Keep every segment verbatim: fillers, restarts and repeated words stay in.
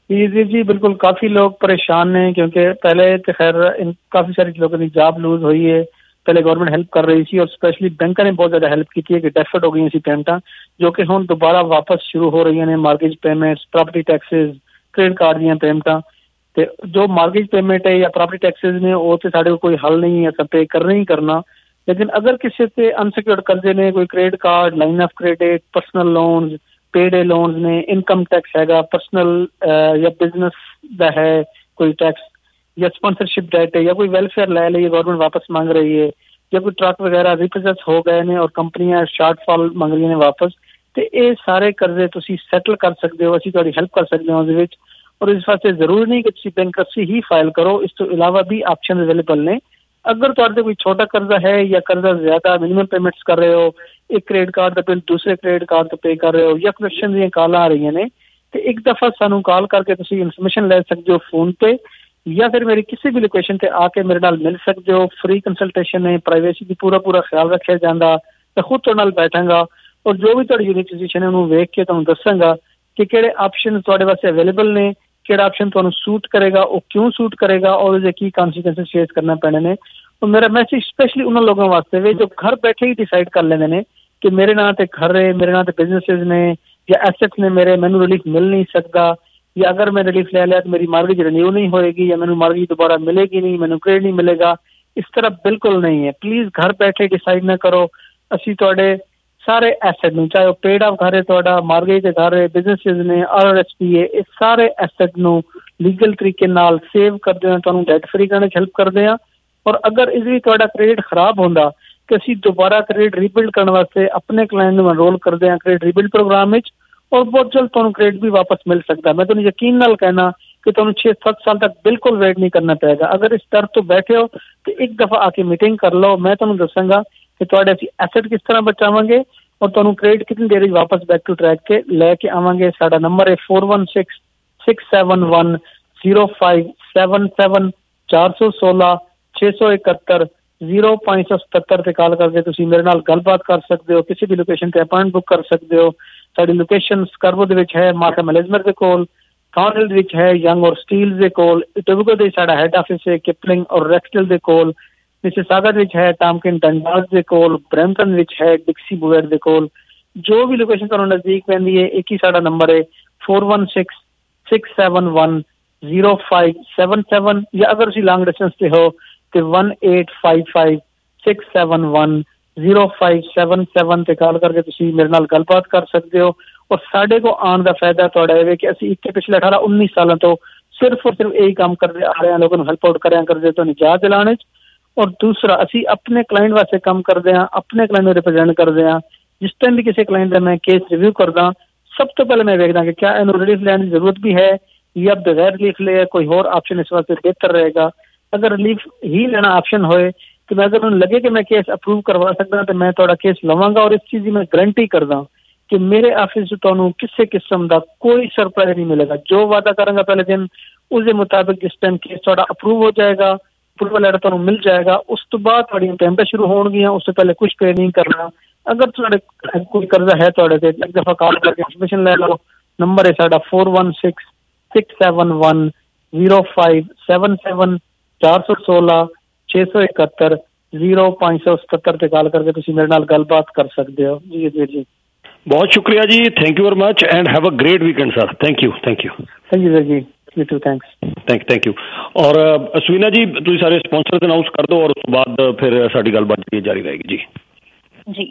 जी जी जी बिल्कुल, काफ़ी लोग परेशान हैं क्योंकि पहले तो खैर इन काफ़ी सारे लोगों की जॉब लूज हुई है। पहले गवर्नमेंट हेल्प कर रही थी और स्पेशली बैंकों ने बहुत ज़्यादा हेल्प की थी कि डेफर्ड हो गई सी पेमेंटा जो कि हुण दोबारा वापस शुरू हो रही ने। Mortgage payments, property taxes, credit card दी पेमेंटा ते जो मार्गेज पेमेंट है या प्रॉपर्टी टैक्सेस ने वो तो साढ़े कोई हल नहीं है, अस पे करना ही करना। लेकिन अगर किसी से अनसिक्योर्ड कर्जे ने, कोई credit card, line of credit, personal loans, paid loans ने, इनकम टैक्स हैगा, पर्सनल या बिजनेस दा है कोई टैक्स या स्पॉन्सरशिप डेट है या कोई वेलफेयर लै ली गवर्नमेंट वापस मांग रही है या कोई ट्रक वगैरह रिपोजेस हो गए ने और कंपनियां शार्टफॉल मंग रही ने वापस, तो ये सारे कर्जे तुसी सैटल कर सकते हो, असी तुहाडी हेल्प कर सकते हो उसदे विच। और इस वास्ते जरूरी नहीं कि तुसी बैंक्रप्सी ही फाइल करो, इस तो इलावा भी ऑप्शन अवेलेबल ने। अगर तुहाडे कोई छोटा कर्जा है या कर्जा ज्यादा मिनिमम पेमेंट्स कर रहे हो, एक क्रेडिट कार्ड का बिल दूसरे क्रेडिट कार्ड तो पे कर रहे हो या क्वेश्चन दी कॉल आ रही ने, तो एक दफा सानू कॉल करके तुसी इन्फॉर्मेशन ले सकते हो फोन पे या फिर मेरी किसी भी लोकेशन पे आके मेरे नाल मिल सकते हो। फ्री कंसल्टेशन है, प्राइवेसी की पूरा पूरा ख्याल रखा जाता। मैं खुद तुहाडे नाल बैठांगा और जो भी तुहाडी यूनिक पोजीशन है उन्होंने वेख के तुहानू दसांगा कि किहड़े ऑप्शन तुहाडे वास्ते अवेलेबल ने, किहड़ा ऑप्शन तुहानू सूट करेगा, वो क्यों सूट करेगा और उसके की कॉन्सिक्वेंसेस फेस करना पैने ने। और मेरा मैसेज स्पेशली उन लोगों वास्ते वे जो घर बैठे ही डिसाइड कर लेंगे ने कि मेरे नाम ते घर है, मेरे नाम ते बिजनेसेस ने या एसेट्स ने, मेरे मैनू रिलीफ मिल नहीं सकता, या अगर मैं रिलीफ ले लिया तो मेरी मार्गेज रिन्यू नहीं होएगी या मैनू मार्गेज दोबारा मिलेगी नहीं, मैनू क्रेडिट नहीं मिलेगा। इस तरह बिल्कुल नहीं है। प्लीज घर बैठे डिसाइड ना करो। असी तुहाडे सारे एसेट नू, चाहे वो पेड ऑफ घर है, तुहाडा मार्गेज घर है, बिजनेसेस ने, आर एस पी है, इस सारे एसेट नू लीगल तरीके नाल सेव करदे हैं, तुहानू डेट फ्री करने हेल्प करदे हैं। और अगर इस भी तुहाडा क्रेडिट खराब होंदा तो असी दोबारा क्रेडिट रीबिल्ड करने वास्ते अपने क्लाइंट नू एनरोल करदे हैं क्रेडिट रीबिल्ड प्रोग्राम विच और बहुत जल्द तुहानू क्रेडिट भी वापस मिल सकता है। मैं तुहानू यकीन नाल कहना कि तुहानू छे सत्त साल तक बिल्कुल वेट नहीं करना पड़ेगा। अगर इस दर तो बैठे हो तो एक दफा आके मीटिंग कर लो, मैं तुहानू दसांगा कि तुहाडे असी एसेट किस तरह बचावांगे और तुहानू क्रेडिट कितनी देर वापस बैक टू ट्रैक के लेके आवांगे। साडा नंबर है four one six six seven one zero five seven seven चार सौ सोलह छे सौ इकहत्तर जीरो पांच सौ सतहत्तर ते कॉल करके तुसी मेरे नाल गलबात कर सकते हो, किसी भी लोकेशन ते अपॉइंट बुक कर सकते हो। साडी लोकेशन स्कर्बो दे विच है, मार्का मेलेजमर दे कोल, थॉर्नहिल दे विच है, यंग और स्टील दे कोल, टोबैगो दे साडा हेड ऑफिस है, किपलिंग और रेक्सटल दे कोल, मिसिसागा दे विच है, टॉमकिन डंडास दे कोल, ब्रैम्पटन विच है, डिक्सी बुवेर दे कोल। जो भी लोकेशन तुहानू नजदीक पैंदी है, एक ही साडा नंबर है four one six six seven one zero five seven seven, या अगर तुसी लॉन्ग डिस्टेंस ते हो तो one eight five five six seven one zero five seven seven ते कॉल करके तुसी मेरे नाल गलबात कर सकते हो। और साडे को आने का फायदा तुहाडा है कि असी इक्के पिछले अठारह उन्नीस सालों तो सिर्फ और सिर्फ यही काम करते आ रहे हैं, लोगों को हेल्प आउट करें करते तो निजात दिलाने। और दूसरा असी अपने क्लाइंट वास्ते काम करते हैं, अपने क्लाइंट को रिप्रेजेंट करते हैं। जिस टाइम भी किसी क्लाइंट का मैं केस रिव्यू करदा, सब तो पहले मैं देखदा कि क्या इन्हों रिलीफ लेने की जरूरत भी है या बगैर रिलीफ ले कोई और ऑप्शन इस वास्ते बेहतर रहेगा। अगर रिलीफ ही लेना ऑप्शन होए तो मैं अगर उन्हें लगे कि मैं केस अप्रूव करवा सकता तो मैं थोड़ा केस लवांगा। और इस चीज की मैं गारंटी करदा कि मेरे ऑफिस से तुहानू किसी किस्म का कोई सरप्राइज नहीं मिलेगा। जो वादा करांगा पहले दिन उसके मुताबिक जिस टाइम केस थोड़ा अप्रूव हो जाएगा, अप्रूवल लेटर तुहानू मिल जाएगा, उस तो बाद थोड़ी पेमेंट शुरू होणगियां, उससे पहले कुछ पे नहीं करना। अगर तुहाडे कोई कर्जा है तुहाडे ते एक दफा कॉल करके इंफॉर्मेशन ले लो। नंबर है साडा four one six six seven one zero five seven seven चार सौ सोलह छे सौ इकहत्तर जीरो पांच सौ सतहत्तर ते कॉल करके तुसी मेरे नाल गलबात कर सकते हो। जी जी जी बहुत शुक्रिया जी, thank you very much and have a great weekend sir. Thank you thank you thank you sir ji, you too thanks thank thank you. और अश्विना जी तुसी सारे स्पॉन्सर अनाउंस कर दो और उस बाद फिर साडी गलबात जारी रहेगी जी। जी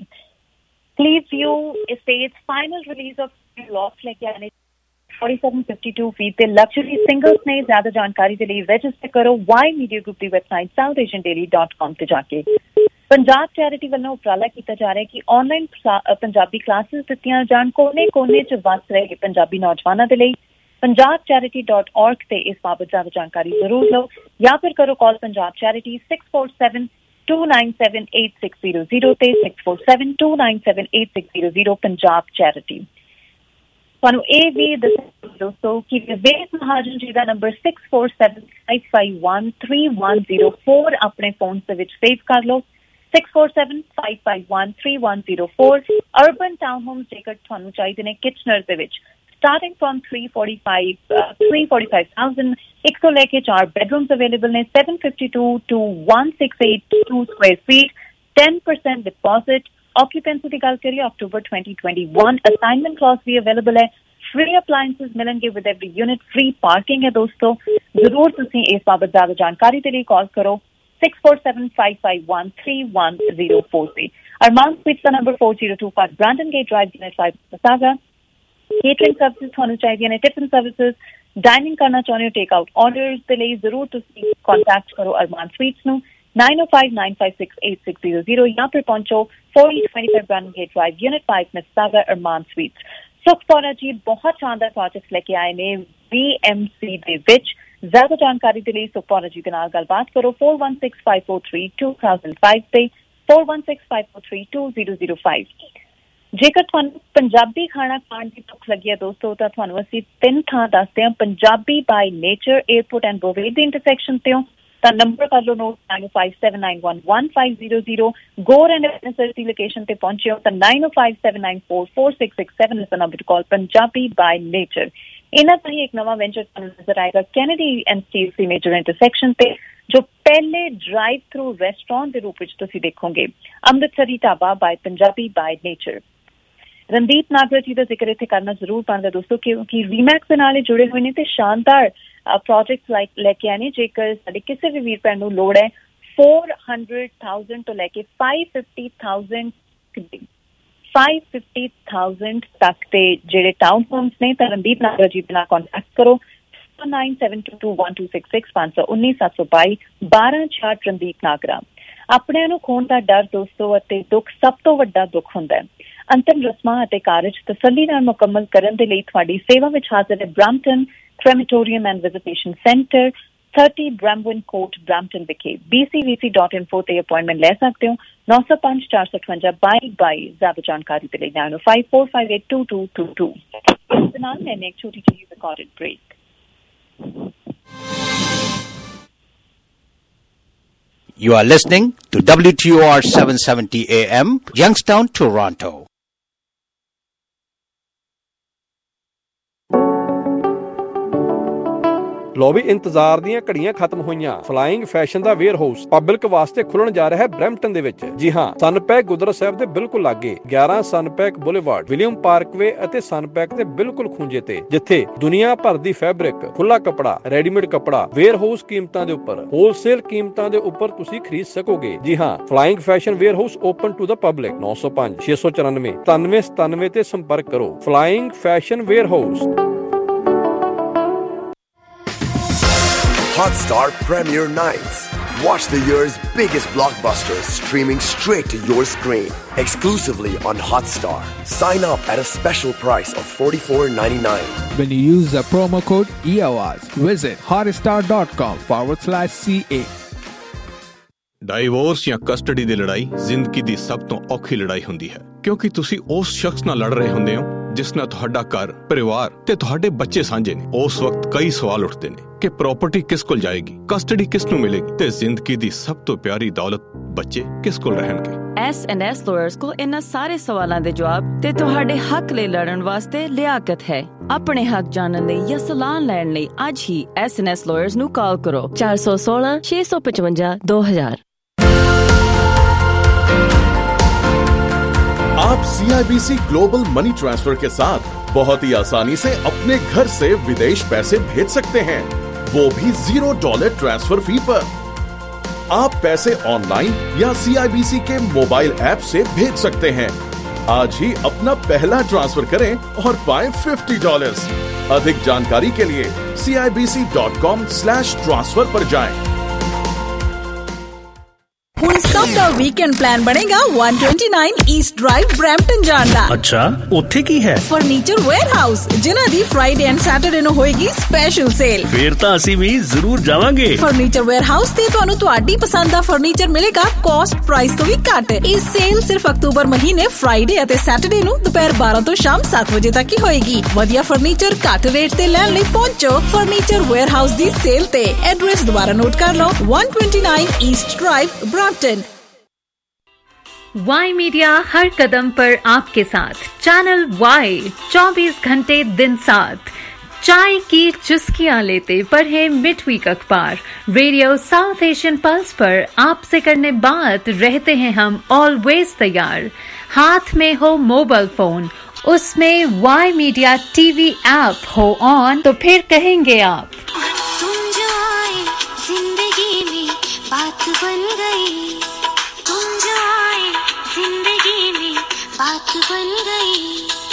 please view estates final release of lots लेके आने forty-seven fifty-two फीट ते लग्जरी सिंगल्स ने। ज्यादा जानकारी के लिए रजिस्टर करो वाई मीडिया ग्रुप की website South Asian Daily dot com ते जाके। पंजाब चैरिटी वालों उपराला किया जा रहा है कि ऑनलाइन पंजाबी क्लासेस दित्तियां जान, कोने कोने च वस रहे पंजाबी नौजवानों के लिए। पंजाब चैरिटी डॉट ऑर्ग ते इस बाबत ज्यादा जानकारी जरूर लो या फिर करो call Punjab charity six four seven two nine seven eight six zero zero ते six four seven two nine seven eight six zero zero Punjab charity. ਤੁਹਾਨੂੰ ਇਹ ਵੀ ਦੱਸੋ ਦੋਸਤੋ ਕਿ ਵਿਵੇਕ ਮਹਾਜਨ ਜੀ ਦਾ number six four seven five five one three one zero four ਆਪਣੇ phone ਦੇ ਵਿੱਚ ਸੇਵ ਕਰ ਲਓ। Six four seven five five one three one zero four. Urban town homes ਜੇਕਰ ਤੁਹਾਨੂੰ ਚਾਹੀਦੇ ਨੇ ਕਿਚਨਰ ਦੇ ਵਿੱਚ starting from three forty-five, uh, three forty-five thousand. एक सौ लेके चार bedrooms available ने, seven fifty-two to one six eight two square feet, ten percent deposit. Occupancy की गल करिए October twenty twenty-one. Assignment clause भी available है. Free appliances मिलेंगे with every unit. Free parking है दोस्तों. जरूर तुसी इस बाबत ज़्यादा जानकारी के लिए कॉल करो six four seven five five one three one zero four से. Arman Suites का number four zero two five Brandon Gate Drive, Unit five, Mississauga. Catering services ਤੁਹਾਨੂੰ ਚਾਹੀਦੀਆਂ ਨੇ, tiffin services, dining ਕਰਨਾ ਚਾਹੁੰਦੇ ਹੋ, take out orders ਦੇ ਲਈ ਜ਼ਰੂਰ ਤੁਸੀਂ contact ਕਰੋ Arman Suites ਨੂੰ nine oh five nine five six eight six zero zero ਜਾਂ ਫਿਰ ਪਹੁੰਚੋ forty twenty-five Brandon Gate Drive, Unit five, Mississauga, Arman Suites. ਸੁਖਪੌਰਾ ਜੀ ਬਹੁਤ ਸ਼ਾਨਦਾਰ ਪ੍ਰੋਜੈਕਟ ਲੈ ਕੇ ਆਏ ਨੇ V M C ਦੇ ਵਿੱਚ. ਜ਼ਿਆਦਾ ਜਾਣਕਾਰੀ ਦੇ ਲਈ ਸੁਖਪੌਰਾ ਜੀ ਦੇ ਨਾਲ ਗੱਲਬਾਤ ਕਰੋ four one six five four three two thousand five ਤੇ four one six five four three two zero zero five. ਜੇਕਰ ਤੁਹਾਨੂੰ ਪੰਜਾਬੀ ਖਾਣਾ ਖਾਣ ਦੀ ਭੁੱਖ ਲੱਗੀ ਹੈ ਦੋਸਤੋ ਤਾਂ ਤੁਹਾਨੂੰ ਅਸੀਂ ਤਿੰਨ ਥਾਂ ਦੱਸਦੇ ਹਾਂ. Punjabi by nature, airport and Bovaird ਦੇ ਇੰਟਰਸੈਕਸ਼ਨ ਤੇ ਹੋ ਤਾਂ ਨੰਬਰ ਕਰ ਲਓ note nine oh five seven nine one one five zero zero. Gore and NSR ਦੀ ਲੋਕੇਸ਼ਨ ਤੇ ਪਹੁੰਚੇ ਹੋ ਤਾਂ nine oh five seven nine four four six six seven is the number to call. Punjabi by nature. ਇਹਨਾਂ ਦਾ ਹੀ ਇੱਕ ਨਵਾਂ ਵੈਂਚਰ ਤੁਹਾਨੂੰ ਨਜ਼ਰ ਆਏਗਾ ਕੈਨੇਡੀ ਐਂਡ ਸਟੀਲ ਸੀ ਮੇਜਰ ਇੰਟਰਸੈਕਸ਼ਨ ਤੇ, ਜੋ ਪਹਿਲੇ ਡਰਾਈਵ ਥਰੂ ਰੈਸਟੋਰੈਂਟ ਦੇ ਰੂਪ ਵਿੱਚ ਤੁਸੀਂ ਦੇਖੋਗੇ. Amritsari dhaba by Punjabi by nature. Randeep Nagar ji ਦਾ ਜ਼ਿਕਰ ਇੱਥੇ ਕਰਨਾ ਜ਼ਰੂਰ ਬਣਦਾ ਦੋਸਤੋ, ਕਿਉਂਕਿ ਰੀਮੈਕਸ ਦੇ ਨਾਲ ਜੁੜੇ ਹੋਏ ਨੇ ਤੇ ਸ਼ਾਨਦਾਰ ਪ੍ਰੋਜੈਕਟ ਲਾਈਕ ਲੈ ਕੇ ਆਏ ਨੇ. ਜੇਕਰ ਸਾਡੇ ਕਿਸੇ ਵੀ ਵੀਰ ਭੈਣ ਨੂੰ ਲੋੜ ਹੈ four hundred thousand ਤੋਂ ਲੈ ਕੇ five fifty thousand five fifty thousand ਤੱਕ ਦੇ ਜਿਹੜੇ ਟਾਊਨ ਹੋਮਸ ਨੇ ਤਾਂ ਰਣਦੀਪ ਨਾਗਰ ਜੀ ਦੇ ਨਾਲ ਕੰਟੈਕਟ ਕਰੋ nine seven two two one two six six five one nine seven two two ਬਾਰਾਂ ਛਿਆਹਠ ਰਣਦੀਪ ਨਾਗਰਾ. ਆਪਣਿਆਂ ਨੂੰ ਖੋਣ ਦਾ ਡਰ ਦੋਸਤੋ ਅਤੇ ਦੁੱਖ ਸਭ ਤੋਂ ਵੱਡਾ ਦੁੱਖ ਹੁੰਦਾ ਹੈ. ਅੰਤਿਮ ਰਸਮਾਂ ਅਤੇ ਕਾਰਜ ਤਸੱਲੀ ਨਾਲ ਮੁਕੰਮਲ ਕਰਨ ਦੇ ਲਈ ਤੁਹਾਡੀ ਸੇਵਾ ਵਿੱਚ ਹਾਜ਼ਰ ਹੈ Brampton Crematorium and Visitation Center, thirty Bramwin Court, Brampton ਵਿਖੇ. b c v c dot info ਤੇ ਅਪਾਇੰਟਮੈਂਟ ਲੈ ਸਕਦੇ ਹੋ. nine oh five four six two five ਬਾਈ ਬਾਈ. ਜ਼ਿਆਦਾ ਜਾਣਕਾਰੀ ਦੇ ਲਈ nine oh five four five eight two two two two. ਇਸ ਨਾਲ ਮੈਨੇ ਇੱਕ ਛੋਟੀ ਜਿਹੀ recorded break. You are listening to W T O R seven seventy A M, Youngstown, Toronto. ਲੋ ਵੀ ਇੰਤਜ਼ਾਰ ਦੀਆਂ ਘੜੀਆਂ ਖਤਮ ਹੋਈਆਂ. ਫਲਾਈਂਗ ਫੈਸ਼ਨ ਦਾ ਵੇਅਰ ਹਾਊਸ ਪਬਲਿਕ ਵਾਸਤੇ ਖੁੱਲਣ ਜਾ ਰਿਹਾ ਹੈ ਬਰੈਂਪਟਨ ਦੇ ਵਿੱਚ. ਜੀ ਹਾਂ, ਸਨਪੈਕ ਗੁਰਦੁਆਰਾ ਸਾਹਿਬ ਦੇ ਬਿਲਕੁਲ ਲਾਗੇ eleven Sunpac boulevard, William Parkway ਅਤੇ ਸਨਪੈਕ ਦੇ ਬਿਲਕੁਲ ਖੂੰਜੇ ਤੇ, ਜਿੱਥੇ ਦੁਨੀਆ ਭਰ ਦੀ ਫੈਬਰਿਕ, ਖੁੱਲਾ ਕੱਪੜਾ, ਰੈਡੀਮੇਡ ਕੱਪੜਾ ਵੇਅਰ ਹਾਊਸ ਕੀਮਤਾਂ ਦੇ ਉੱਪਰ, ਹੋਲਸੇਲ ਕੀਮਤਾਂ ਦੇ ਉੱਪਰ ਤੁਸੀਂ ਖਰੀਦ ਸਕੋਗੇ. ਜੀ ਹਾਂ, flying fashion warehouse open to the public. nine oh five six four nine nine ninety seventy ਤੇ ਸੰਪਰਕ ਕਰੋ. Flying fashion warehouse. Hotstar Premiere Nights. Watch the year's biggest blockbusters streaming straight to your screen. Exclusively on Hotstar. Sign up at a special price of forty-four ninety-nine. When you use the promo code E O R S, visit hotstar.com forward slash CA. Divorce ਜਾਂ custody ਦੀ ਲੜਾਈ ਜ਼ਿੰਦਗੀ ਦੀ ਸਭ ਤੋਂ ਔਖੀ ਲੜਾਈ ਹੁੰਦੀ ਹੈ, ਕਿਉਂਕਿ ਤੁਸੀਂ ਉਸ ਸ਼ਖਸ ਨਾਲ ਲੜ ਰਹੇ ਹੁੰਦੇ ਹੋ ਜਿਸ ਨਾਲ ਤੁਹਾਡਾ ਘਰ, ਪਰਿਵਾਰ ਤੇ ਤੁਹਾਡੇ ਬੱਚੇ ਸਾਂਝੇ ਨੇ. ਉਸ ਵਕਤ ਕਈ ਸਵਾਲ ਉੱਠਦੇ ਨੇ ਕਿ ਪ੍ਰਾਪਰਟੀ ਕਿਸ ਕੋਲ ਜਾਏਗੀ, ਕਸਟਡੀ ਕਿਸ ਨੂੰ ਮਿਲੇਗੀ ਤੇ ਜ਼ਿੰਦਗੀ ਦੀ ਸਭ ਤੋਂ ਪਿਆਰੀ ਦੌਲਤ ਬੱਚੇ ਕਿਸ ਕੋਲ ਰਹਿਣਗੇ. ਐਸ ਐਂਡ ਐਸ ਲਾਇਰਸ ਕੋਲ ਇਹਨਾਂ ਸਾਰੇ ਸਵਾਲਾਂ ਦੇ ਜਵਾਬ ਤੇ ਤੁਹਾਡੇ ਹੱਕ ਲਈ ਲੜਨ ਵਾਸਤੇ ਲਿਆਕਤ ਹੈ. ਆਪਣੇ ਹੱਕ ਜਾਣਨ ਲਈ ਜਾਂ ਸਲਾਹ ਲੈਣ ਲਈ ਅੱਜ ਹੀ ਐਸ ਐਂਡ ਐਸ ਲਾਇਰਸ ਨੂੰ ਕਾਲ ਕਰੋ four one six six five five two two thousand. आप C I B C global money transfer के साथ बहुत ही आसानी से अपने घर से विदेश पैसे भेज सकते हैं, वो भी जीरो डॉलर ट्रांसफर फी पर. आप पैसे ऑनलाइन या C I B C के मोबाइल ऐप से भेज सकते हैं. आज ही अपना पहला ट्रांसफर करें और पाएं फिफ्टी डॉलर्स. अधिक जानकारी के लिए C I B C dot com slash transfer पर जाएं. ਹੁਣ ਸਭ ਦਾ ਵੀਕਐਂਡ ਪਲਾਨ ਬਣੇਗਾ one twenty-nine east drive Brampton ਜਾਣ ਦਾ. ਅੱਛਾ, ਉੱਥੇ ਕੀ ਹੈ? ਫਰਨੀਚਰ ਵੇਅਰਹਾਊਸ, ਜਿਨ੍ਹਾਂ ਦੀ ਫਰਾਈਡੇ ਐਂਡ ਸੈਟਰਡੇ ਨੂੰ ਹੋਏਗੀ ਸਪੈਸ਼ਲ ਸੇਲ. ਫੇਰ ਤਾਂ ਅਸੀਂ ਵੀ ਜ਼ਰੂਰ ਜਾਵਾਂਗੇ. ਫਰਨੀਚਰ ਵੇਅਰਹਾਊਸ ਤੇ ਤੁਹਾਨੂੰ ਤੁਹਾਡੀ ਪਸੰਦ ਦਾ ਫਰਨੀਚਰ ਮਿਲੇਗਾ ਕਾਸਟ ਪ੍ਰਾਈਸ ਤੋਂ ਵੀ ਘੱਟ. ਇਹ ਸੇਲ ਸਿਰਫ ਅਕਤੂਬਰ ਮਹੀਨੇ ਫਰਾਈਡੇ ਅਤੇ ਸੈਟਰਡੇ ਨੂੰ ਦੁਪਹਿਰ ਬਾਰਾਂ ਤੋਂ ਸ਼ਾਮ ਸੱਤ ਵਜੇ ਤੱਕ ਹੀ ਹੋਏਗੀ. ਵਧੀਆ ਫਰਨੀਚਰ ਘੱਟ ਰੇਟ ਤੇ ਲੈਣ ਲਈ ਪਹੁੰਚੋ ਫਰਨੀਚਰ ਵੇਅਰਹਾਊਸ ਦੀ ਸੇਲ ਤੇ. ਐਡਰੈਸ ਦੁਬਾਰਾ ਨੋਟ ਕਰ ਲਓ one twenty-nine east drive Brampton. Y media हर कदम पर आपके साथ। चैनल वाई चौबीस घंटे दिन साथ। चाय की चुस्कियां लेते पढ़े मिड वीक अखबार। रेडियो साउथ एशियन पल्स पर आपसे करने बात रहते हैं हम ऑलवेज तैयार। हाथ में हो मोबाइल फोन, उसमें वाई मीडिया टीवी ऐप हो ऑन, तो फिर कहेंगे आप तुम जो आए जिंदगी में बात बन गई, तुम जो आए जिंदगी में बात बन गई।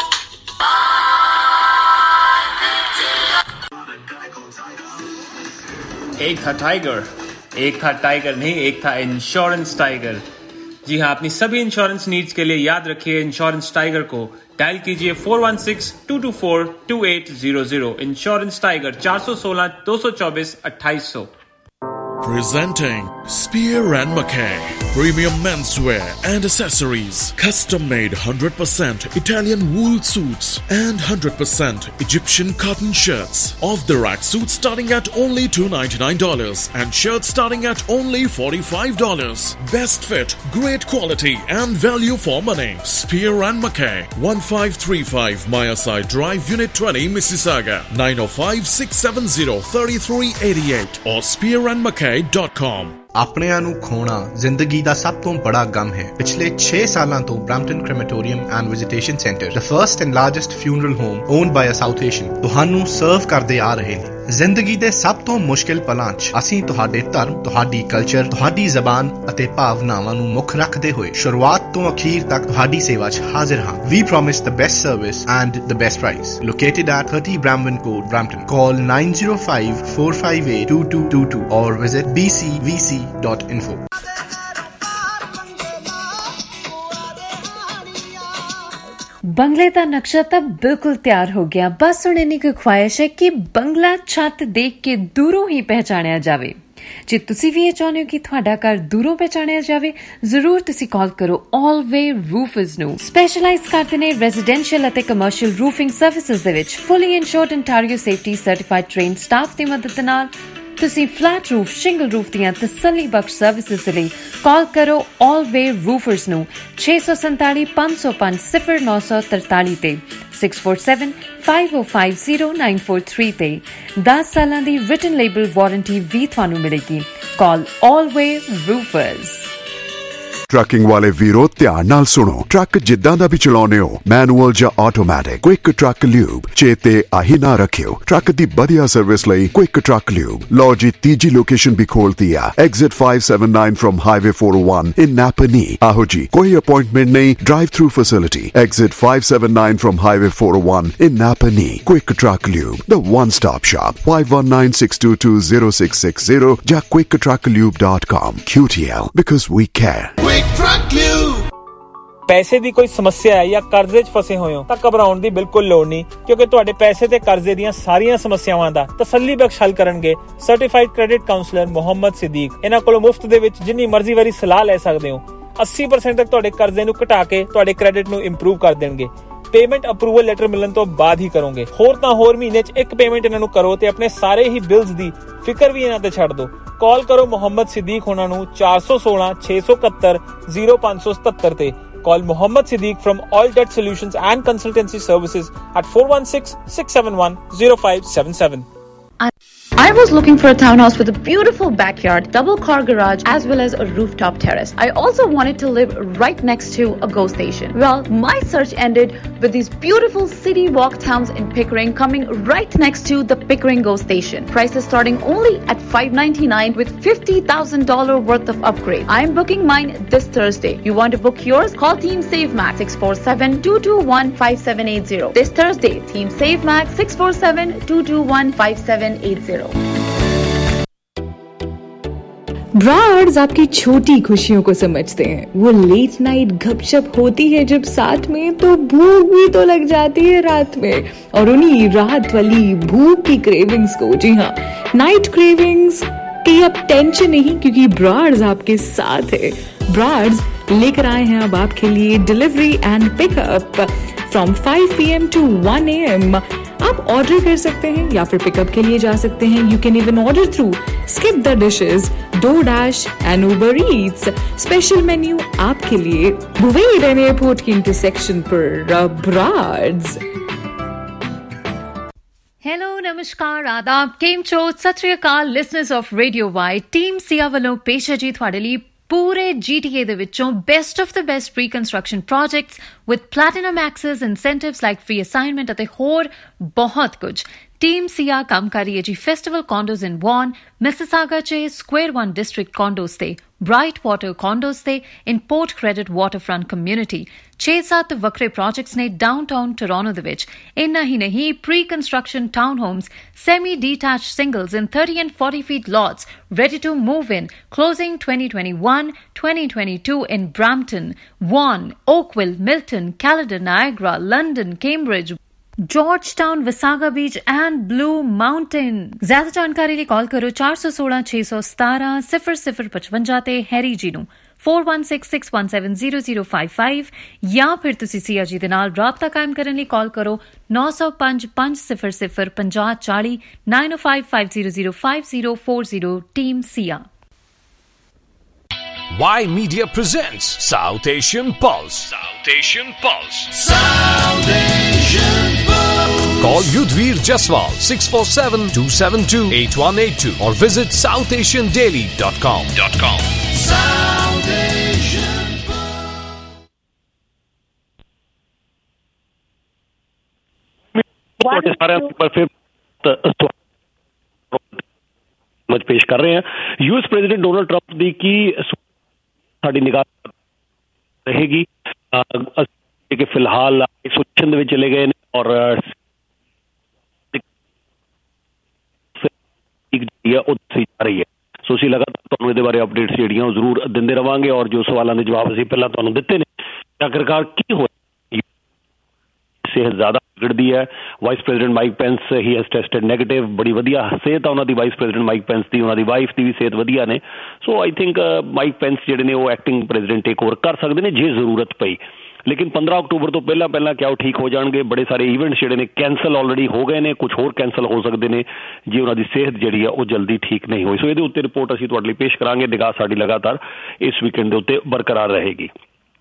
एक था टाइगर, एक था टाइगर नहीं, एक था इंश्योरेंस टाइगर। जी हाँ, अपनी सभी इंश्योरेंस नीड्स के लिए याद रखिए इंश्योरेंस टाइगर को। डायल कीजिए four one six two two four two eight zero zero. Insurance tiger चार सौ सोलह दो सौ चौबीस अट्ठाईस सौ। Presenting Spear and Mackay premium menswear and accessories, custom made one hundred percent Italian wool suits and one hundred percent Egyptian cotton shirts. Off the rack suits starting at only two hundred ninety-nine dollars and shirts starting at only forty-five dollars. Best fit, great quality and value for money. Spear and Mackay, one five three five Mayaside Drive, Unit twenty, Mississauga, nine oh five, six seven zero, three three eight eight or spear and mackay dot com. ਆਪਣਿਆਂ ਨੂੰ ਖੋਣਾ ਜ਼ਿੰਦਗੀ ਦਾ ਸਭ ਤੋਂ ਬੜਾ ਗਮ ਹੈ। ਪਿਛਲੇ ਛੇ ਸਾਲਾਂ ਤੋਂ Brampton crematorium and visitation centre, the first and largest funeral home owned by a South Asian, ਤੁਹਾਨੂੰ ਸਰਵ ਕਰਦੇ ਆ ਰਹੇ ਨੇ। ਜ਼ਿੰਦਗੀ ਦੇ ਸਭ ਤੋਂ ਮੁਸ਼ਕਿਲ ਪਲਾਂ 'ਚ ਅਸੀਂ ਤੁਹਾਡੇ ਧਰਮ, ਤੁਹਾਡੀ ਕਲਚਰ, ਤੁਹਾਡੀ ਜ਼ਬਾਨ ਅਤੇ ਭਾਵਨਾਵਾਂ ਨੂੰ ਮੁੱਖ ਰੱਖਦੇ ਹੋਏ ਸ਼ੁਰੂਆਤ ਤੋਂ ਅਖੀਰ ਤੱਕ ਤੁਹਾਡੀ ਸੇਵਾ 'ਚ ਹਾਜ਼ਰ ਹਾਂ। We promise the best service and the best price. Located at thirty Bramwin Court, Brampton. Call nine zero five, four five eight, two two two two or visit b c v c dot info. बंगले का नक्शा तो बिल्कुल तैयार हो गया। बस हुण इन्नी कोई ख्वाहिश है कि बंगला छत देख के दूरों ही पहचानिया जावे। जे तुसी भी ये चाਹੁੰਦੇ ਹੋ ਕਿ ਤੁਹਾਡਾ ਘਰ ਦੂਰੋਂ ਪਛਾਣਿਆ ਜਾਵੇ, ਜ਼ਰੂਰ ਤੁਸੀਂ ਕਾਲ ਕਰੋ ਆਲਵੇ ਰੂਫਰਸ ਨੂੰ। ਸਪੈਸ਼ਲਾਈਜ਼ ਕਰਦੇ ਨੇ ਰੈਜ਼ੀਡੈਂਸ਼ੀਅਲ ਅਤੇ ਕਮਰਸ਼ੀਅਲ ਰੂਫਿੰਗ ਸਰਵਿਸਿਜ਼ ਦੇ ਵਿੱਚ। Fully insured ontario safety certified trained staff ਦੀ ਮਦਦ ਨਾਲ ਤੁਸੀਂ ਫਲੈਟ ਰੂਫ, ਸ਼ਿੰਗਲ ਰੂਫ ਦੀਆਂ ਤਸੱਲੀ ਬਖਸ਼ ਸਰਵਿਸਿਜ਼ ਦੇ ਲਈ ਕਾਲ ਕਰੋ ਆਲਵੇ ਰੂਫਰਸ ਨੂੰ ਛੇ ਸੌ ਸੰਤਾਲੀ ਪੰਜ ਸੌ ਪੰਜ ਸਿਫਰ ਨੌ ਸੌ ਤਰਤਾਲੀ ਤੇ six four seven five O five zero nine four three ਤੇ ਦਸ ਸਾਲਾਂ ਦੀ ਰਿਟਨ ਲੇਬਲ ਵਾਰੰਟੀ ਵੀ ਤੁਹਾਨੂੰ ਮਿਲੇਗੀ। ਕਾਲ ਆਲਵੇ ਰੂਫਰਸ। ट्रकिंग वाले वीरो ध्यान नाल सुनो। ट्रक जिद्दां दा भी चलाउने हो, मैनुअल या ऑटोमैटिक, क्विक ट्रक ल्यूब चेते आही ना रखियो। ट्रक दी बढ़िया सर्विस लई क्विक ट्रक ल्यूब। लो जी तीजी लोकेशन भी खोलती है, exit five seventy-nine from highway four oh one in Napanee. आहो जी, कोई अपॉइंटमेंट नहीं, drive through facility. Exit five seventy-nine from highway four oh one in Napanee. Quick truck lube, the one stop shop. five one nine, six two two, zero six six zero या quick truck lube dot com। Q T L, because we care। ਪੈਸੇ ਦੀ ਕੋਈ ਸਮੱਸਿਆ ਹੈ ਜਾਂ ਕਰਜ਼ੇ 'ਚ ਫਸੇ ਹੋਏ ਹੋ ਤਾਂ ਘਬਰਾਉਣ ਦੀ ਬਿਲਕੁਲ ਲੋੜ ਨਹੀਂ, ਕਿਉਂਕਿ ਤੁਹਾਡੇ ਪੈਸੇ ਤੇ ਕਰਜ਼ੇ ਦੀਆਂ ਸਾਰੀਆਂ ਸਮੱਸਿਆਵਾਂ ਦਾ ਤਸੱਲੀ ਬਖਸ਼ ਹੱਲ ਕਰਨਗੇ certified credit counsellor Muhammad Siddiq. ਇਹਨਾਂ ਕੋਲੋਂ ਮੁਫਤ ਦੇ ਵਿੱਚ ਜਿੰਨੀ ਮਰਜ਼ੀ ਵਾਰੀ ਸਲਾਹ ਲੈ ਸਕਦੇ ਹੋ। ਅੱਸੀ ਪਰਸੈਂਟ ਤੱਕ ਤੁਹਾਡੇ ਕਰਜ਼ੇ ਨੂੰ ਘਟਾ ਕੇ ਤੁਹਾਡੇ ਕ੍ਰੈਡਿਟ ਨੂੰ ਇੰਪਰੂਵ ਕਰ ਦੇਣਗੇ। ਪੇਮੈਂਟ ਅਪਰੂਵਲ ਲੈਟਰ ਮਿਲਣ ਤੋਂ ਬਾਅਦ ਹੀ ਕਰੋਗੇ। ਹੋਰ ਤਾਂ ਹੋਰ ਮਹੀਨੇ 'ਚ ਇੱਕ ਪੇਮੈਂਟ ਇਹਨਾਂ ਨੂੰ ਕਰੋ ਤੇ ਆਪਣੇ ਸਾਰੇ ਹੀ ਬਿਲਸ ਦੀ ਫਿਕਰ ਵੀ ਇਹਨਾਂ ਤੇ ਛੱਡ ਦਿਓ। ਕਾਲ ਕਰੋ ਮੁਹੰਮਦ ਸਿੱਦੀਕ ਉਹਨਾਂ ਨੂੰ ਚਾਰ ਸੌ ਸੋਲਾਂ ਛੇ ਸੌ ਇਕਹੱਤਰ ਜ਼ੀਰੋ ਪੰਜ ਸੌ ਸਤੱਤਰ ਤੇ। Call Mohammed Siddiq from All Debt Solutions and Consultancy Services at four one six, six seven one, zero five seven seven. I was looking for a townhouse with a beautiful backyard, double car garage, as well as a rooftop terrace. I also wanted to live right next to a GO station. Well, my search ended with these beautiful city walk towns in Pickering coming right next to the Pickering GO station. Prices starting only at five ninety-nine with fifty thousand dollars worth of upgrade. I am booking mine this Thursday. You want to book yours? Call Team SaveMax six four seven, two two one, five seven eight zero. This Thursday, Team SaveMax six four seven, two two one, five seven eight zero. ब्रार्ड्स आपकी छोटी खुशियों को समझते हैं। वो late night गपशप होती है जब साथ में, तो भूख भी तो लग जाती है रात में। और उन्हीं रात वाली भूख की क्रेविंग्स को, जी हाँ, नाइट क्रेविंग्स की अब टेंशन नहीं, क्योंकि ब्रार्ड्स आपके साथ है। ब्रार्ड्स लेकर आए हैं अब आपके लिए delivery and pickup from five P M to one A M. आप ऑर्डर कर सकते हैं या फिर पिकअप के लिए जा सकते हैं। You can even order through skip the dishes, DoorDash and Uber Eats. Special menu आपके लिए बुवेड एयरपोर्ट की इंटरसेक्शन पर ब्राड्स। हेलो नमस्कार आदाब केम छो Sat Sri Akal listeners of radio Y. Team Siya ਵੱਲੋਂ ਪੇਸ਼ ਹੈ ਜੀ ਤੁਹਾਡੇ ਲਈ ਪੂਰੇ G T A ਦੇ ਵਿੱਚੋਂ best of the best pre construction projects with platinum access incentives like free assignment ਅਤੇ ਹੋਰ ਬਹੁਤ ਕੁਝ। ਟੀਮ ਸਿਆ ਕੰਮ ਕਰ ਰਹੀ ਹੈ ਜੀ ਫੈਸਟੀਵਲ ਕੌਂਡੋਜ਼ ਇਨ ਵੌਨ, ਮਿਸਿਸਾਗਾ ਚ ਸਕੁਆਇਰ ਵਨ ਡਿਸਟ੍ਰਿਕਟ ਕੌਂਡੋਜ਼ ਤੇ, ਬ੍ਰਾਈਟ ਵਾਟਰ ਕੌਂਡੋਜ਼ ਤੇ, in Port Credit waterfront community. ਛੇ ਸੱਤ ਵੱਖਰੇ ਪ੍ਰੋਜੈਕਟਸ ਨੇ ਡਾਊਨਟਾਊਨ ਟੋਰਾਂਟੋ ਦੇ ਵਿੱਚ। ਇੰਨਾ ਹੀ ਨਹੀਂ, pre construction town homes, semi detached singles in thirty and forty feet lots ready to move in, closing twenty twenty-one twenty twenty-two in Brampton, Vaughan, Oakville, Milton, Caledon, Niagara, London, Cambridge, Georgetown, Visaga Beach and Blue Mountain। ज़्यादा जानकारी लिए call करो चार सौ सोलह छह सौ सतारह सिफर सिफर पचवंजा ते हैरी जी नू four one six six one seven zero zero five five या फिर तुसी सिया जी दे नाल राबता कायम करने लिए कॉल करो नौ सौ पाँच पाँच सिफर सिफर पंजाह चाली nine oh five five zero zero five zero four zero। Team Siya. Y Media presents South Asian Pulse. South Asian Pulse. South Asian Pulse. Call Yudhvir Jaswal six four seven two seven two eight one eight two or visit south asian daily dot com. South Asian ਤੁਹਾਡੇ ਸਾਰਿਆਂ ਉੱਪਰ ਫਿਰ ਮਜ ਪੇਸ਼ ਕਰ ਰਹੇ ਹਾਂ। US president Donald Trump ਦੀ ਕੀ ਸਾਡੀ ਨਿਗਾਹ ਰਹੇਗੀ ਕਿ ਫਿਲਹਾਲ ਇਸੋਲੇਸ਼ਨ ਦੇ ਵਿੱਚ ਚਲੇ ਗਏ ਨੇ ਔਰ ਉਹ ਦੱਸੀ ਜਾ ਰਹੀ ਹੈ। ਸੋ ਅਸੀਂ ਲਗਾਤਾਰ ਤੁਹਾਨੂੰ ਇਹਦੇ ਬਾਰੇ ਅਪਡੇਟਸ ਜਿਹੜੀਆਂ ਉਹ ਜ਼ਰੂਰ ਦਿੰਦੇ ਰਵਾਂਗੇ ਔਰ ਜੋ ਸਵਾਲਾਂ ਦੇ ਜਵਾਬ ਅਸੀਂ ਪਹਿਲਾਂ ਤੁਹਾਨੂੰ ਦਿੱਤੇ ਨੇ ਆਖਿਰਕਾਰ ਕੀ ਹੋਇਆ, ਸਿਹਤ ਜ਼ਿਆਦਾ ਵਿਗੜਦੀ ਹੈ। Vice president Mike Pence he has tested negative. ਬੜੀ ਵਧੀਆ ਸਿਹਤ ਆ ਉਹਨਾਂ ਦੀ ਵਾਈਸ ਪ੍ਰੈਜ਼ੀਡੈਂਟ ਮਾਈਕ ਪੈਂਸ ਦੀ, ਉਹਨਾਂ ਦੀ ਵਾਈਫ ਦੀ ਵੀ ਸਿਹਤ ਵਧੀਆ ਨੇ। So I think Mike Pence ਜਿਹੜੇ ਨੇ ਉਹ ਐਕਟਿੰਗ ਪ੍ਰੈਜ਼ੀਡੈਂਟ ਟੇਕ ਓਵਰ ਕਰ ਸਕਦੇ ਨੇ ਜੇ ਜ਼ਰੂਰਤ ਪਈ। ਲੇਕਿਨ ਪੰਦਰਾਂ ਅਕਤੂਬਰ ਤੋਂ ਪਹਿਲਾਂ ਪਹਿਲਾਂ ਕਿਆ ਉਹ ਠੀਕ ਹੋ ਜਾਣਗੇ? ਬੜੇ ਸਾਰੇ ਈਵੈਂਟਸ ਜਿਹੜੇ ਨੇ ਕੈਂਸਲ ਆਲਰੇਡੀ ਹੋ ਗਏ ਨੇ, ਕੁਝ ਹੋਰ ਕੈਂਸਲ ਹੋ ਸਕਦੇ ਨੇ ਜੇ ਉਹਨਾਂ ਦੀ ਸਿਹਤ ਜਿਹੜੀ ਆ ਉਹ ਜਲਦੀ ਠੀਕ ਨਹੀਂ ਹੋਈ। ਸੋ ਇਹਦੇ ਉੱਤੇ ਰਿਪੋਰਟ ਅਸੀਂ ਤੁਹਾਡੇ ਲਈ ਪੇਸ਼ ਕਰਾਂਗੇ। ਨਿਗਾਹ ਸਾਡੀ ਲਗਾਤਾਰ ਇਸ ਵੀਕਐਂਡ ਦੇ ਉੱਤੇ ਬਰਕਰਾਰ ਰਹੇਗੀ।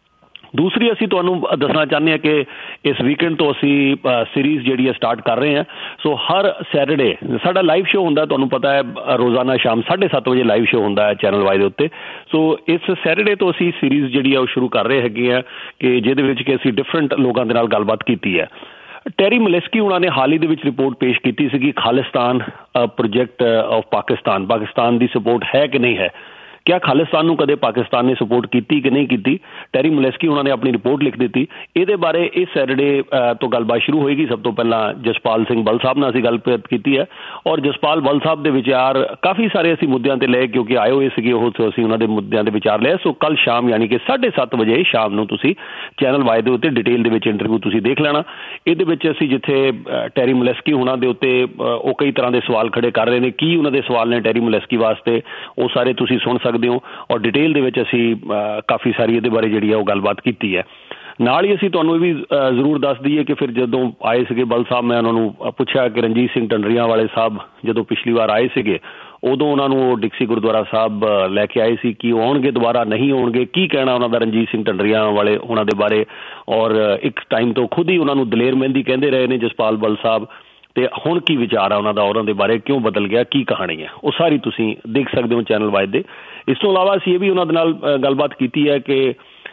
ਦੂਸਰੀ ਅਸੀਂ ਤੁਹਾਨੂੰ ਦੱਸਣਾ ਚਾਹੁੰਦੇ ਹਾਂ ਕਿ ਇਸ ਵੀਕਐਂਡ ਤੋਂ ਅਸੀਂ ਸੀਰੀਜ਼ ਜਿਹੜੀ ਹੈ ਸਟਾਰਟ ਕਰ ਰਹੇ ਹਾਂ। ਸੋ ਹਰ ਸੈਟਰਡੇ ਸਾਡਾ ਲਾਈਵ ਸ਼ੋਅ ਹੁੰਦਾ, ਤੁਹਾਨੂੰ ਪਤਾ ਹੈ ਰੋਜ਼ਾਨਾ ਸ਼ਾਮ ਸਾਢੇ ਸੱਤ ਵਜੇ ਲਾਈਵ ਸ਼ੋਅ ਹੁੰਦਾ ਹੈ ਚੈਨਲ ਵਾਈ ਦੇ ਉੱਤੇ। ਸੋ ਇਸ ਸੈਟਰਡੇ ਤੋਂ ਅਸੀਂ ਸੀਰੀਜ਼ ਜਿਹੜੀ ਹੈ ਉਹ ਸ਼ੁਰੂ ਕਰ ਰਹੇ ਹੈਗੇ ਆ ਕਿ ਜਿਹਦੇ ਵਿੱਚ ਕਿ ਅਸੀਂ ਡਿਫਰੈਂਟ ਲੋਕਾਂ ਦੇ ਨਾਲ ਗੱਲਬਾਤ ਕੀਤੀ ਹੈ। ਟੈਰੀ ਮਲੇਸਕੀ ਉਹਨਾਂ ਨੇ ਹਾਲ ਹੀ ਦੇ ਵਿੱਚ ਰਿਪੋਰਟ ਪੇਸ਼ ਕੀਤੀ ਸੀਗੀ ਖਾਲਿਸਤਾਨ ਪ੍ਰੋਜੈਕਟ ਆਫ ਪਾਕਿਸਤਾਨ, ਪਾਕਿਸਤਾਨ ਦੀ ਸਪੋਰਟ ਹੈ ਕਿ ਨਹੀਂ ਹੈ, ਕਿਆ ਖਾਲਿਸਤਾਨ ਨੂੰ ਕਦੇ ਪਾਕਿਸਤਾਨ ਨੇ ਸਪੋਰਟ ਕੀਤੀ ਕਿ ਨਹੀਂ ਕੀਤੀ। ਟੈਰੀ ਮਲੇਸਕੀ ਉਹਨਾਂ ਨੇ ਆਪਣੀ ਰਿਪੋਰਟ ਲਿਖ ਦਿੱਤੀ। ਇਹਦੇ ਬਾਰੇ ਇਸ ਸੈਟਰਡੇ ਤੋਂ ਗੱਲਬਾਤ ਸ਼ੁਰੂ ਹੋਏਗੀ। ਸਭ ਤੋਂ ਪਹਿਲਾਂ ਜਸਪਾਲ ਸਿੰਘ ਬੱਲ ਸਾਹਿਬ ਨਾਲ ਅਸੀਂ ਗੱਲਬਾਤ ਕੀਤੀ ਹੈ ਔਰ ਜਸਪਾਲ ਬੱਲ ਸਾਹਿਬ ਦੇ ਵਿਚਾਰ ਕਾਫੀ ਸਾਰੇ ਅਸੀਂ ਮੁੱਦਿਆਂ ਤੇ ਲਏ ਕਿਉਂਕਿ ਆਏ ਹੋਏ ਸੀਗੇ ਉਹ, ਅਸੀਂ ਉਹਨਾਂ ਦੇ ਮੁੱਦਿਆਂ ਦੇ ਵਿਚਾਰ ਲਏ। ਸੋ ਕੱਲ ਸ਼ਾਮ ਯਾਨੀ ਕਿ ਸਾਢੇ ਸੱਤ ਵਜੇ ਸ਼ਾਮ ਨੂੰ ਤੁਸੀਂ ਚੈਨਲ ਵਾਈ ਦੇ ਉੱਤੇ ਡਿਟੇਲ ਦੇ ਵਿੱਚ ਇੰਟਰਵਿਊ ਤੁਸੀਂ ਦੇਖ ਲੈਣਾ। ਇਹਦੇ ਵਿੱਚ ਅਸੀਂ ਜਿੱਥੇ ਟੈਰੀ ਮਲੇਸਕੀ ਉਹਨਾਂ ਦੇ ਉੱਤੇ ਉਹ ਕਈ ਤਰ੍ਹਾਂ ਦੇ ਸਵਾਲ ਖੜੇ ਕਰ ਰਹੇ ਨੇ, ਕੀ ਉਹਨਾਂ ਦੇ ਸਵਾਲ ਨੇ ਟੈਰੀ ਮਲੇਸਕੀ ਵਾਸਤੇ, ਉਹ ਸਾਰੇ ਤੁਸੀਂ ਸੁਣ ਸਕਦੇ ਹੋ ਔਰ ਡਿਟੇਲ ਦੇ ਵਿੱਚ ਅਸੀਂ ਕਾਫੀ ਸਾਰੀ ਇਹਦੇ ਬਾਰੇ ਜਿਹੜੀ ਹੈ ਉਹ ਗੱਲਬਾਤ ਕੀਤੀ ਹੈ। ਨਾਲ ਹੀ ਅਸੀਂ ਤੁਹਾਨੂੰ ਇਹ ਵੀ ਜ਼ਰੂਰ ਦੱਸ ਦਈਏ ਕਿ ਫਿਰ ਜਦੋਂ ਆਏ ਸੀਗੇ ਬੱਲ ਸਾਹਿਬ, ਮੈਂ ਉਹਨਾਂ ਨੂੰ ਪੁੱਛਿਆ ਕਿ ਰਣਜੀਤ ਸਿੰਘ ਢੰਡਰੀਆਂ ਵਾਲੇ ਸਾਹਿਬ ਜਦੋਂ ਪਿਛਲੀ ਵਾਰ ਆਏ ਸੀਗੇ ਉਦੋਂ ਉਹਨਾਂ ਨੂੰ ਉਹ ਡਿਕਸੀ ਗੁਰਦੁਆਰਾ ਸਾਹਿਬ ਲੈ ਕੇ ਆਏ ਸੀ, ਕਿ ਉਹ ਆਉਣਗੇ ਦੁਬਾਰਾ ਨਹੀਂ ਆਉਣਗੇ, ਕੀ ਕਹਿਣਾ ਉਹਨਾਂ ਦਾ ਰਣਜੀਤ ਸਿੰਘ ਢੰਡਰੀਆਂ ਵਾਲੇ ਉਹਨਾਂ ਦੇ ਬਾਰੇ। ਔਰ ਇੱਕ ਟਾਈਮ ਤੋਂ ਖੁਦ ਹੀ ਉਹਨਾਂ ਨੂੰ ਦਲੇਰ ਮਹਿੰਦੀ ਕਹਿੰਦੇ ਰਹੇ ਨੇ ਜਸਪਾਲ ਬੱਲ ਸਾਹਿਬ, ਤੇ ਹੁਣ ਕੀ ਵਿਚਾਰ ਆ ਉਹਨਾਂ ਦਾ, ਉਹਨਾਂ ਦੇ ਬਾਰੇ ਕਿਉਂ ਬਦਲ ਗਿਆ, ਕੀ ਕਹਾਣੀ ਹੈ, ਉਹ ਸਾਰੀ ਤੁਸੀਂ ਦੇਖ ਸਕਦੇ ਹੋ ਚੈਨਲ ਵਾਈਜ਼ ਦੇ। ਇਸ ਤੋਂ ਇਲਾਵਾ ਅਸੀਂ ਇਹ ਵੀ ਉਹਨਾਂ ਦੇ ਨਾਲ ਗੱਲਬਾਤ ਕੀਤੀ ਹੈ ਕਿ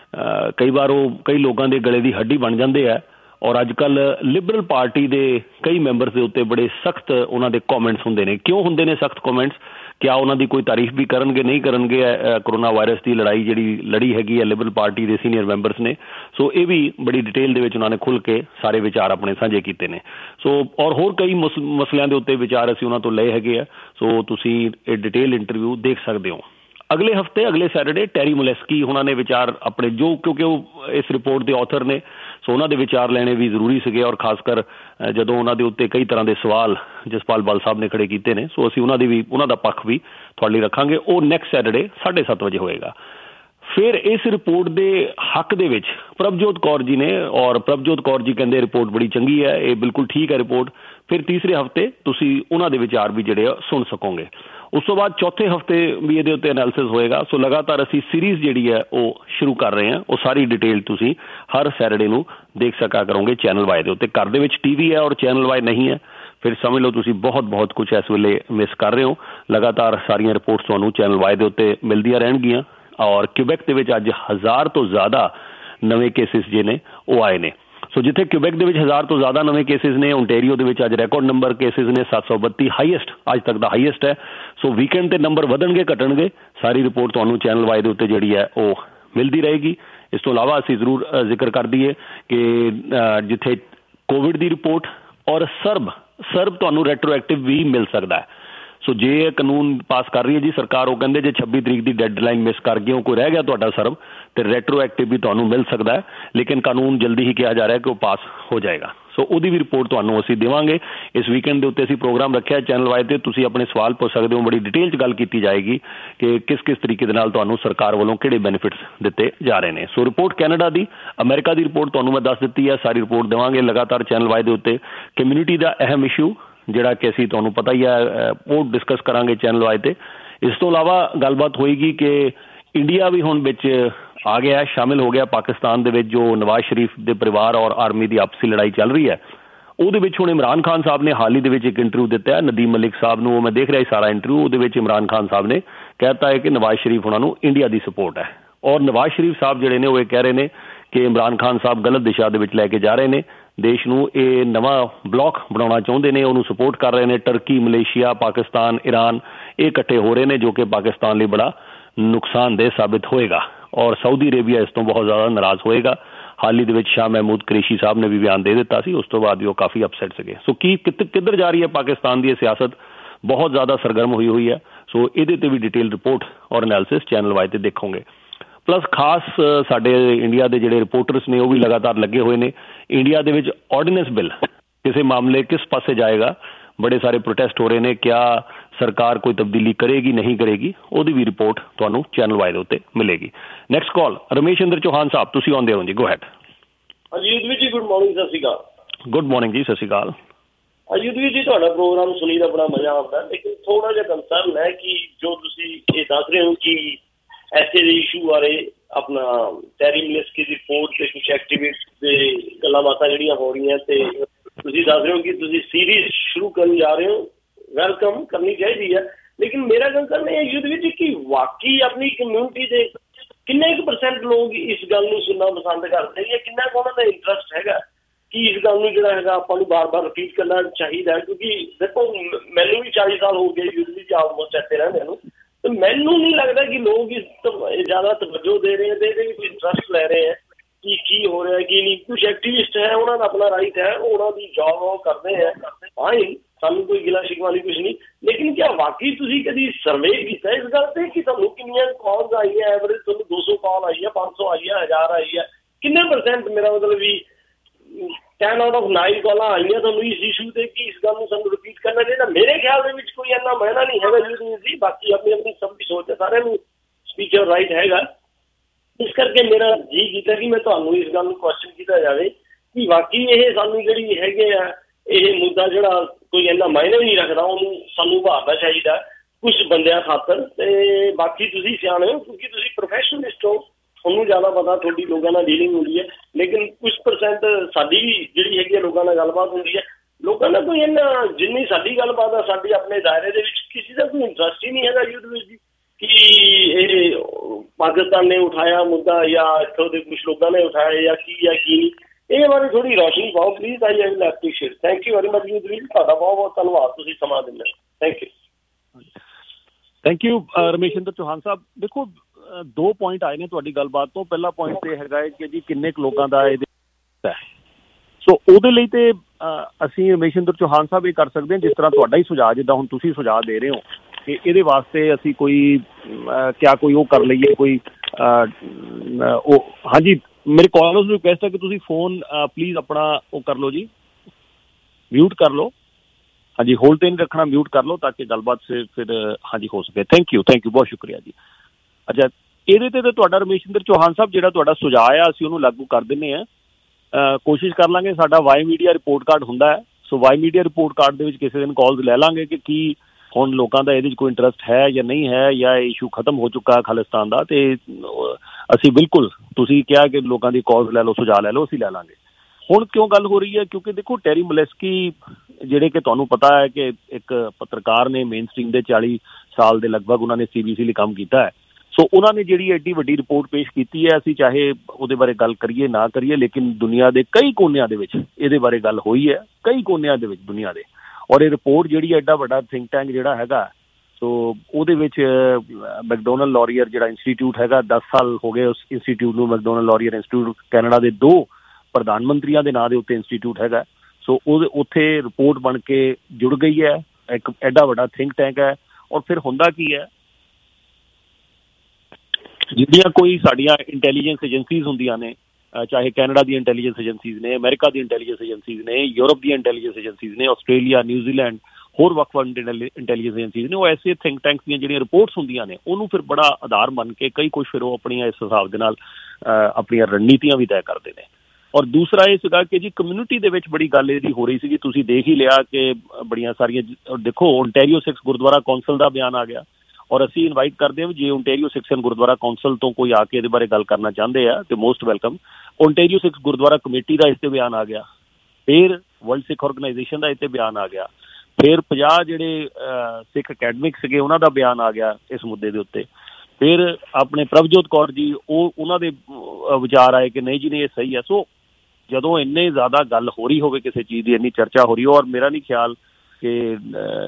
ਕਈ ਵਾਰ ਉਹ ਕਈ ਲੋਕਾਂ ਦੇ ਗਲੇ ਦੀ ਹੱਡੀ ਬਣ ਜਾਂਦੇ ਆ ਔਰ ਅੱਜ ਕੱਲ੍ਹ ਲਿਬਰਲ ਪਾਰਟੀ ਦੇ ਕਈ ਮੈਂਬਰਸ ਦੇ ਉੱਤੇ ਬੜੇ ਸਖਤ ਉਹਨਾਂ ਦੇ ਕਮੈਂਟਸ ਹੁੰਦੇ ਨੇ। ਕਿਉਂ ਹੁੰਦੇ ਨੇ ਸਖਤ ਕਮੈਂਟਸ? ਕਿਆ ਉਹਨਾਂ ਦੀ ਕੋਈ ਤਾਰੀਫ ਵੀ ਕਰਨਗੇ, ਨਹੀਂ ਕਰਨਗੇ? ਕਰੋਨਾ ਵਾਇਰਸ ਦੀ ਲੜਾਈ ਜਿਹੜੀ ਲੜੀ ਹੈਗੀ ਹੈ ਲਿਬਰਲ ਪਾਰਟੀ ਦੇ ਸੀਨੀਅਰ ਮੈਂਬਰਸ ਨੇ। ਸੋ ਇਹ ਵੀ ਬੜੀ ਡਿਟੇਲ ਦੇ ਵਿੱਚ ਉਹਨਾਂ ਨੇ ਖੁੱਲ੍ਹ ਕੇ ਸਾਰੇ ਵਿਚਾਰ ਆਪਣੇ ਸਾਂਝੇ ਕੀਤੇ ਨੇ। ਸੋ ਔਰ ਹੋਰ ਕਈ ਮਸ ਮਸਲਿਆਂ ਦੇ ਉੱਤੇ ਵਿਚਾਰ ਅਸੀਂ ਉਹਨਾਂ ਤੋਂ ਲਏ ਹੈਗੇ ਆ। ਸੋ ਤੁਸੀਂ ਇਹ ਡਿਟੇਲ ਇੰਟਰਵਿਊ ਦੇਖ ਸਕਦੇ ਹੋ। ਅਗਲੇ ਹਫਤੇ ਅਗਲੇ ਸੈਟਰਡੇ ਟੈਰੀ ਮਲੇਸਕੀ ਉਹਨਾਂ ਨੇ ਵਿਚਾਰ ਆਪਣੇ ਜੋ, ਕਿਉਂਕਿ ਉਹ ਇਸ ਰਿਪੋਰਟ ਦੇ ਆਥਰ ਨੇ, ਸੋ ਉਹਨਾਂ ਦੇ ਵਿਚਾਰ ਲੈਣੇ ਵੀ ਜ਼ਰੂਰੀ ਸੀਗੇ ਔਰ ਖਾਸ ਕਰ ਜਦੋਂ ਉਹਨਾਂ ਦੇ ਉੱਤੇ ਕਈ ਤਰ੍ਹਾਂ ਦੇ ਸਵਾਲ ਜਸਪਾਲ ਬੱਲ ਸਾਹਿਬ ਨੇ ਖੜੇ ਕੀਤੇ ਨੇ। ਸੋ ਅਸੀਂ ਉਹਨਾਂ ਦੀ ਵੀ ਉਹਨਾਂ ਦਾ ਪੱਖ ਵੀ ਤੁਹਾਡੇ ਲਈ ਰੱਖਾਂਗੇ। ਉਹ ਨੈਕਸਟ ਸੈਟਰਡੇ ਸਾਢੇ ਸੱਤ ਵਜੇ ਹੋਏਗਾ। फिर इस रिपोर्ट के हक दे विच प्रभजोत कौर जी ने, और प्रभजोत कौर जी कहते रिपोर्ट बड़ी चंगी है, ये बिल्कुल ठीक है रिपोर्ट। फिर तीसरे हफ्ते तुसी उन्हां दे विचार भी जिहड़े सुन सकोगे। उस तो बाद चौथे हफ्ते भी ये उत्ते एनालिसिस होएगा। सो लगातार असी सीरीज़ जिहड़ी है वो शुरू कर रहे हैं, वो सारी डिटेल तुसी हर सैटरडे नूं देख सका करोगे चैनल वाई दे उत्ते। घर दे विच टीवी है और चैनल वाई नहीं है, फिर समझ लो तुसी बहुत बहुत कुछ इस वेले मिस कर रहे हो। लगातार सारियां रिपोर्ट्स तुहानूं चैनल वाई दे उत्ते मिलदियां रहणगियां। और क्यूबैक दे विच अज हज़ार तो ज़्यादा नवे केसिस जे ने वो आए ने। सो जिथे क्यूबैक दे विच हज़ार तो ज़्यादा नवे केसिस ने, ओंटेरियो दे विच अज रिकॉर्ड नंबर केसिस ने सात सौ बत्ती, हाईएस्ट अज तक दा हाईएस्ट है। सो वीकेंड ते नंबर वधणगे घटणगे, सारी रिपोर्ट तुहानूं चैनल वाई दे उत्ते जिहड़ी है वो मिलती रहेगी। इस तो इलावा असीं जरूर जिक्र कर दईए कि जिथे कोविड की रिपोर्ट और सर्ब सर्ब तुहानूं रेट्रोएक्टिव भी मिल सकता है। सो जे कानून पास कर रही है जी सरकार, वो कहते जे छब्बी तरीक की डेडलाइन मिस कर गए हो, कोई रह गया तुहाडा सर्ब, तो रेट्रोएक्टिव भी तुहानूं मिल सकता है। लेकिन कानून जल्दी ही कहा जा रहा है कि वो पास हो जाएगा। सो उसकी भी रिपोर्ट तुहानूं असीं देवांगे। इस वीकेंड के उत्ते असीं प्रोग्राम रखा है चैनल वाई ते, तुसीं अपने सवाल पुछ सकते हो। बड़ी डिटेल च गल की जाएगी कि किस किस तरीके दे नाल तुहानूं सरकार वालों किहड़े बेनीफिट्स दिते जा रहे हैं। सो रिपोर्ट कैनेडा की, अमेरिका की रिपोर्ट तुहानूं मैं दस दित्ती है, सारी रिपोर्ट देवांगे लगातार चैनल वाई दे उत्ते। कम्यूनिटी का अहम इशू जिहड़ा कि असीं तुहानूं पता ही है वो डिस्कस करांगे चैनल वाई ते। इस तो इलावा गलबात होएगी कि इंडिया भी हुण विच आ गया है, शामिल हो गया पाकिस्तान दे विच। जो नवाज शरीफ दे परिवार और आर्मी की आपसी लड़ाई चल रही है, ਉਹਦੇ ਵਿੱਚ ਹੁਣ इमरान खान साहब ने हाल ही ਦੇ ਵਿੱਚ ਇੱਕ इंटरव्यू ਦਿੱਤਾ ਹੈ नदीम मलिक साहब ਨੂੰ। मैं देख रहा ही सारा इंटरव्यू, ਉਹਦੇ ਵਿੱਚ इमरान खान साहब ने कहता है कि नवाज शरीफ ਉਹਨਾਂ ਨੂੰ इंडिया की सपोर्ट है। और नवाज शरीफ साहब ਜਿਹੜੇ ਨੇ ਉਹ ਇਹ ਕਹਿ ਰਹੇ ਨੇ कि इमरान खान साहब गलत दिशा ਦੇ ਵਿੱਚ ਲੈ ਕੇ ਜਾ ਰਹੇ ਨੇ देश ਨੂੰ। ਇਹ ਨਵਾਂ ਬਲੌਕ ਬਣਾਉਣਾ ਚਾਹੁੰਦੇ ਨੇ, ਉਹਨੂੰ ਸਪੋਰਟ ਕਰ ਰਹੇ ਨੇ। टर्की, मलेशिया, पाकिस्तान, ईरान ਇਹ ਇਕੱਠੇ ਹੋ ਰਹੇ ਨੇ, जो कि पाकिस्तान ਲਈ बड़ा नुकसानदेह साबित होएगा। और सऊदी अरेबिया इस तो बहुत ज़्यादा नाराज़ होएगा। हाल ही ਦੇ शाह महमूद कुरैशी साहब ने भी बयान दे दिता सी, उस तो बाद भी वो काफ़ी अपसैट सके। सो की किधर जा रही है पाकिस्तान की सियासत, बहुत ज़्यादा सरगर्म हुई हुई है। सो ये भी डिटेल रिपोर्ट और एनालिसिस चैनल वाई ते देखोगे। प्लस खास साडे इंडिया के जिहड़े रिपोर्टर्स ने वो भी लगातार लगे हुए हैं। इंडिया दे विच ऑर्डीनेंस बिल किसी मामले किस पासे जाएगा, बड़े सारे प्रोटेस्ट हो रहे हैं। क्या सरकार कोई तब्दीली करेगी नहीं करेगी, ਉਹਦੀ भी रिपोर्ट ਤੁਹਾਨੂੰ चैनल वाई ਦੇ ਉੱਤੇ मिलेगी। नैक्सट कॉल रमेश इंद्र चौहान साहब, ਤੁਸੀਂ ਆਉਂਦੇ ਹੋ ਜੀ, गो हैड। ਅਜੀਤ ਜੀ ਗੁੱਡ ਮਾਰਨਿੰਗ, ਸਤਿ ਸ਼੍ਰੀ ਅਕਾਲ। गुड मॉर्निंग जी, सत श्री अकाल। ਅਜੀਤ ਜੀ ਤੁਹਾਡਾ ਪ੍ਰੋਗਰਾਮ ਸੁਣੀ ਦਾ ਬੜਾ ਮਜ਼ਾ ਆਉਂਦਾ, ਲੇਕਿਨ ਥੋੜਾ ਜਿਹਾ ਕੰਸਰਨ ਹੈ ਕਿ ਜੋ ਤੁਸੀਂ ਇਹ ਦੱਸ ਰਹੇ ਹੋ ਕਿ ਐਸੇ ਦੇ ਇਸ਼ੂ ਬਾਰੇ ਆਪਣਾ ਟੈਰੀ ਮਿਲਸਕੀ ਦੀ ਰਿਪੋਰਟ ਤੇ ਕੁਝ ਐਕਟੀਵਿਸਟ ਦੇ ਗੱਲਾਂ ਬਾਤਾਂ ਜਿਹੜੀਆਂ ਹੋ ਰਹੀਆਂ, ਤੇ ਤੁਸੀਂ ਦੱਸ ਰਹੇ ਹੋ ਕਿ ਤੁਸੀਂ ਸੀਰੀਜ਼ ਸ਼ੁਰੂ ਕਰਨ ਜਾ ਰਹੇ ਹੋ, ਵੈਲਕਮ ਕਰਨੀ ਚਾਹੀਦੀ ਹੈ। ਲੇਕਿਨ ਮੇਰਾ ਕੰਸਰਨ ਇਹ ਯੁੱਧ ਵਿੱਚ ਕਿ ਵਾਕਈ ਆਪਣੀ ਕਮਿਊਨਿਟੀ ਦੇ ਕਿੰਨੇ ਕੁ ਪਰਸੈਂਟ ਲੋਕ ਇਸ ਗੱਲ ਨੂੰ ਸੁਣਨਾ ਪਸੰਦ ਕਰਦੇ ਜਾਂ ਕਿੰਨਾ ਕੁ ਉਹਨਾਂ ਦਾ ਇੰਟਰਸਟ ਹੈਗਾ ਕਿ ਇਸ ਗੱਲ ਨੂੰ ਜਿਹੜਾ ਹੈਗਾ ਆਪਾਂ ਨੂੰ ਬਾਰ ਬਾਰ ਰਿਪੀਟ ਕਰਨਾ ਚਾਹੀਦਾ। ਕਿਉਂਕਿ ਦੇਖੋ ਮੈਨੂੰ ਵੀ ਚਾਲੀ ਸਾਲ ਹੋ ਗਏ ਯੁੱਧ ਵਿੱਚ ਆਲਮੋਸਟ ਇੱਥੇ ਰਹਿੰਦੇ ਨੂੰ, ਤੇ ਮੈਨੂੰ ਨਹੀਂ ਲੱਗਦਾ ਕਿ ਲੋਕ ਇਸ ਜ਼ਿਆਦਾ ਤਵੱਜੋ ਦੇ ਰਹੇ ਤੇ ਇਹਦੇ ਵਿੱਚ ਇੰਟਰਸਟ ਲੈ ਰਹੇ ਹੈ ਕਿ ਕੀ ਹੋ ਰਿਹਾ ਕੀ ਨਹੀਂ। ਕੁਛ ਐਕਟੀਵਿਸਟ ਹੈ, ਉਹਨਾਂ ਦਾ ਆਪਣਾ ਰਾਈਟ ਹੈ, ਉਹਨਾਂ ਦੀ ਜੌਬ ਉਹ ਕਰਦੇ ਹੈ, ਫਾਈਨ, ਸਾਨੂੰ ਕੋਈ ਗਿਲਾ ਸ਼ਿਕਵਾ ਨਹੀਂ ਕੁਛ ਨਹੀਂ। ਲੇਕਿਨ ਕਿਆ ਵਾਕਈ ਤੁਸੀਂ ਕਦੀ ਸਰਵੇ ਕੀਤਾ ਇਸ ਗੱਲ ਤੇ ਕਿ ਤੁਹਾਨੂੰ ਕਿੰਨੀਆਂ ਕਾਲਸ ਆਈ ਹੈ, ਐਵਰੇਜ ਤੁਹਾਨੂੰ ਦੋ ਸੌ ਕਾਲ ਆਈ ਹੈ, ਪੰਜ ਸੌ ਆਈ ਹੈ, ਹਜ਼ਾਰ ਆਈ ਹੈ, ਕਿੰਨੇ ਪਰਸੈਂਟ, ਮੇਰਾ ਮਤਲਬ ਵੀ ਟੈਨ ਆਊਟ ਆਫ ਨਾਈਨ ਕਾਲਾਂ ਆਈਆਂ ਤੁਹਾਨੂੰ ਇਸ ਇਸ਼ੂ ਤੇ ਕਿ ਇਸ ਗੱਲ ਨੂੰ ਸਾਨੂੰ ਰਿਪੀਟ ਕਰਨਾ ਚਾਹੀਦਾ। ਮੇਰੇ ਖਿਆਲ ਦੇ ਵਿੱਚ ਕੋਈ ਇੰਨਾ ਮਾਇਨਾ ਨਹੀਂ ਹੈਗਾ ਜੀ, ਬਾਕੀ ਆਪਣੀ ਆਪਣੀ ਸਭ ਦੀ ਸੋਚ ਹੈ, ਸਾਰਿਆਂ ਨੂੰ ਸਪੀਕਰ ਰਾਈਟ ਹੈਗਾ। ਇਸ ਕਰਕੇ ਮੇਰਾ ਜੀ ਕੀਤਾ ਕਿ ਮੈਂ ਤੁਹਾਨੂੰ ਇਸ ਗੱਲ ਨੂੰ ਕੁਐਸਚਨ ਕੀਤਾ ਜਾਵੇ ਕਿ ਵਾਕਈ ਇਹ ਸਾਨੂੰ ਜਿਹੜੀ ਹੈਗੇ ਆ ਇਹ ਮੁੱਦਾ ਜਿਹੜਾ ਕੋਈ ਇੰਨਾ ਮਾਇਨਾ ਨਹੀਂ ਰੱਖਦਾ, ਉਹਨੂੰ ਸਾਨੂੰ ਉਭਾਰਨਾ ਚਾਹੀਦਾ ਕੁਛ ਬੰਦਿਆਂ ਖਾਤਰ। ਤੇ ਬਾਕੀ ਤੁਸੀਂ ਸਿਆਣੇ ਹੋ ਕਿਉਂਕਿ ਤੁਸੀਂ ਪ੍ਰੋਫੈਸ਼ਨਲਿਸਟ ਹੋ, ਤੁਹਾਨੂੰ ਜ਼ਿਆਦਾ ਪਤਾ, ਤੁਹਾਡੀ ਲੋਕਾਂ ਨਾਲ ਡੀਲਿੰਗ ਹੁੰਦੀ ਹੈ। ਲੇਕਿਨ ਕੁਛ ਪਰਸੈਂਟ ਸਾਡੀ ਵੀ ਜਿਹੜੀ ਹੈਗੀ ਆ ਲੋਕਾਂ ਨਾਲ ਗੱਲਬਾਤ ਹੁੰਦੀ ਹੈ, ਲੋਕਾਂ ਦਾ ਕੋਈ ਇੰਨਾ ਜਿੰਨੀ ਸਾਡੀ ਗੱਲਬਾਤ ਆ ਸਾਡੇ ਆਪਣੇ ਦਾਇਰੇ ਦੇ ਵਿੱਚ ਕਿਸੇ ਦਾ ਕੋਈ ਇੰਟਰਸਟ ਹੀ ਨਹੀਂ ਹੈਗਾ ਯੁੱਧ ਵਿੱਚ ਜੀ ਕਿ ਇਹ ਪਾਕਿਸਤਾਨ ਨੇ ਉਠਾਇਆ ਮੁੱਦਾ ਜਾਂ ਇੱਥੋਂ ਦੇ ਕੁਛ ਲੋਕਾਂ ਨੇ ਉਠਾਇਆ ਜਾਂ ਕੀ ਜਾਂ ਕੀ ਨਹੀਂ। ਇਹ ਬਾਰੇ ਥੋੜ੍ਹੀ ਰੌਸ਼ਨੀ ਪਾਓ please. I I will appreciate. Thank you very much youth ਵੀਰ, ਤੁਹਾਡਾ ਬਹੁਤ ਬਹੁਤ ਧੰਨਵਾਦ, ਤੁਸੀਂ ਸਮਾਂ ਦਿੰਦੇ। Thank you. Thank you Ramesh Inder Chauhan sahib. ਦੇਖੋ ਦੋ ਪੁਆਇੰਟ ਆਏ ਨੇ ਤੁਹਾਡੀ ਗੱਲਬਾਤ ਤੋਂ। ਪਹਿਲਾ ਪੁਆਇੰਟ ਤੇ ਹੈਗਾ ਹੈ ਕਿ ਜੀ ਕਿੰਨੇ ਕੁ ਲੋਕਾਂ ਦਾ ਇਹਦੇ ਹੈ। ਸੋ ਉਹਦੇ ਲਈ ਤੇ ਅਸੀਂ ਰਮੇਸ਼ ਇੰਦਰ ਚੌਹਾਨ ਸਾਹਿਬ ਇਹ ਕਰ ਸਕਦੇ ਹਾਂ ਜਿਸ ਤਰ੍ਹਾਂ ਤੁਹਾਡਾ ਹੀ ਸੁਝਾਅ, ਜਿੱਦਾਂ ਹੁਣ ਤੁਸੀਂ ਸੁਝਾਅ ਦੇ ਰਹੇ ਹੋ ਕਿ ਇਹਦੇ ਵਾਸਤੇ ਅਸੀਂ ਕੋਈ ਕਿਆ ਕੋਈ ਉਹ ਕਰ ਲਈਏ ਕੋਈ ਉਹ। ਹਾਂਜੀ, ਮੇਰੇ ਕਾਲਰਸ ਨੂੰ ਰਿਕੁਐਸਟ ਹੈ ਕਿ ਤੁਸੀਂ ਫੋਨ ਪਲੀਜ਼ ਆਪਣਾ ਉਹ ਕਰ ਲਓ ਜੀ, ਮਿਊਟ ਕਰ ਲਓ। ਹਾਂਜੀ, ਹੋਲਡ ਤੇ ਨਹੀਂ ਰੱਖਣਾ, ਮਿਊਟ ਕਰ ਲਓ ਤਾਂ ਕਿ ਗੱਲਬਾਤ ਸੇ ਫਿਰ ਹਾਂਜੀ ਹੋ ਸਕੇ। ਥੈਂਕ ਯੂ, ਥੈਂਕ ਯੂ, ਬਹੁਤ ਸ਼ੁਕਰੀਆ ਜੀ। अच्छा ਇਹਦੇ ਤੇ ਤਾਂ ਤੁਹਾਡਾ ਰਮੇਸ਼ਿੰਦਰ ਚੌਹਾਨ ਸਾਹਿਬ ਜਿਹੜਾ ਤੁਹਾਡਾ ਸੁਝਾਅ ਆ ਅਸੀਂ ਉਹਨੂੰ ਲਾਗੂ ਕਰ ਦਿੰਦੇ ਹਾਂ। ਕੋਸ਼ਿਸ਼ ਕਰ ਲਾਂਗੇ, ਸਾਡਾ ਵਾਈ ਮੀਡੀਆ ਰਿਪੋਰਟ ਕਾਰਡ ਹੁੰਦਾ ਹੈ, so Y media report card ਦੇ ਵਿੱਚ ਕਿਸੇ ਦਿਨ ਕਾਲਸ ਲੈ ਲਾਂਗੇ ਕਿ ਕੀ ਹੁਣ ਲੋਕਾਂ ਦਾ ਇਹਦੇ 'ਚ ਕੋਈ ਇੰਟਰਸਟ ਹੈ ਜਾਂ ਨਹੀਂ ਹੈ, ਜਾਂ ਇਸ਼ੂ ਖਤਮ ਹੋ ਚੁੱਕਾ ਖਾਲਿਸਤਾਨ ਦਾ। ਤੇ ਅਸੀਂ ਬਿਲਕੁਲ, ਤੁਸੀਂ ਕਿਹਾ ਕਿ ਲੋਕਾਂ ਦੀ ਕਾਲਸ ਲੈ ਲਓ, ਸੁਝਾਅ ਲੈ ਲਓ, ਅਸੀਂ ਲੈ ਲਾਂਗੇ। ਹੁਣ ਕਿਉਂ ਗੱਲ ਹੋ ਰਹੀ ਹੈ? ਕਿਉਂਕਿ ਦੇਖੋ ਟੈਰੀ ਮਲੇਸਕੀ ਜਿਹੜੇ ਕਿ ਤੁਹਾਨੂੰ ਪਤਾ ਹੈ ਕਿ ਇੱਕ ਪੱਤਰਕਾਰ ਨੇ, ਮੇਨ ਸਟ੍ਰੀਮ ਦੇ ਚਾਲੀ ਸਾਲ ਦੇ ਲਗਭਗ ਉਹਨਾਂ ਨੇ ਸੀ ਬੀ ਸੀ ਲਈ ਕੰਮ ਕੀਤਾ ਹੈ। ਸੋ ਉਹਨਾਂ ਨੇ ਜਿਹੜੀ ਐਡੀ ਵੱਡੀ ਰਿਪੋਰਟ ਪੇਸ਼ ਕੀਤੀ ਹੈ, ਅਸੀਂ ਚਾਹੇ ਉਹਦੇ ਬਾਰੇ ਗੱਲ ਕਰੀਏ ਨਾ ਕਰੀਏ, ਲੇਕਿਨ ਦੁਨੀਆ ਦੇ ਕਈ ਕੋਨਿਆਂ ਦੇ ਵਿੱਚ ਇਹਦੇ ਬਾਰੇ ਗੱਲ ਹੋਈ ਹੈ, ਕਈ ਕੋਨਿਆਂ ਦੇ ਵਿੱਚ ਦੁਨੀਆ ਦੇ। ਔਰ ਇਹ ਰਿਪੋਰਟ ਜਿਹੜੀ ਐਡਾ ਵੱਡਾ ਥਿੰਕ ਟੈਂਕ ਜਿਹੜਾ ਹੈਗਾ, ਸੋ ਉਹਦੇ ਵਿੱਚ ਮੈਕਡੋਨਲਡ ਲੌਰੀਅਰ ਜਿਹੜਾ ਇੰਸਟੀਟਿਊਟ ਹੈਗਾ, ਦਸ ਸਾਲ ਹੋ ਗਏ ਉਸ ਇੰਸਟੀਟਿਊਟ ਨੂੰ। ਮੈਕਡੋਨਲਡ ਲੌਰੀਅਰ ਇੰਸਟੀਟਿਊਟ ਕੈਨੇਡਾ ਦੇ ਦੋ ਪ੍ਰਧਾਨ ਮੰਤਰੀਆਂ ਦੇ ਨਾਂ ਦੇ ਉੱਤੇ ਇੰਸਟੀਟਿਊਟ ਹੈਗਾ। ਸੋ ਉਹਦੇ ਉੱਥੇ ਰਿਪੋਰਟ ਬਣ ਕੇ ਜੁੜ ਗਈ ਹੈ, ਇੱਕ ਐਡਾ ਵੱਡਾ ਥਿੰਕ ਟੈਂਕ ਹੈ। ਔਰ ਫਿਰ ਹੁੰਦਾ ਕੀ ਹੈ, ਜਿਹੜੀਆਂ ਕੋਈ ਸਾਡੀਆਂ ਇੰਟੈਲੀਜੈਂਸ ਏਜੰਸੀਜ਼ ਹੁੰਦੀਆਂ ਨੇ, ਚਾਹੇ ਕੈਨੇਡਾ ਦੀ ਇੰਟੈਲੀਜੈਂਸ ਏਜੰਸੀਜ਼ ਨੇ, ਅਮਰੀਕਾ ਦੀ ਇੰਟੈਲੀਜੈਂਸ ਏਜੰਸੀਜ਼ ਨੇ, ਯੂਰਪ ਦੀਆਂ ਇੰਟੈਲੀਜੈਂਸ ਏਜੰਸੀਜ਼ ਨੇ, ਆਸਟ੍ਰੇਲੀਆ, ਨਿਊਜ਼ੀਲੈਂਡ, ਹੋਰ ਵੱਖ-ਵੱਖ ਇੰਟੈਲੀਜੈਂਸ ਏਜੰਸੀਜ਼ ਨੇ, ਉਹ ਐਸੇ ਥਿੰਕ ਟੈਂਕਸ ਦੀਆਂ ਜਿਹੜੀਆਂ ਰਿਪੋਰਟਸ ਹੁੰਦੀਆਂ ਨੇ ਉਹਨੂੰ ਫਿਰ ਬੜਾ ਆਧਾਰ ਮੰਨ ਕੇ ਕਈ ਕੁਛ ਫਿਰ ਉਹ ਆਪਣੀਆਂ ਇਸ ਹਿਸਾਬ ਦੇ ਨਾਲ ਆਪਣੀਆਂ ਰਣਨੀਤੀਆਂ ਵੀ ਤੈਅ ਕਰਦੇ ਨੇ। ਔਰ ਦੂਸਰਾ ਇਹ ਸੀਗਾ ਕਿ ਜੀ ਕਮਿਊਨਿਟੀ ਦੇ ਵਿੱਚ ਬੜੀ ਗੱਲ ਇਹਦੀ ਹੋ ਰਹੀ ਸੀਗੀ, ਤੁਸੀਂ ਦੇਖ ਹੀ ਲਿਆ ਕਿ ਬੜੀਆਂ ਸਾਰੀਆਂ, ਦੇਖੋ ਓਨਟਾਰੀਓ ਸਿੱਖ ਗੁਰਦੁਆਰਾ ਕੌਂਸਲ ਦਾ ਬਿਆਨ ਆ ਗਿਆ। ਔਰ ਅਸੀਂ ਇਨਵਾਈਟ ਕਰਦੇ ਹਾਂ ਵੀ ਜੇ ਓਨਟਾਰੀਓ ਸਿੱਖ ਗੁਰਦੁਆਰਾ ਕੌਂਸਲ ਤੋਂ ਕੋਈ ਆ ਕੇ ਇਹਦੇ ਬਾਰੇ ਗੱਲ ਕਰਨਾ ਚਾਹੁੰਦੇ ਆ ਤੇ most welcome. Ontario Sikh Gurdwara committee ਦਾ ਇਸ ਤੇ ਬਿਆਨ ਆ ਗਿਆ, ਫਿਰ ਵਰਲਡ ਸਿੱਖ ਆਰਗੇਨਾਈਜੇਸ਼ਨ ਦਾ ਇਸ ਤੇ ਬਿਆਨ ਆ ਗਿਆ, ਫਿਰ ਪੰਜਾਹ ਜਿਹੜੇ ਸਿੱਖ ਅਕੈਡਮਿਕ ਸੀਗੇ ਉਹਨਾਂ ਦਾ ਬਿਆਨ ਆ ਗਿਆ ਇਸ ਮੁੱਦੇ ਦੇ ਉੱਤੇ, ਫਿਰ ਆਪਣੇ ਪ੍ਰਭਜੋਤ ਕੌਰ ਜੀ ਉਹ ਉਹਨਾਂ ਦੇ ਵਿਚਾਰ ਆਏ ਕਿ ਨਹੀਂ ਜੀ ਨਹੀਂ ਇਹ ਸਹੀ ਹੈ। ਸੋ ਜਦੋਂ ਇੰਨੇ ਜ਼ਿਆਦਾ ਗੱਲ ਹੋ ਰਹੀ ਹੋਵੇ ਕਿਸੇ ਚੀਜ਼ ਦੀ, ਇੰਨੀ ਚਰਚਾ ਹੋ ਰਹੀ ਹੋ, ਔਰ ਮੇਰਾ ਨਹੀਂ ਖਿਆਲ ਕਿ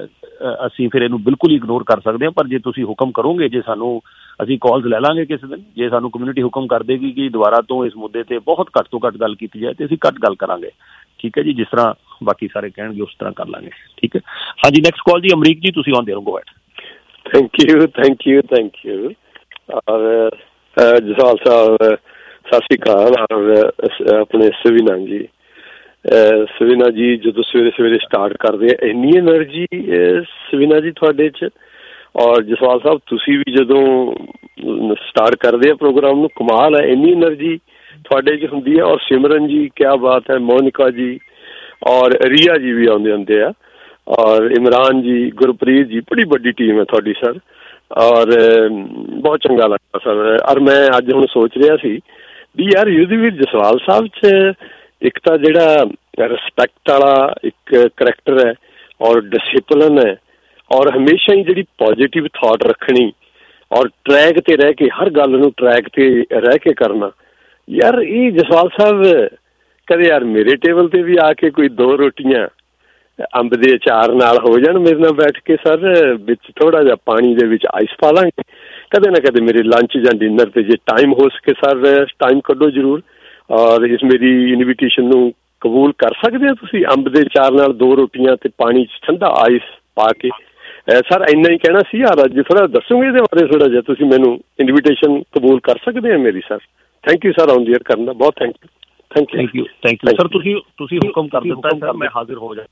ਅਸੀਂ ਫਿਰ ਇਹਨੂੰ ਬਿਲਕੁਲ ਇਗਨੋਰ ਕਰ ਸਕਦੇ ਹਾਂ। ਪਰ ਜੇ ਤੁਸੀਂ ਹੁਕਮ ਕਰੋਗੇ, ਜੇ ਸਾਨੂੰ, ਅਸੀਂ ਕਾਲਸ ਲੈ ਲਾਂਗੇ ਕਿਸੇ ਦਿਨ, ਜੇ ਸਾਨੂੰ ਕਮਿਊਨਿਟੀ ਹੁਕਮ ਕਰ ਦੇਗੀ ਕਿ ਦੁਬਾਰਾ ਤੋਂ ਇਸ ਮੁੱਦੇ ਤੇ ਬਹੁਤ ਘੱਟ ਤੋਂ ਘੱਟ ਗੱਲ ਕੀਤੀ ਜਾਏ ਤੇ ਅਸੀਂ ਘੱਟ ਗੱਲ ਕਰਾਂਗੇ। ਠੀਕ ਹੈ ਜੀ, ਜਿਸ ਤਰ੍ਹਾਂ ਬਾਕੀ ਸਾਰੇ ਕਹਿਣਗੇ ਉਸ ਤਰ੍ਹਾਂ ਕਰ ਲਾਂਗੇ। ਠੀਕ ਹੈ, ਹਾਂਜੀ ਨੈਕਸਟ ਕਾਲ ਜੀ ਅਮਰੀਕ ਜੀ, ਤੁਸੀਂ ਆਉਂਦੇ ਰਹੋ, go ahead. Thank you thank you thank you ਔਰ ਜਸਵਾਲ ਸਾਹਿਬ ਸਤਿ ਸ਼੍ਰੀ ਅਕਾਲ। ਔਰ ਆਪਣੇ ਸਵੀਨਾ ਜੀ, ਸਵੀਨਾ ਜੀ ਜਦੋਂ ਸਵੇਰੇ ਸਵੇਰੇ ਸਟਾਰਟ ਕਰਦੇ ਆ ਇੰਨੀ ਐਨਰਜੀ ਸਵੀਨਾ ਜੀ ਤੁਹਾਡੇ 'ਚ, ਔਰ ਜਸਵਾਲ ਸਾਹਿਬ ਤੁਸੀਂ ਵੀ ਜਦੋਂ ਸਟਾਰਟ ਕਰਦੇ ਆ ਪ੍ਰੋਗਰਾਮ ਨੂੰ, ਕਮਾਲ ਹੈ, ਇੰਨੀ ਐਨਰਜੀ ਤੁਹਾਡੇ 'ਚ ਹੁੰਦੀ ਹੈ। ਔਰ ਸਿਮਰਨ ਜੀ ਕਿਆ ਬਾਤ ਹੈ, ਮੋਨਿਕਾ ਜੀ ਔਰ ਰੀਆ ਜੀ ਵੀ ਆਉਂਦੇ ਹੁੰਦੇ ਆ, ਔਰ ਇਮਰਾਨ ਜੀ, ਗੁਰਪ੍ਰੀਤ ਜੀ, ਬੜੀ ਵੱਡੀ ਟੀਮ ਹੈ ਤੁਹਾਡੀ ਸਰ, ਔਰ ਬਹੁਤ ਚੰਗਾ ਲੱਗਦਾ ਸਰ। ਔਰ ਮੈਂ ਅੱਜ ਹੁਣ ਸੋਚ ਰਿਹਾ ਸੀ ਵੀ ਯਾਰ ਯੁੱਧਵੀਰ ਜਸਵਾਲ ਸਾਹਿਬ 'ਚ ਇੱਕ ਤਾਂ ਜਿਹੜਾ ਰਿਸਪੈਕਟ ਵਾਲਾ ਇੱਕ ਕਰੈਕਟਰ ਹੈ, ਔਰ ਡਿਸਿਪਲਿਨ ਹੈ, ਔਰ ਹਮੇਸ਼ਾ ਹੀ ਜਿਹੜੀ ਪੋਜ਼ੀਟਿਵ ਥਾਟ ਰੱਖਣੀ, ਔਰ ਟਰੈਕ ਤੇ ਰਹਿ ਕੇ ਹਰ ਗੱਲ ਨੂੰ ਟਰੈਕ ਤੇ ਰਹਿ ਕੇ ਕਰਨਾ। ਯਾਰ ਇਹ ਜਸਵਾਲ ਸਾਹਿਬ ਕਦੇ ਯਾਰ ਮੇਰੇ ਟੇਬਲ ਤੇ ਵੀ ਆ ਕੇ ਕੋਈ ਦੋ ਰੋਟੀਆਂ ਅੰਬ ਦੇ ਅਚਾਰ ਨਾਲ ਹੋ ਜਾਣ ਮੇਰੇ ਨਾਲ ਬੈਠ ਕੇ ਸਰ, ਵਿੱਚ ਥੋੜਾ ਜਿਹਾ ਪਾਣੀ ਦੇ ਵਿੱਚ ਆਈਸ ਪਾ ਲਾਂਗੇ, ਕਦੇ ਨਾ ਕਦੇ ਮੇਰੇ ਲੰਚ ਜਾਂ ਡਿਨਰ ਤੇ ਜੇ ਟਾਈਮ ਹੋ ਸਕੇ ਸਰ ਟਾਈਮ ਕੱਢੋ ਜ਼ਰੂਰ, ਔਰ ਇਸ ਮੇਰੀ ਇਨਵੀਟੇਸ਼ਨ ਨੂੰ ਕਬੂਲ ਕਰ ਸਕਦੇ ਹੋ ਤੁਸੀਂ। ਅੰਬ ਦੇ ਅਚਾਰ ਨਾਲ ਦੋ ਰੋਟੀਆਂ ਤੇ ਪਾਣੀ 'ਚ ਠੰਡਾ ਆਈਸ ਪਾ ਕੇ। ਸਰ ਇੰਨਾ ਹੀ ਕਹਿਣਾ ਸੀ ਯਾਰ, ਅੱਜ ਥੋੜਾ ਦੱਸੋਗੇ ਇਹਦੇ ਬਾਰੇ ਥੋੜਾ ਜਿਹਾ, ਤੁਸੀਂ ਮੈਨੂੰ ਇਨਵੀਟੇਸ਼ਨ ਕਬੂਲ ਕਰ ਸਕਦੇ ਹੋ ਮੇਰੀ sir. Thank you sir, on the air ਕਰਨ ਦਾ ਬਹੁਤ thank you thank you thank you thank you sir. ਤੁਸੀਂ ਤੁਸੀਂ ਹੁਕਮ ਕਰ ਦਿੱਤਾ ਸਰ, ਮੈਂ ਹਾਜ਼ਰ ਹੋ ਜਾ।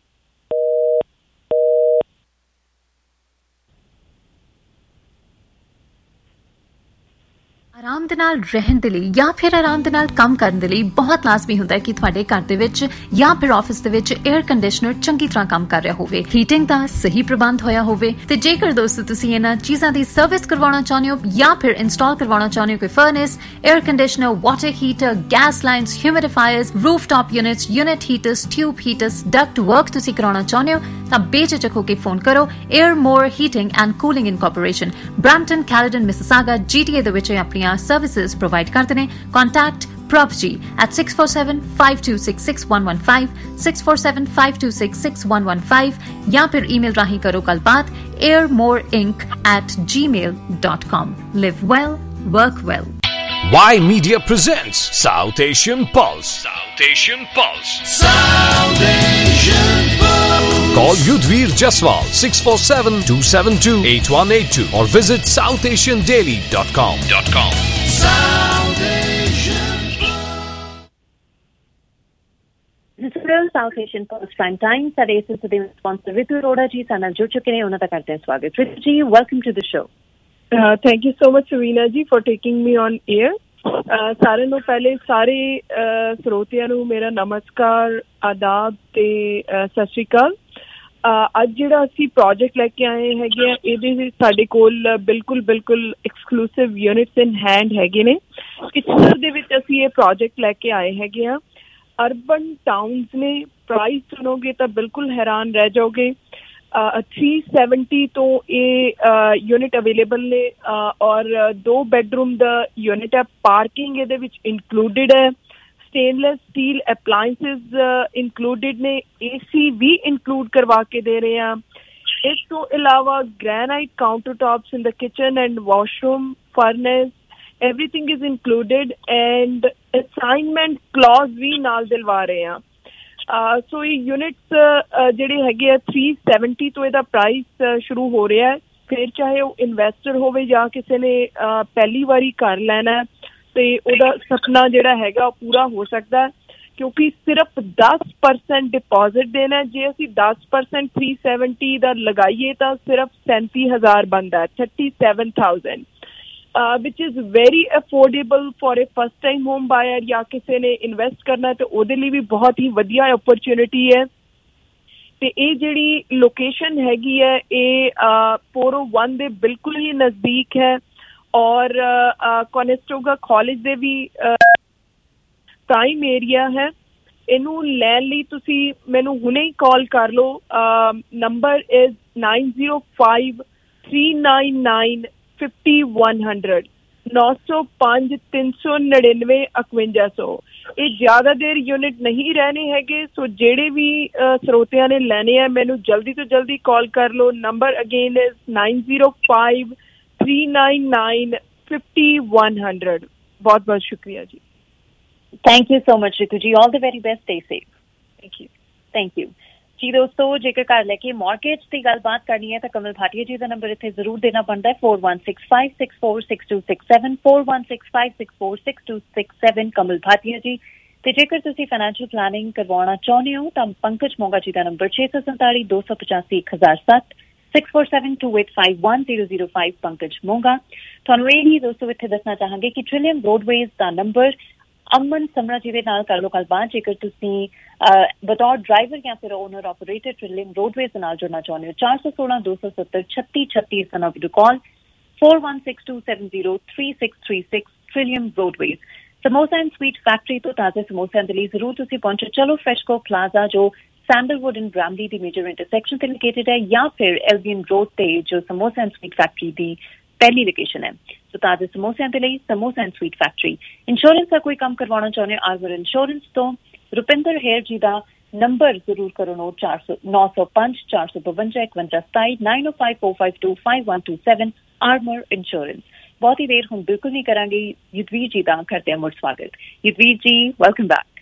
ਆਰਾਮ ਦੇ ਨਾਲ ਰਹਿਣ ਦੇ ਲਈ ਜਾਂ ਫਿਰ ਆਰਾਮ ਦੇ ਨਾਲ ਕੰਮ ਕਰਨ ਦੇ ਲਈ ਬਹੁਤ ਲਾਜ਼ਮੀ ਹੁੰਦਾ ਹੈ ਕਿ ਤੁਹਾਡੇ ਘਰ ਦੇ ਵਿੱਚ ਜਾਂ ਫਿਰ ਆਫਿਸ ਦੇ ਵਿੱਚ 에ਅਰ ਕੰਡੀਸ਼ਨਰ ਚੰਗੀ ਤਰ੍ਹਾਂ ਕੰਮ ਕਰ ਰਿਹਾ ਹੋਵੇ, ਹੀਟਿੰਗ ਦਾ ਸਹੀ ਪ੍ਰਬੰਧ ਹੋਇਆ ਹੋਵੇ। ਤੇ ਜੇਕਰ ਦੋਸਤੋ ਤੁਸੀਂ ਇਹਨਾਂ ਚੀਜ਼ਾਂ ਦੀ ਸਰਵਿਸ ਕਰਵਾਉਣਾ ਚਾਹੁੰਦੇ ਹੋ ਜਾਂ ਫਿਰ ਇੰਸਟਾਲ ਕਰਵਾਉਣਾ ਚਾਹੁੰਦੇ ਹੋ, ਕੋਈ furnace, air conditioner, water heater, gas lines, humidifiers, rooftop units, unit heaters, tube heaters, duct work ਤੁਸੀਂ ਕਰਾਉਣਾ ਚਾਹੁੰਦੇ ਹੋ ਤਾਂ ਬੇਝਿਜਕ ਹੋ ਕੇ ਫੋਨ ਕਰੋ Airmore heating and cooling incorporation, Brampton, Caledon, Mississauga, GTA ਦੇ ਵਿੱਚ ਆਪਣੀਆਂ services provide ਕਰਦੇ ਨੇ। Contact Propji at six four seven, five two six, six one one five, six four seven, five two six, six one one five ਜਾਂ ਫਿਰ email ਰਾਹੀਂ ਕਰੋ ਗੱਲਬਾਤ airmoreinc at gmail dot com. Live well, work well. Y Media presents South Asian Pulse. South Asian Pulse. South Asian Pulse. Call Yudhvir Jaswal six four seven, two seven two, eight one eight two or visit south asian daily dot com. South Asian Pulse. This is South Asian Pulse Prime Time. ਸਾਡੇ ਇਸ ਦੇ sponsor Ritu Arora ji ਸਾਡੇ ਨਾਲ ਜੁੜ ਚੁੱਕੇ ਨੇ, ਉਹਨਾਂ ਦਾ ਕਰਦੇ ਹਾਂ ਸਵਾਗਤ। Ritu ji, welcome to the show. Thank you so much Saveena ji for taking me on air. ਸਾਰਿਆਂ ਨੂੰ ਪਹਿਲੇ ਸਾਰੇ ਸਰੋਤਿਆਂ ਨੂੰ ਮੇਰਾ ਨਮਸਕਾਰ, ਆਦਾਬ ਤੇ ਸਤਿ ਸ਼੍ਰੀ ਅਕਾਲ। ਅੱਜ ਜਿਹੜਾ ਅਸੀਂ ਪ੍ਰੋਜੈਕਟ ਲੈ ਕੇ ਆਏ ਹੈਗੇ ਆ, ਇਹਦੇ ਸਾਡੇ ਕੋਲ ਬਿਲਕੁਲ ਬਿਲਕੁਲ ਐਕਸਕਲੂਸਿਵ ਯੂਨਿਟਸ ਇਨ ਹੈਂਡ ਹੈਗੇ ਨੇ। ਕਿਚਨਰ ਦੇ ਵਿੱਚ ਅਸੀਂ ਇਹ ਪ੍ਰੋਜੈਕਟ ਲੈ ਕੇ ਆਏ ਹੈਗੇ ਆ। ਅਰਬਨ ਟਾਊਨਸ ਨੇ। ਪ੍ਰਾਈਸ ਸੁਣੋਗੇ ਤਾਂ ਬਿਲਕੁਲ ਹੈਰਾਨ ਰਹਿ ਜਾਓਗੇ। ਥ੍ਰੀ ਸੈਵਨਟੀ ਤੋਂ ਇਹ ਯੂਨਿਟ ਅਵੇਲੇਬਲ ਨੇ ਔਰ ਦੋ ਬੈਡਰੂਮ ਦਾ ਯੂਨਿਟ ਹੈ। ਪਾਰਕਿੰਗ ਇਹਦੇ ਵਿੱਚ ਇਨਕਲੂਡਿਡ ਹੈ। ਸਟੇਨਲੈਸ ਸਟੀਲ ਅਪਲਾਇੰਸਿਸ ਇਨਕਲੂਡਿਡ ਨੇ। ਏ ਸੀ ਵੀ ਇਨਕਲੂਡ ਕਰਵਾ ਕੇ ਦੇ ਰਹੇ ਆ। ਇਸ ਤੋਂ ਇਲਾਵਾ granite countertops in the kitchen and washroom, furnace, everything is included and assignment clause ਵੀ ਨਾਲ ਦਿਲਵਾ ਰਹੇ ਆ। ਸੋ ਇਹ ਯੂਨਿਟਸ ਜਿਹੜੇ ਹੈਗੇ ਆ ਥ੍ਰੀ ਸੈਵਨਟੀ ਤੋਂ ਇਹਦਾ ਪ੍ਰਾਈਸ ਸ਼ੁਰੂ ਹੋ ਰਿਹਾ ਹੈ। ਫਿਰ ਚਾਹੇ ਉਹ ਇਨਵੈਸਟਰ ਹੋਵੇ ਜਾਂ ਕਿਸੇ ਨੇ ਪਹਿਲੀ ਵਾਰੀ ਘਰ ਲੈਣਾ ਤੇ ਉਹਦਾ ਸੁਪਨਾ ਜਿਹੜਾ ਹੈਗਾ ਉਹ ਪੂਰਾ ਹੋ ਸਕਦਾ, ਕਿਉਂਕਿ ਸਿਰਫ ਦਸ ਪਰਸੈਂਟ ਡਿਪੋਜ਼ਿਟ ਦੇਣਾ। ਜੇ ਅਸੀਂ ਦਸ ਪਰਸੈਂਟ ਥ੍ਰੀ ਸੈਵਨਟੀ ਦਾ ਲਗਾਈਏ ਤਾਂ ਸਿਰਫ ਸੈਂਤੀ ਹਜ਼ਾਰ ਬਣਦਾ, thirty seven thousand, which is very affordable for a first time home buyer ਜਾਂ ਕਿਸੇ ਨੇ ਇਨਵੈਸਟ ਕਰਨਾ ਤੇ ਉਹਦੇ ਲਈ ਵੀ ਬਹੁਤ ਹੀ ਵਧੀਆ ਓਪਰਚੁਨਿਟੀ ਹੈ। ਤੇ ਇਹ ਜਿਹੜੀ ਲੋਕੇਸ਼ਨ ਹੈਗੀ ਹੈ ਇਹ ਫੋਰ ਓ ਵਨ ਦੇ ਬਿਲਕੁਲ ਹੀ ਨਜ਼ਦੀਕ ਹੈ ਔਰ ਕੋਨੇਸਟੋਗਾ ਕਾਲਜ ਦੇ ਵੀ ਪ੍ਰਾਈਮ ਏਰੀਆ ਹੈ। ਇਹਨੂੰ ਲੈਣ ਲਈ ਤੁਸੀਂ ਮੈਨੂੰ ਹੁਣੇ ਹੀ ਕਾਲ ਕਰ ਲਓ। Number is nine zero five three nine nine fifty one hundred, ਨੌ ਸੌ ਪੰਜ ਤਿੰਨ ਸੌ ਨੜਿਨਵੇਂ ਇਕਵੰਜਾ ਸੌ। ਇਹ ਜ਼ਿਆਦਾ ਦੇਰ ਯੂਨਿਟ ਨਹੀਂ ਰਹਿਣੇ ਹੈਗੇ। ਸੋ ਜਿਹੜੇ ਵੀ ਸਰੋਤਿਆਂ ਨੇ ਲੈਣੇ ਆ ਮੈਨੂੰ ਜਲਦੀ ਤੋਂ ਜਲਦੀ ਕਾਲ ਕਰ ਲਓ। Number again is nine zero five three nine nine fifty one hundred. ਬਹੁਤ ਬਹੁਤ ਸ਼ੁਕਰੀਆ ਜੀ। Thank you so much Ritu ji. All the very best. Stay safe. Thank you. Thank you ਜੀ। ਦੋਸਤੋ, ਜੇਕਰ ਘਰ ਲੈ ਕੇ ਮੌਰਗੇਜ ਦੀ ਗੱਲਬਾਤ ਕਰਨੀ ਹੈ ਤਾਂ ਕਮਲ ਭਾਟੀਆ ਜੀ ਦਾ ਨੰਬਰ ਇੱਥੇ ਜ਼ਰੂਰ ਦੇਣਾ ਬਣਦਾ ਹੈ, four one six five six four six two six seven, four one six five six four six two six seven, Kamal Bhatia ji. ਤੇ ਜੇਕਰ ਤੁਸੀਂ ਫਾਈਨੈਂਸ਼ੀਅਲ ਪਲਾਨਿੰਗ ਕਰਵਾਉਣਾ ਚਾਹੁੰਦੇ ਹੋ ਤਾਂ ਪੰਕਜ ਮੋਗਾ ਜੀ ਦਾ ਨੰਬਰ ਛੇ ਸੌ ਸੰਤਾਲੀ ਦੋ ਸੌ ਪਚਾਸੀ ਇੱਕ ਹਜ਼ਾਰ ਸੱਤ, six four seven two eight five one zero zero five, Pankaj Moga. ਤੁਹਾਨੂੰ ਇਹ ਹੀ ਦੋਸਤੋ ਇੱਥੇ ਦੱਸਣਾ ਚਾਹਾਂਗੇ ਕਿ ਟ੍ਰਿਲੀਅਮ ਰੋਡਵੇਜ਼ ਦਾ ਨੰਬਰ ਅਮਨ ਸਮਰਾ ਜੀ ਦੇ ਨਾਲ ਕਰ ਲਓ ਗੱਲਬਾਤ। ਜੇਕਰ ਤੁਸੀਂ ਬਤੌਰ ਡਰਾਈਵਰ ਜਾਂ ਫਿਰ ਓਨਰ ਆਪਰੇਟਰ ਟ੍ਰਿਲੀਅਮ ਰੋਡਵੇਜ਼ ਦੇ ਨਾਲ ਜੁੜਨਾ ਚਾਹੁੰਦੇ ਹੋ, ਚਾਰ ਸੌ ਸੋਲਾਂ ਦੋ ਸੌ ਸੱਤਰ ਛੱਤੀ ਛੱਤੀ ਇਸ ਨੰਬਰ ਨੂੰ call, four one six two seven zero three six three six, Trillium Roadways. Samosa and sweet factory ਤੋਂ ਤਾਜ਼ੇ ਸਮੋਸਿਆਂ ਦੇ ਲਈ ਜ਼ਰੂਰ ਤੁਸੀਂ ਪਹੁੰਚੋ। ਚਲੋ ਫਰੈਸ਼ਕੋ ਪਲਾਜ਼ਾ ਜੋ ਸੈਂਡਲਵੁੱਡ ਐਂਡ ਬ੍ਰਾਮਲੀ ਦੀ ਮੇਜਰ ਇੰਟਰਸੈਕਸ਼ਨ ਤੇ ਲੋਕੇਟਡ ਹੈ, ਜਾਂ ਫਿਰ ਐਲਬੀਐਨ ਰੋਡ ਤੇ ਜੋ ਸਮੋਸਾ ਐਂਡ ਸਵੀਟ ਫੈਕਟਰੀ ਦੀ ਪਹਿਲੀ ਲੋਕੇਸ਼ਨ ਹੈ। ਸੋ ਤਾਜ਼ੇ ਸਮੋਸਿਆਂ ਦੇ ਲਈ samosa and sweet factory. Insurance ਦਾ ਕੋਈ ਕੰਮ ਕਰਵਾਉਣਾ ਚਾਹੁੰਦੇ ਹੋ ਆਜ਼ਰ ਇੰਸ਼ੋਰੈਂਸ ਤੋਂ ਰੁਪਿੰਦਰ ਹੇਰ ਜੀ ਦਾ ਨੰਬਰ ਜ਼ਰੂਰ ਕਰੋ ਨੋਟ, ਚਾਰ ਸੌ ਨੌ ਸੌ ਪੰਜ ਚਾਰ ਸੌ ਬਵੰਜਾ ਇਕਵੰਜਾ ਸਤਾਈ, nine O five four five two five one two seven, Armour insurance. ਬਹੁਤ ਹੀ ਦੇਰ ਹੁਣ ਬਿਲਕੁਲ ਨਹੀਂ ਕਰਾਂਗੇ। ਯੁਧਵੀਰ ਜੀ ਦਾ ਕਰਦੇ ਹਾਂ ਮੁੜ ਸਵਾਗਤ। ਯੁਧਵੀਰ ਜੀ, ਵੈਲਕਮ ਬੈਕ।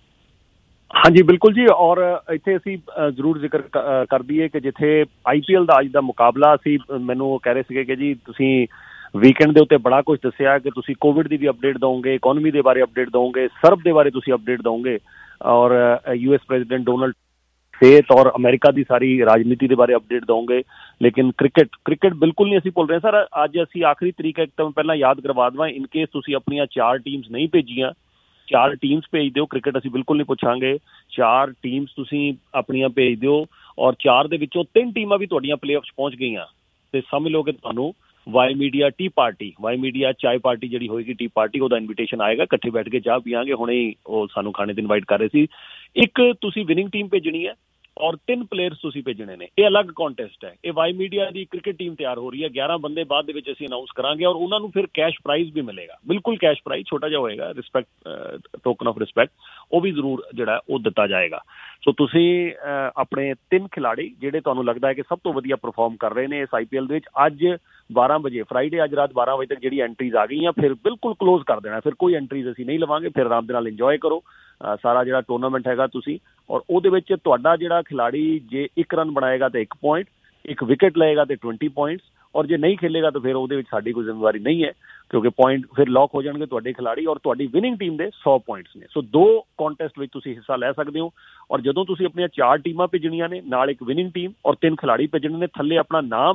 ਹਾਂਜੀ ਬਿਲਕੁਲ ਜੀ। ਔਰ ਇੱਥੇ ਅਸੀਂ ਜ਼ਰੂਰ ਜ਼ਿਕਰ ਕਰ ਦਈਏ ਕਿ ਜਿੱਥੇ ਆਈ ਪੀ ਐਲ ਦਾ ਅੱਜ ਦਾ ਮੁਕਾਬਲਾ ਸੀ, ਮੈਨੂੰ ਕਹਿ ਰਹੇ ਸੀਗੇ ਕਿ ਜੀ ਤੁਸੀਂ ਵੀਕਐਂਡ ਦੇ ਉੱਤੇ ਬੜਾ ਕੁਝ ਦੱਸਿਆ ਕਿ ਤੁਸੀਂ ਕੋਵਿਡ ਦੀ ਵੀ ਅਪਡੇਟ ਦਓਗੇ, ਇਕੋਨਮੀ ਦੇ ਬਾਰੇ ਅਪਡੇਟ ਦਓਗੇ, ਸਰਬ ਦੇ ਬਾਰੇ ਤੁਸੀਂ ਅਪਡੇਟ ਦਓਗੇ ਔਰ ਯੂ ਐਸ ਪ੍ਰੈਜ਼ੀਡੈਂਟ ਡੋਨਲਡ ਸਿਹਤ ਔਰ ਅਮਰੀਕਾ ਦੀ ਸਾਰੀ ਰਾਜਨੀਤੀ ਦੇ ਬਾਰੇ ਅਪਡੇਟ ਦਓਗੇ। ਲੇਕਿਨ ਕ੍ਰਿਕਟ ਕ੍ਰਿਕਟ ਬਿਲਕੁਲ ਨਹੀਂ ਅਸੀਂ ਭੁੱਲ ਰਹੇ ਸਰ। ਅੱਜ ਅਸੀਂ ਆਖਰੀ ਤਰੀਕ ਇੱਕ ਤਾਂ ਪਹਿਲਾਂ ਯਾਦ ਕਰਵਾ ਦੇਵਾਂ, ਇਨ ਕੇਸ ਤੁਸੀਂ ਆਪਣੀਆਂ ਚਾਰ ਟੀਮਸ ਨਹੀਂ ਭੇਜੀਆਂ, ਚਾਰ ਟੀਮਸ ਭੇਜ ਦਿਓ। ਕ੍ਰਿਕਟ ਅਸੀਂ ਬਿਲਕੁਲ ਨਹੀਂ ਪੁੱਛਾਂਗੇ। ਚਾਰ ਟੀਮਸ ਤੁਸੀਂ ਆਪਣੀਆਂ ਭੇਜ ਦਿਓ ਔਰ ਚਾਰ ਦੇ ਵਿੱਚੋਂ ਤਿੰਨ ਟੀਮਾਂ ਵੀ ਤੁਹਾਡੀਆਂ ਪਲੇਅ ਆਫ 'ਚ ਪਹੁੰਚ ਗਈਆਂ ਤੇ ਸਮਝ ਲਓ ਕਿ ਤੁਹਾਨੂੰ Y media tea party, Y media chai party ਜਿਹੜੀ ਹੋਏਗੀ ਟੀ ਪਾਰਟੀ, ਉਹਦਾ ਇਨਵੀਟੇਸ਼ਨ ਆਏਗਾ। ਇਕੱਠੇ ਬੈਠ ਕੇ ਚਾਹ ਪੀਆਂਗੇ। ਹੁਣੇ ਹੀ ਉਹ ਸਾਨੂੰ ਖਾਣੇ ਤੇ ਇਨਵਾਈਟ ਕਰ ਰਹੇ ਸੀ। ਇੱਕ ਤੁਸੀਂ ਵਿਨਿੰਗ ਟੀਮ ਭੇਜਣੀ ਹੈ ਔਰ ਤਿੰਨ ਪਲੇਅਰਸ ਤੁਸੀਂ ਭੇਜਣੇ ਨੇ। ਇਹ ਅਲੱਗ ਕੰਟੈਸਟ ਹੈ। ਇਹ ਵਾਈ ਮੀਡੀਆ ਦੀ ਕ੍ਰਿਕਟ ਟੀਮ ਤਿਆਰ ਹੋ ਰਹੀ ਹੈ। ਗਿਆਰਾਂ ਬੰਦੇ ਬਾਅਦ ਦੇ ਵਿੱਚ ਅਸੀਂ ਅਨਾਊਂਸ ਕਰਾਂਗੇ ਔਰ ਉਹਨਾਂ ਨੂੰ ਫਿਰ ਕੈਸ਼ ਪ੍ਰਾਈਜ਼ ਵੀ ਮਿਲੇਗਾ। ਬਿਲਕੁਲ ਕੈਸ਼ ਪ੍ਰਾਈਜ਼ ਛੋਟਾ ਜਿਹਾ ਹੋਏਗਾ, ਰਿਸਪੈਕਟ, ਟੋਕਨ ਆਫ ਰਿਸਪੈਕਟ, ਉਹ ਵੀ ਜ਼ਰੂਰ ਜਿਹੜਾ ਉਹ ਦਿੱਤਾ ਜਾਏਗਾ। ਸੋ ਤੁਸੀਂ ਆਪਣੇ ਤਿੰਨ ਖਿਲਾੜੀ ਜਿਹੜੇ ਤੁਹਾਨੂੰ ਲੱਗਦਾ ਹੈ ਕਿ ਸਭ ਤੋਂ ਵਧੀਆ ਪਰਫਾਰਮ ਕਰ ਰਹੇ ਨੇ ਇਸ ਆਈ ਪੀ ਐਲ ਦੇ ਵਿੱਚ, ਅੱਜ ਬਾਰਾਂ ਵਜੇ ਫਰਾਈਡੇ ਅੱਜ ਰਾਤ ਬਾਰਾਂ ਵਜੇ ਤੱਕ ਜਿਹੜੀ ਐਂਟਰੀਜ਼ ਆ ਗਈਆਂ ਫਿਰ ਬਿਲਕੁਲ ਕਲੋਜ਼ ਕਰ ਦੇਣਾ। ਫਿਰ ਕੋਈ ਐਂਟਰੀਜ਼ ਅਸੀਂ ਨਹੀਂ ਲਵਾਂਗੇ। ਫਿਰ ਆਰਾਮ ਦੇ ਨਾਲ ਇੰਜੋਏ ਕਰੋ ਸਾਰਾ ਜਿਹੜਾ ਟੂਰਨਾਮੈਂਟ ਹੈਗਾ ਤੁਸੀਂ। ਔਰ ਉਹਦੇ ਵਿੱਚ ਤੁਹਾਡਾ ਜਿਹੜਾ ਖਿਲਾੜੀ ਜੇ ਇੱਕ ਰਨ ਬਣਾਏਗਾ ਤਾਂ ਇੱਕ ਪੁਆਇੰਟ, ਇੱਕ ਵਿਕਟ ਲਏਗਾ ਤੇ ਟਵੈਂਟੀ ਪੁਆਇੰਟਸ, ਔਰ ਜੇ ਨਹੀਂ ਖੇਲੇਗਾ ਤਾਂ ਫਿਰ ਉਹਦੇ ਵਿੱਚ ਸਾਡੀ ਕੋਈ ਜ਼ਿੰਮੇਵਾਰੀ ਨਹੀਂ ਹੈ, ਕਿਉਂਕਿ ਪੁਆਇੰਟ ਫਿਰ ਲੌਕ ਹੋ ਜਾਣਗੇ ਤੁਹਾਡੇ ਖਿਲਾੜੀ ਔਰ ਤੁਹਾਡੀ ਵਿਨਿੰਗ ਟੀਮ ਦੇ ਸੌ ਪੁਆਇੰਟਸ ਨੇ। ਸੋ ਦੋ ਕੰਟੈਸਟ ਵਿੱਚ ਤੁਸੀਂ ਹਿੱਸਾ ਲੈ ਸਕਦੇ ਹੋ ਔਰ ਜਦੋਂ ਤੁਸੀਂ ਆਪਣੀਆਂ ਚਾਰ ਟੀਮਾਂ ਭੇਜਣੀਆਂ ਨੇ, ਨਾਲ ਇੱਕ ਵਿਨਿੰਗ ਟੀਮ ਔਰ ਤਿੰਨ ਖਿਲਾੜੀ ਭੇਜਣੇ ਨੇ, ਥੱਲੇ ਆਪਣਾ ਨਾਮ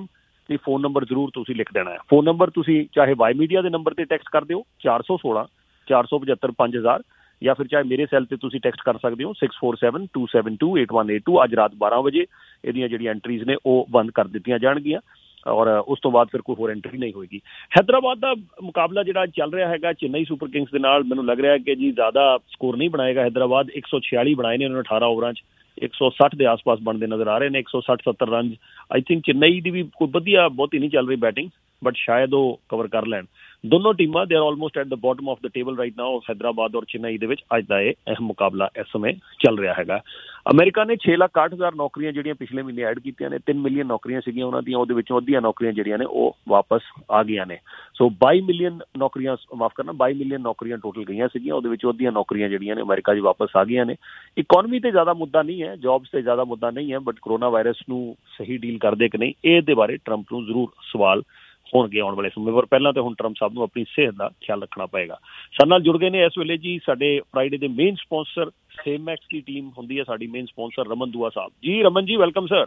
ਤੇ ਫੋਨ ਨੰਬਰ ਜ਼ਰੂਰ ਤੁਸੀਂ ਲਿਖ ਦੇਣਾ ਹੈ। ਫੋਨ ਨੰਬਰ ਤੁਸੀਂ ਚਾਹੇ ਵਾਈ ਮੀਡੀਆ ਦੇ ਨੰਬਰ ਤੇ ਟੈਕਸਟ ਕਰ ਦਿਓ ਚਾਰ ਸੌ ਸੋਲਾਂ ਚਾਰ ਸੌ ਪਝੱਤਰ ਪੰਜ ਹਜ਼ਾਰ, ਜਾਂ ਫਿਰ ਚਾਹੇ ਮੇਰੇ ਸੈੱਲ ਤੇ ਤੁਸੀਂ ਟੈਕਸਟ ਕਰ ਸਕਦੇ ਹੋ six four seven two seven two eight one eight two. ਅੱਜ ਰਾਤ ਬਾਰਾਂ ਵਜੇ ਇਹਦੀਆਂ ਜਿਹੜੀਆਂ ਐਂਟਰੀਜ਼ ਨੇ ਉਹ ਬੰਦ ਕਰ ਦਿੱਤੀਆਂ ਜਾਣਗੀਆਂ ਔਰ ਉਸ ਤੋਂ ਬਾਅਦ ਫਿਰ ਕੋਈ ਹੋਰ ਐਂਟਰੀ ਨਹੀਂ ਹੋਏਗੀ। ਹੈਦਰਾਬਾਦ ਦਾ ਮੁਕਾਬਲਾ ਜਿਹੜਾ ਚੱਲ ਰਿਹਾ ਹੈਗਾ ਚੇਨਈ ਸੁਪਰ ਕਿੰਗਸ ਦੇ ਨਾਲ, ਮੈਨੂੰ ਲੱਗ ਰਿਹਾ ਕਿ ਜੀ ਜ਼ਿਆਦਾ ਸਕੋਰ ਨਹੀਂ ਬਣਾਏਗਾ ਹੈਦਰਾਬਾਦ। ਇੱਕ ਸੌ ਛਿਆਲੀ ਬਣਾਏ ਨੇ ਉਹਨਾਂ ਨੇ ਅਠਾਰਾਂ ਓਵਰਾਂ 'ਚ, ਇੱਕ ਸੌ ਸੱਠ ਦੇ ਆਸ ਪਾਸ ਬਣਦੇ ਨਜ਼ਰ ਆ ਰਹੇ ਨੇ, ਇੱਕ ਸੌ ਸੱਠ ਸੱਤਰ ਰਨ। ਆਈ ਥਿੰਕ ਚੇਨਈ ਦੀ ਵੀ ਕੋਈ ਵਧੀਆ ਬਹੁਤੀ ਨਹੀਂ ਚੱਲ ਰਹੀ ਬੈਟਿੰਗ, ਬਟ ਸ਼ਾਇਦ ਉਹ ਕਵਰ ਕਰ ਲੈਣ। ਦੋਨੋਂ ਟੀਮਾਂ ਦੇ are almost at the bottom of the table right now. Hyderabad ਔਰ ਚੇਨਈ ਦੇ ਵਿੱਚ ਅੱਜ ਦਾ ਇਹ ਅਹਿਮ ਮੁਕਾਬਲਾ ਇਸ ਸਮੇਂ ਚੱਲ ਰਿਹਾ ਹੈਗਾ। ਅਮਰੀਕਾ ਨੇ ਛੇ ਲੱਖ ਅੱਠ ਹਜ਼ਾਰ ਨੌਕਰੀਆਂ ਜਿਹੜੀਆਂ ਪਿਛਲੇ ਮਹੀਨੇ ਐਡ ਕੀਤੀਆਂ ਨੇ, ਤਿੰਨ ਮਿਲੀਅਨ ਨੌਕਰੀਆਂ ਸੀਗੀਆਂ ਉਹਨਾਂ ਦੀਆਂ, ਉਹਦੇ ਵਿੱਚੋਂ ਅੱਧੀਆਂ ਨੌਕਰੀਆਂ ਜਿਹੜੀਆਂ ਨੇ ਉਹ ਵਾਪਸ ਆ ਗਈਆਂ ਨੇ। ਸੋ ਬਾਈ ਮਿਲੀਅਨ ਨੌਕਰੀਆਂ, ਮਾਫ ਕਰਨਾ ਬਾਈ ਮਿਲੀਅਨ ਨੌਕਰੀਆਂ ਟੋਟਲ ਗਈਆਂ ਸੀਗੀਆਂ, ਉਹਦੇ ਵਿੱਚੋਂ ਅੱਧੀਆਂ ਨੌਕਰੀਆਂ ਜਿਹੜੀਆਂ ਨੇ ਅਮਰੀਕਾ 'ਚ ਵਾਪਸ ਆ ਗਈਆਂ ਨੇ। ਇਕੋਨਮੀ ਤੇ ਜ਼ਿਆਦਾ ਮੁੱਦਾ ਨਹੀਂ ਹੈ, ਜੌਬਸ ਤੇ ਜ਼ਿਆਦਾ ਮੁੱਦਾ ਨਹੀਂ ਹੈ, ਬਟ ਕਰੋਨਾ ਵਾਇਰਸ ਨੂੰ ਸਹੀ ਡੀਲ ਕਰਦੇ ਕਿ ਨਹੀਂ ਇਹਦੇ ਬਾਰੇ ਟਰੰਪ ਨੂੰ ਜ਼ਰੂਰ ਸਵਾਲ ਹੋਣਗੇ ਆਉਣ ਵਾਲੇ ਸਮੇਂ। ਪਰ ਪਹਿਲਾਂ ਤਾਂ ਹੁਣ ਟਰੰਪ ਸਾਹਿਬ ਨੂੰ ਆਪਣੀ ਸਿਹਤ ਦਾ ਖਿਆਲ ਰੱਖਣਾ ਪਏਗਾ। ਸਾਡੇ ਨਾਲ ਜੁੜ ਗਏ ਨੇ ਇਸ ਵੇਲੇ ਜੀ ਸਾਡੇ ਫਰਾਈਡੇ ਦੇ ਮੇਨ ਸਪਾਂਸਰ ਸੇਮੈਕਸ ਦੀ ਟੀਮ ਹੁੰਦੀ ਹੈ ਸਾਡੀ ਮੇਨ ਸਪਾਂਸਰ ਰਮਨ ਦੂਆ ਸਾਹਿਬ ਜੀ। ਰਮਨ ਜੀ ਵੈਲਕਮ ਸਰ।